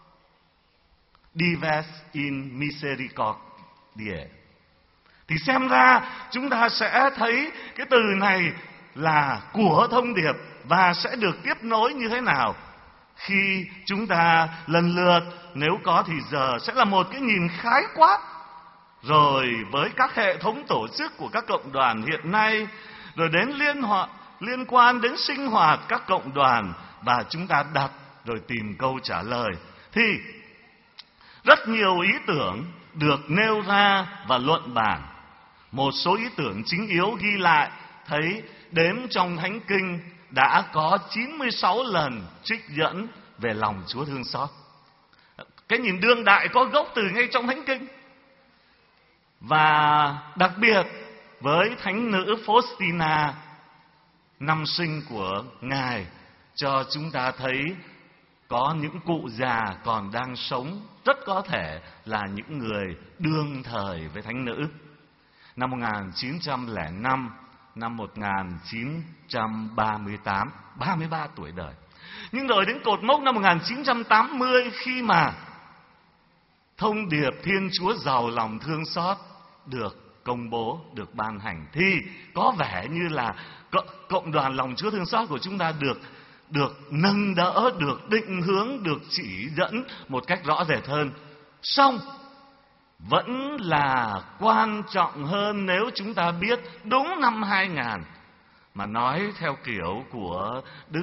Dives in misericordiae, thì xem ra chúng ta sẽ thấy cái từ này là của thông điệp và sẽ được tiếp nối như thế nào khi chúng ta lần lượt, nếu có thì giờ, sẽ là một cái nhìn khái quát, rồi với các hệ thống tổ chức của các cộng đoàn hiện nay, rồi đến liên hoạt liên quan đến sinh hoạt các cộng đoàn, và chúng ta đặt rồi tìm câu trả lời. Thì rất nhiều ý tưởng được nêu ra và luận bàn. Một số ý tưởng chính yếu ghi lại thấy đếm trong Thánh Kinh đã có chín mươi sáu lần trích dẫn về lòng Chúa thương xót. Cái nhìn đương đại có gốc từ ngay trong Thánh Kinh. Và đặc biệt với Thánh nữ Faustina, năm sinh của Ngài, cho chúng ta thấy có những cụ già còn đang sống, rất có thể là những người đương thời với Thánh nữ. Năm một nghìn chín trăm lẻ năm, năm một nghìn chín trăm ba mươi tám, ba mươi ba tuổi đời. Nhưng rồi đến cột mốc năm một nghìn chín trăm tám mươi, khi mà thông điệp Thiên Chúa giàu lòng thương xót được công bố, được ban hành, thì có vẻ như là cộng đoàn lòng Chúa thương xót của chúng ta được được nâng đỡ, được định hướng, được chỉ dẫn một cách rõ rệt hơn. Song vẫn là quan trọng hơn nếu chúng ta biết đúng năm hai nghìn, mà nói theo kiểu của Đức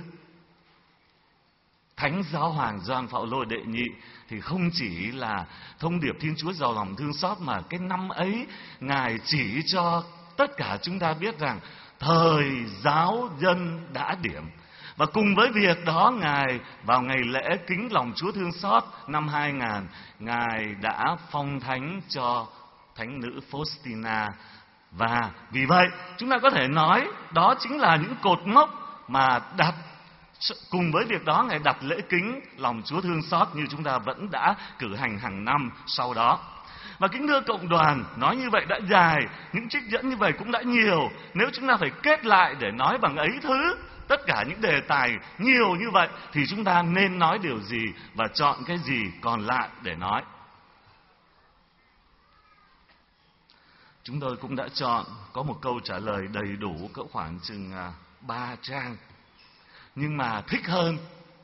Thánh Giáo Hoàng Gioan Phaolô Đệ Nhị, thì không chỉ là thông điệp Thiên Chúa giàu lòng thương xót, mà cái năm ấy Ngài chỉ cho tất cả chúng ta biết rằng thời giáo dân đã điểm. Và cùng với việc đó, Ngài vào ngày lễ kính lòng Chúa thương xót năm hai nghìn, Ngài đã phong thánh cho thánh nữ Faustina. Và vì vậy chúng ta có thể nói đó chính là những cột mốc mà đặt cùng với việc đó Ngài đặt lễ kính lòng Chúa thương xót như chúng ta vẫn đã cử hành hàng năm sau đó. Và kính thưa cộng đoàn, nói như vậy đã dài, những trích dẫn như vậy cũng đã nhiều. Nếu chúng ta phải kết lại để nói bằng ấy thứ, tất cả những đề tài nhiều như vậy, thì chúng ta nên nói điều gì và chọn cái gì còn lại để nói. Chúng tôi cũng đã chọn có một câu trả lời đầy đủ cỡ khoảng chừng ba trang. Nhưng mà thích hơn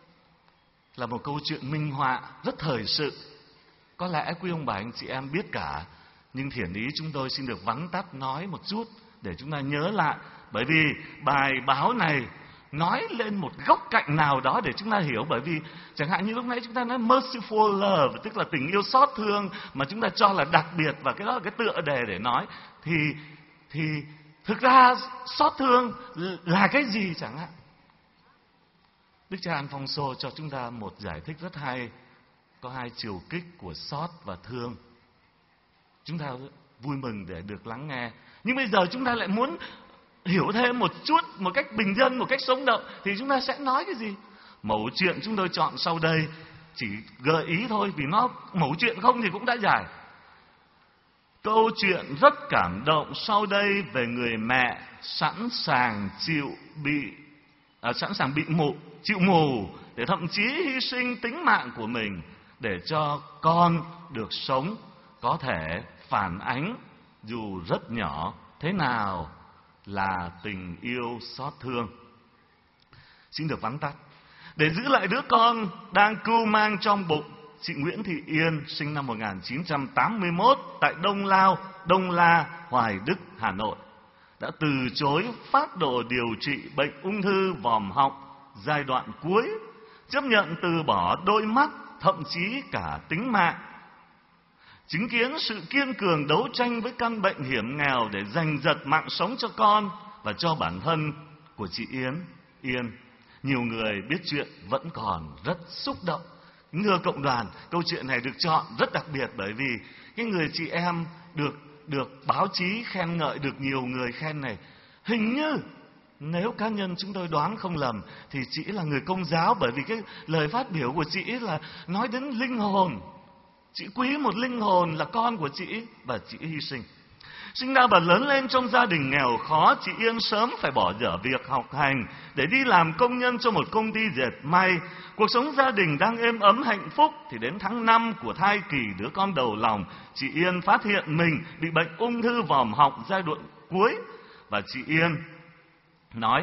là một câu chuyện minh họa rất thời sự. Có lẽ quý ông bà anh chị em biết cả, nhưng thiển ý chúng tôi xin được vắn tắt nói một chút để chúng ta nhớ lại. Bởi vì bài báo này nói lên một góc cạnh nào đó để chúng ta hiểu. Bởi vì chẳng hạn như lúc nãy chúng ta nói merciful love, tức là tình yêu xót thương mà chúng ta cho là đặc biệt, và cái đó là cái tựa đề để nói. Thì, thì thực ra xót thương là cái gì chẳng hạn? Đức cha Alfonso cho chúng ta một giải thích rất hay. Có hai chiều kích của xót và thương. Chúng ta vui mừng để được lắng nghe. Nhưng bây giờ chúng ta lại muốn hiểu thêm một chút, một cách bình dân, một cách sống động, thì chúng ta sẽ nói cái gì? Mẩu chuyện chúng tôi chọn sau đây chỉ gợi ý thôi, vì nó mẩu chuyện không thì cũng đã dài. Câu chuyện rất cảm động sau đây về người mẹ sẵn sàng chịu bị à, sẵn sàng bị mù, chịu mù để thậm chí hy sinh tính mạng của mình để cho con được sống, có thể phản ánh dù rất nhỏ thế nào là tình yêu xót thương. Xin được vắn tắt. Để giữ lại đứa con đang cưu mang trong bụng, chị Nguyễn Thị Yên sinh năm một nghìn chín trăm tám mươi mốt tại Đông Lao, Đông La, Hoài Đức, Hà Nội đã từ chối phác đồ điều trị bệnh ung thư vòm họng giai đoạn cuối, chấp nhận từ bỏ đôi mắt, thậm chí cả tính mạng. Chứng kiến sự kiên cường đấu tranh với căn bệnh hiểm nghèo để giành giật mạng sống cho con và cho bản thân của chị Yến Yên, nhiều người biết chuyện vẫn còn rất xúc động. Thưa cộng đoàn, câu chuyện này được chọn rất đặc biệt bởi vì cái người chị em được được báo chí khen ngợi, được nhiều người khen này, hình như nếu cá nhân chúng tôi đoán không lầm thì chị là người Công giáo, bởi vì cái lời phát biểu của chị là nói đến linh hồn. Chị quý một linh hồn là con của chị và chị hy sinh. Sinh ra và lớn lên trong gia đình nghèo khó, chị Yên sớm phải bỏ dở việc học hành để đi làm công nhân cho một công ty dệt may. Cuộc sống gia đình đang êm ấm hạnh phúc thì đến tháng năm của thai kỳ đứa con đầu lòng, chị Yên phát hiện mình bị bệnh ung thư vòm họng giai đoạn cuối. Và chị Yên nói,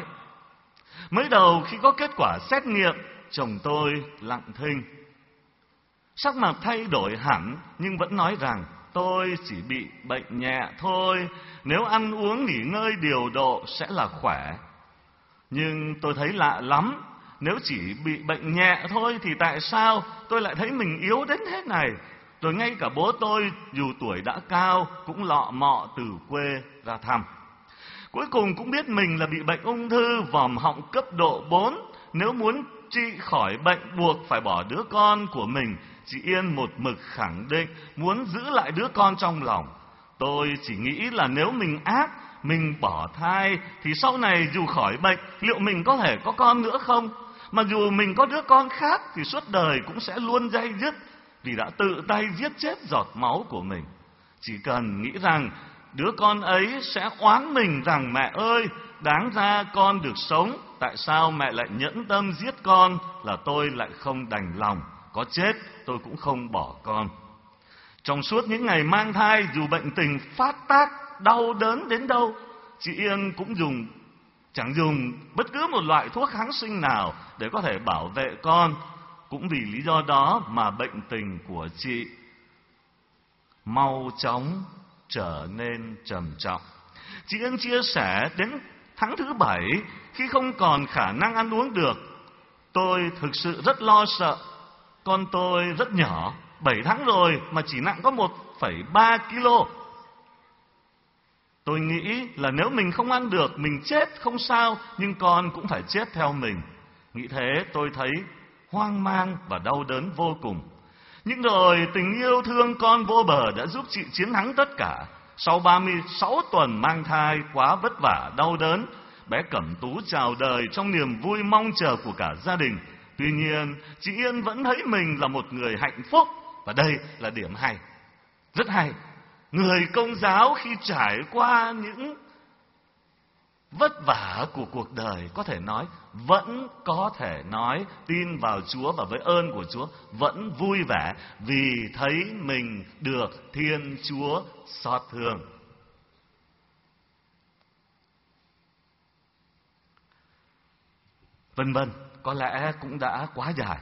mới đầu khi có kết quả xét nghiệm, chồng tôi lặng thinh. Sắc mặt thay đổi hẳn nhưng vẫn nói rằng tôi chỉ bị bệnh nhẹ thôi, nếu ăn uống nghỉ ngơi điều độ sẽ là khỏe. Nhưng tôi thấy lạ lắm, nếu chỉ bị bệnh nhẹ thôi thì tại sao tôi lại thấy mình yếu đến thế này? Rồi ngay cả bố tôi dù tuổi đã cao cũng lọ mọ từ quê ra thăm. Cuối cùng cũng biết mình là bị bệnh ung thư vòm họng cấp độ bốn. Nếu muốn trị khỏi bệnh buộc phải bỏ đứa con của mình. Chị Yên một mực khẳng định muốn giữ lại đứa con trong lòng. Tôi chỉ nghĩ là nếu mình ác, mình bỏ thai thì sau này dù khỏi bệnh, liệu mình có thể có con nữa không? Mà dù mình có đứa con khác thì suốt đời cũng sẽ luôn day dứt, vì đã tự tay giết chết giọt máu của mình. Chỉ cần nghĩ rằng đứa con ấy sẽ oán mình rằng mẹ ơi, đáng ra con được sống, tại sao mẹ lại nhẫn tâm giết con, là tôi lại không đành lòng. Có chết tôi cũng không bỏ con. Trong suốt những ngày mang thai, dù bệnh tình phát tác, đau đớn đến đâu, chị Yên cũng dùng chẳng dùng bất cứ một loại thuốc kháng sinh nào để có thể bảo vệ con. Cũng vì lý do đó mà bệnh tình của chị mau chóng trở nên trầm trọng. Chị Yên chia sẻ đến tháng thứ bảy, khi không còn khả năng ăn uống được, tôi thực sự rất lo sợ. Con tôi rất nhỏ, bảy tháng rồi mà chỉ nặng có một phẩy ba ki lô. Tôi nghĩ là nếu mình không ăn được, mình chết không sao, nhưng con cũng phải chết theo mình. Nghĩ thế tôi thấy hoang mang và đau đớn vô cùng. Nhưng rồi tình yêu thương con vô bờ đã giúp chị chiến thắng tất cả. Sau ba mươi sáu tuần mang thai quá vất vả, đau đớn, bé Cẩm Tú chào đời trong niềm vui mong chờ của cả gia đình. Tuy nhiên, chị Yên vẫn thấy mình là một người hạnh phúc. Và đây là điểm hay, rất hay. Người Công giáo khi trải qua những vất vả của cuộc đời, có thể nói, vẫn có thể nói tin vào Chúa và với ơn của Chúa, vẫn vui vẻ vì thấy mình được Thiên Chúa xót thương. Vân vân, có lẽ cũng đã quá dài.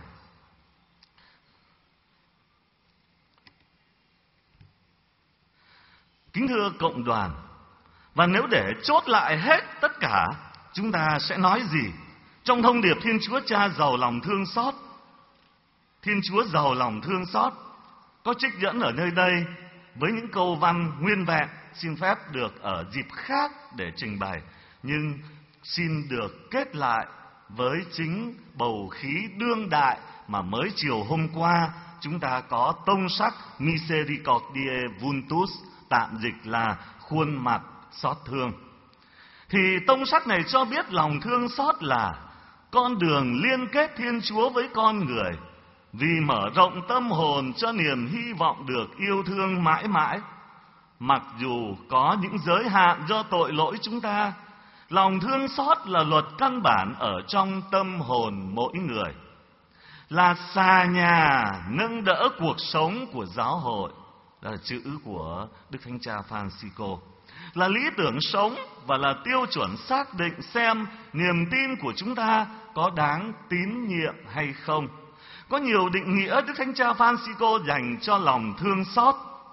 Kính thưa cộng đoàn, và nếu để chốt lại hết tất cả, chúng ta sẽ nói gì? Trong thông điệp Thiên Chúa Cha giàu lòng thương xót, Thiên Chúa giàu lòng thương xót, có trích dẫn ở nơi đây với những câu văn nguyên vẹn, xin phép được ở dịp khác để trình bày, nhưng xin được kết lại với chính bầu khí đương đại mà mới chiều hôm qua chúng ta có tông sắc Misericordiae Vultus, tạm dịch là khuôn mặt xót thương. Thì tông sắc này cho biết lòng thương xót là con đường liên kết Thiên Chúa với con người, vì mở rộng tâm hồn cho niềm hy vọng được yêu thương mãi mãi. Mặc dù có những giới hạn do tội lỗi chúng ta, lòng thương xót là luật căn bản ở trong tâm hồn mỗi người, là xà nhà nâng đỡ cuộc sống của giáo hội. Đó là chữ của Đức Thánh Cha Francisco. Là lý tưởng sống và là tiêu chuẩn xác định xem niềm tin của chúng ta có đáng tín nhiệm hay không. Có nhiều định nghĩa Đức Thánh Cha Francisco dành cho lòng thương xót.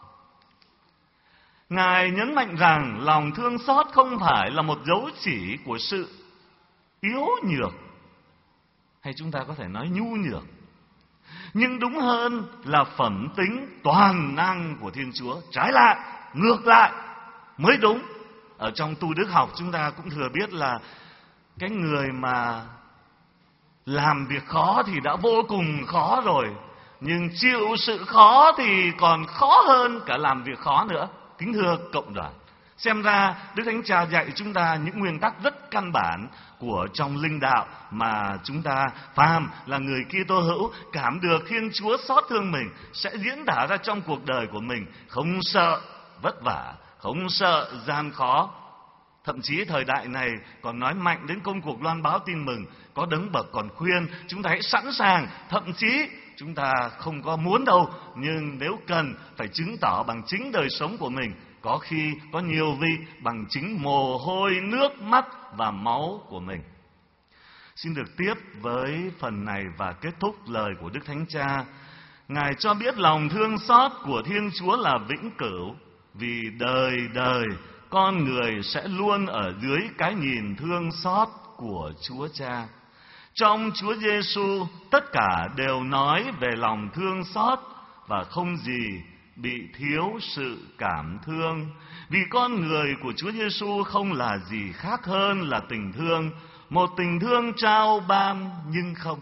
Ngài nhấn mạnh rằng lòng thương xót không phải là một dấu chỉ của sự yếu nhược, hay chúng ta có thể nói nhu nhược, nhưng đúng hơn là phẩm tính toàn năng của Thiên Chúa. Trái lại, ngược lại mới đúng. Ở trong tu đức học chúng ta cũng thừa biết là cái người mà làm việc khó thì đã vô cùng khó rồi, nhưng chịu sự khó thì còn khó hơn cả làm việc khó nữa. Kính thưa cộng đoàn, xem ra Đức Thánh Cha dạy chúng ta những nguyên tắc rất căn bản của trong linh đạo mà chúng ta phàm là người Kitô hữu cảm được Thiên Chúa xót thương mình sẽ diễn tả ra trong cuộc đời của mình, không sợ vất vả, không sợ gian khó. Thậm chí thời đại này còn nói mạnh đến công cuộc loan báo tin mừng, có đấng bậc còn khuyên chúng ta hãy sẵn sàng, thậm chí chúng ta không có muốn đâu, nhưng nếu cần phải chứng tỏ bằng chính đời sống của mình, có khi có nhiều vị bằng chính mồ hôi, nước mắt và máu của mình. Xin được tiếp với phần này và kết thúc lời của Đức Thánh Cha. Ngài cho biết lòng thương xót của Thiên Chúa là vĩnh cửu, vì đời đời con người sẽ luôn ở dưới cái nhìn thương xót của Chúa Cha. Trong Chúa Giêsu tất cả đều nói về lòng thương xót và không gì bị thiếu sự cảm thương. Vì con người của Chúa Giêsu không là gì khác hơn là tình thương, một tình thương trao ban nhưng không.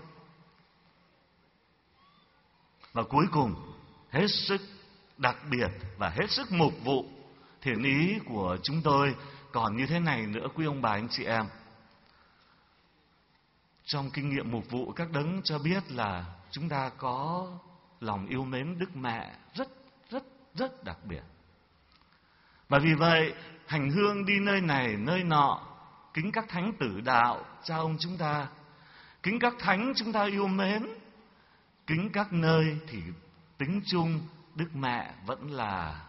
Và cuối cùng, hết sức đặc biệt và hết sức mục vụ, thiện ý của chúng tôi còn như thế này nữa quý ông bà anh chị em. Trong kinh nghiệm mục vụ, các đấng cho biết là chúng ta có lòng yêu mến Đức Mẹ rất rất rất đặc biệt. Và vì vậy, hành hương đi nơi này nơi nọ, kính các thánh tử đạo cha ông chúng ta, kính các thánh chúng ta yêu mến, kính các nơi thì tính chung Đức Mẹ vẫn là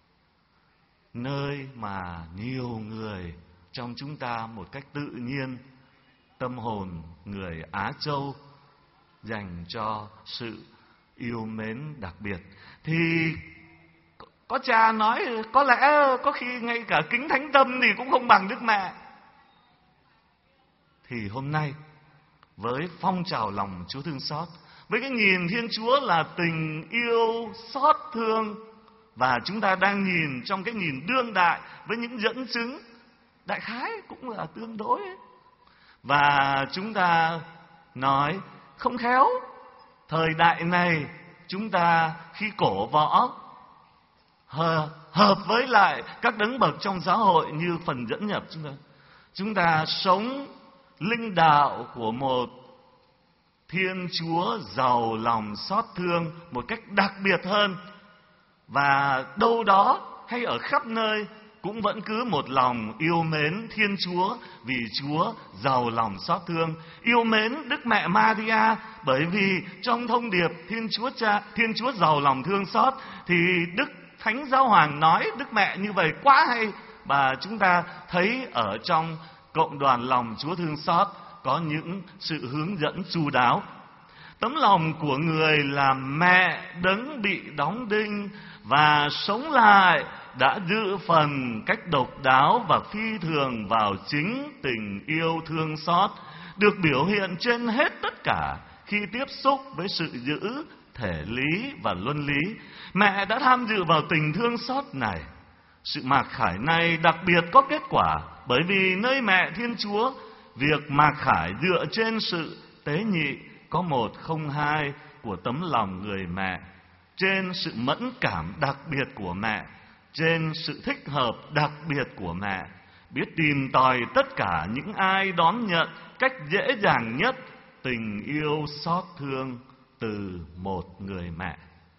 nơi mà nhiều người trong chúng ta một cách tự nhiên, tâm hồn người Á Châu dành cho sự yêu mến đặc biệt. Thì có cha nói có lẽ có khi ngay cả kính thánh tâm thì cũng không bằng Đức Mẹ. Thì hôm nay với phong trào lòng Chúa thương xót, với cái nhìn Thiên Chúa là tình yêu xót thương, và chúng ta đang nhìn trong cái nhìn đương đại với những dẫn chứng đại khái cũng là tương đối ấy. Và chúng ta nói không khéo thời đại này chúng ta khi cổ võ hợp, hợp với lại các đấng bậc trong xã hội như phần dẫn nhập chúng ta, chúng ta sống linh đạo của một Thiên Chúa giàu lòng xót thương một cách đặc biệt hơn, và đâu đó hay ở khắp nơi cũng vẫn cứ một lòng yêu mến Thiên Chúa vì Chúa giàu lòng xót thương, yêu mến Đức Mẹ Maria bởi vì trong thông điệp Thiên Chúa Cha, Thiên Chúa giàu lòng thương xót thì Đức Thánh Giáo Hoàng nói Đức Mẹ như vậy quá hay, và chúng ta thấy ở trong cộng đoàn lòng Chúa thương xót có những sự hướng dẫn chu đáo. Tấm lòng của người là mẹ đấng bị đóng đinh và sống lại đã dự phần cách độc đáo và phi thường vào chính tình yêu thương xót, được biểu hiện trên hết tất cả khi tiếp xúc với sự giữ thể lý và luân lý. Mẹ đã tham dự vào tình thương xót này. Sự mặc khải này đặc biệt có kết quả bởi vì nơi mẹ Thiên Chúa, việc mặc khải dựa trên sự tế nhị có một không hai của tấm lòng người mẹ, trên sự mẫn cảm đặc biệt của mẹ, trên sự thích hợp đặc biệt của mẹ, biết tìm tòi tất cả những ai đón nhận cách dễ dàng nhất tình yêu xót thương từ một người mẹ.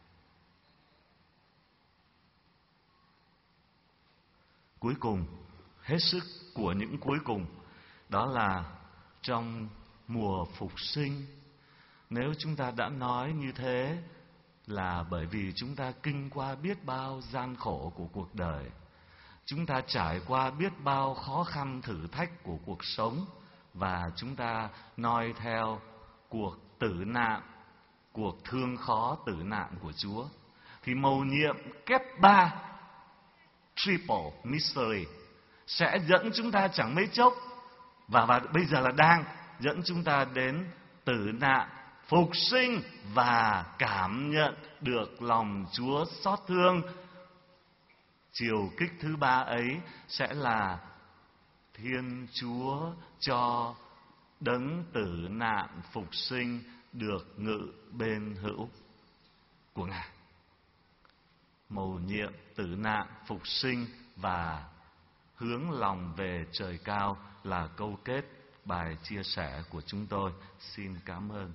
Cuối cùng, hết sức của những cuối cùng, đó là trong mùa phục sinh. Nếu chúng ta đã nói như thế là bởi vì chúng ta kinh qua biết bao gian khổ của cuộc đời, chúng ta trải qua biết bao khó khăn thử thách của cuộc sống, và chúng ta noi theo cuộc tử nạn, cuộc thương khó tử nạn của Chúa, thì mầu nhiệm kép ba, triple mystery, sẽ dẫn chúng ta chẳng mấy chốc, và, và bây giờ là đang dẫn chúng ta đến tử nạn, phục sinh và cảm nhận được lòng Chúa xót thương. Chiều kích thứ ba ấy sẽ là Thiên Chúa cho đấng tử nạn phục sinh được ngự bên hữu của Ngài. Mầu nhiệm tử nạn phục sinh và hướng lòng về trời cao là câu kết bài chia sẻ của chúng tôi. Xin cảm ơn.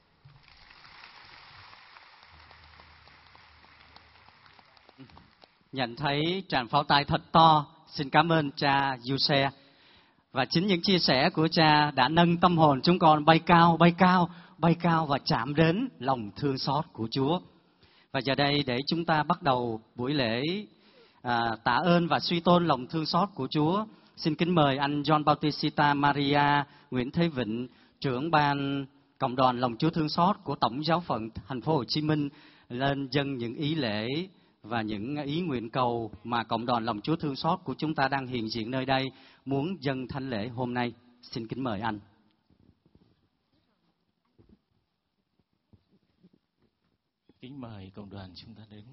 Nhận thấy tràng pháo tay thật to, xin cảm ơn cha Giuse. Và chính những chia sẻ của cha đã nâng tâm hồn chúng con bay cao, bay cao, bay cao và chạm đến lòng thương xót của Chúa. Và giờ đây để chúng ta bắt đầu buổi lễ à, tạ ơn và suy tôn lòng thương xót của Chúa, xin kính mời anh John Bautista Maria Nguyễn Thế Vịnh, trưởng ban cộng đoàn lòng Chúa thương xót của Tổng giáo phận Thành phố Hồ Chí Minh lên dâng những ý lễ và những ý nguyện cầu mà cộng đoàn lòng Chúa thương xót của chúng ta đang hiện diện nơi đây muốn dâng thánh lễ hôm nay. Xin kính mời anh. Kính mời cộng đoàn chúng ta đến.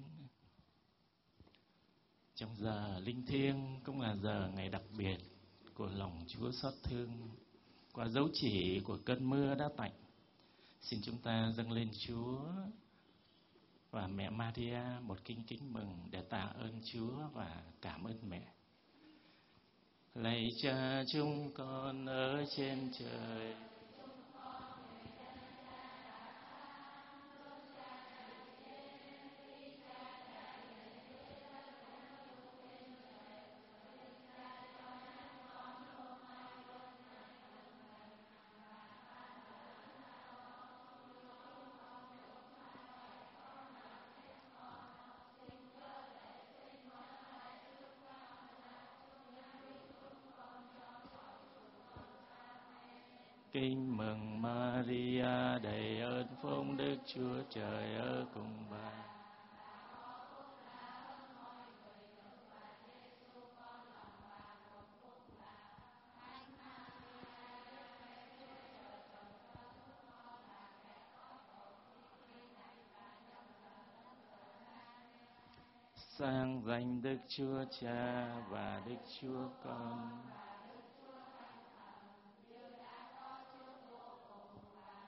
Trong giờ linh thiêng cũng là giờ ngày đặc biệt của lòng Chúa xót thương, qua dấu chỉ của cơn mưa đã tạnh, xin chúng ta dâng lên Chúa và mẹ Maria một kinh kính mừng để tạ ơn Chúa và cảm ơn mẹ. Lạy Cha chúng con ở trên trời, Kinh mừng Maria đầy ơn phúc, Đức Chúa Trời ở cùng bà. Sang danh Đức Chúa Cha và Đức Chúa Con.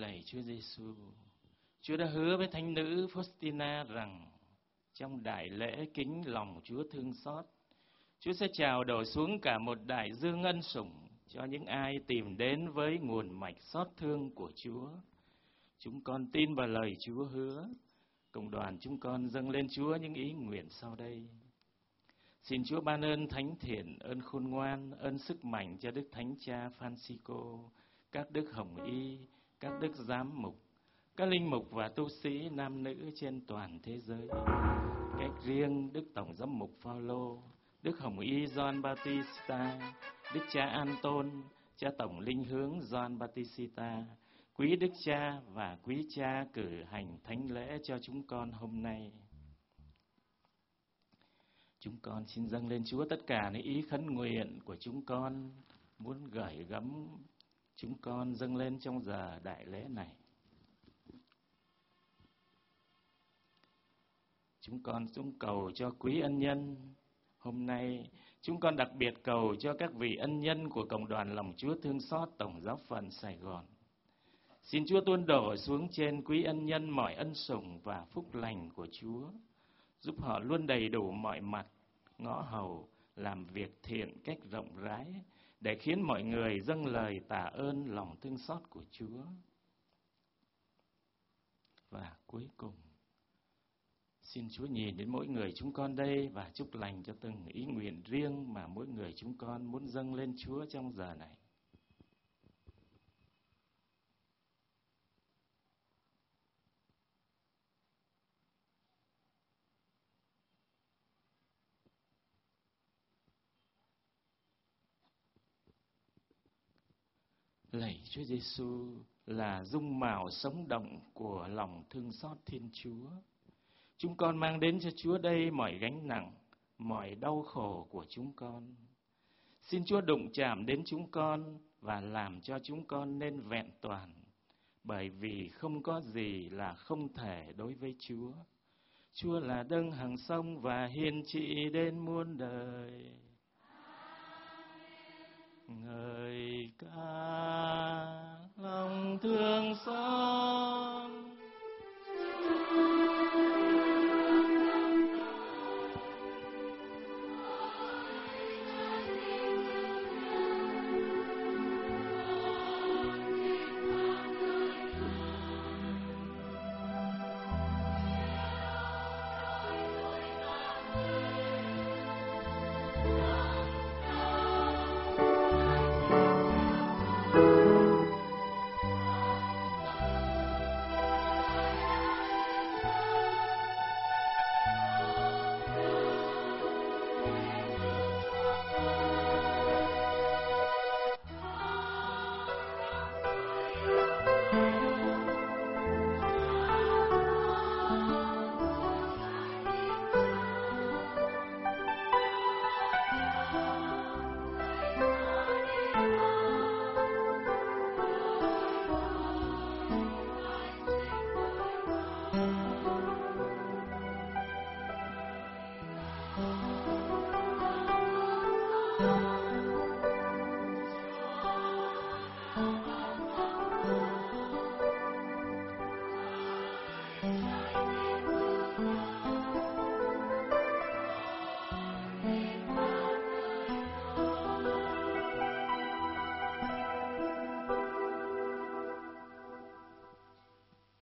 Lạy Chúa Giêsu, Chúa đã hứa với thánh nữ Faustina rằng trong đại lễ kính lòng Chúa thương xót, Chúa sẽ trào đổ xuống cả một đại dương ân sủng cho những ai tìm đến với nguồn mạch xót thương của Chúa. Chúng con tin vào lời Chúa hứa. Cộng đoàn chúng con dâng lên Chúa những ý nguyện sau đây. Xin Chúa ban ơn thánh thiện, ơn khôn ngoan, ơn sức mạnh cho Đức Thánh Cha Francisco, các đức hồng y, các đức giám mục, các linh mục và tu sĩ nam nữ trên toàn thế giới. Cách riêng Đức Tổng giám mục Phaolô, Đức Hồng Y Gioan Bautista, Đức Cha Anton, Cha Tổng Linh Hướng Gioan Bautista, quý Đức Cha và quý Cha cử hành thánh lễ cho chúng con hôm nay. Chúng con xin dâng lên Chúa tất cả những ý khấn nguyện của chúng con muốn gửi gắm chúng con dâng lên trong giờ đại lễ này. Chúng con chúng cầu cho quý ân nhân. Hôm nay, chúng con đặc biệt cầu cho các vị ân nhân của Cộng đoàn Lòng Chúa Thương Xót Tổng giáo phận Sài Gòn. Xin Chúa tuôn đổ xuống trên quý ân nhân mọi ân sủng và phúc lành của Chúa, giúp họ luôn đầy đủ mọi mặt, ngõ hầu, làm việc thiện cách rộng rãi, để khiến mọi người dâng lời tạ ơn lòng thương xót của Chúa. Và cuối cùng, xin Chúa nhìn đến mỗi người chúng con đây và chúc lành cho từng ý nguyện riêng mà mỗi người chúng con muốn dâng lên Chúa trong giờ này. Lạy Chúa Giêsu là dung mạo sống động của lòng thương xót Thiên Chúa. Chúng con mang đến cho Chúa đây mọi gánh nặng, mọi đau khổ của chúng con. Xin Chúa đụng chạm đến chúng con và làm cho chúng con nên vẹn toàn, bởi vì không có gì là không thể đối với Chúa. Chúa là đấng hằng sống và hiền trị đến muôn đời. Ngợi ca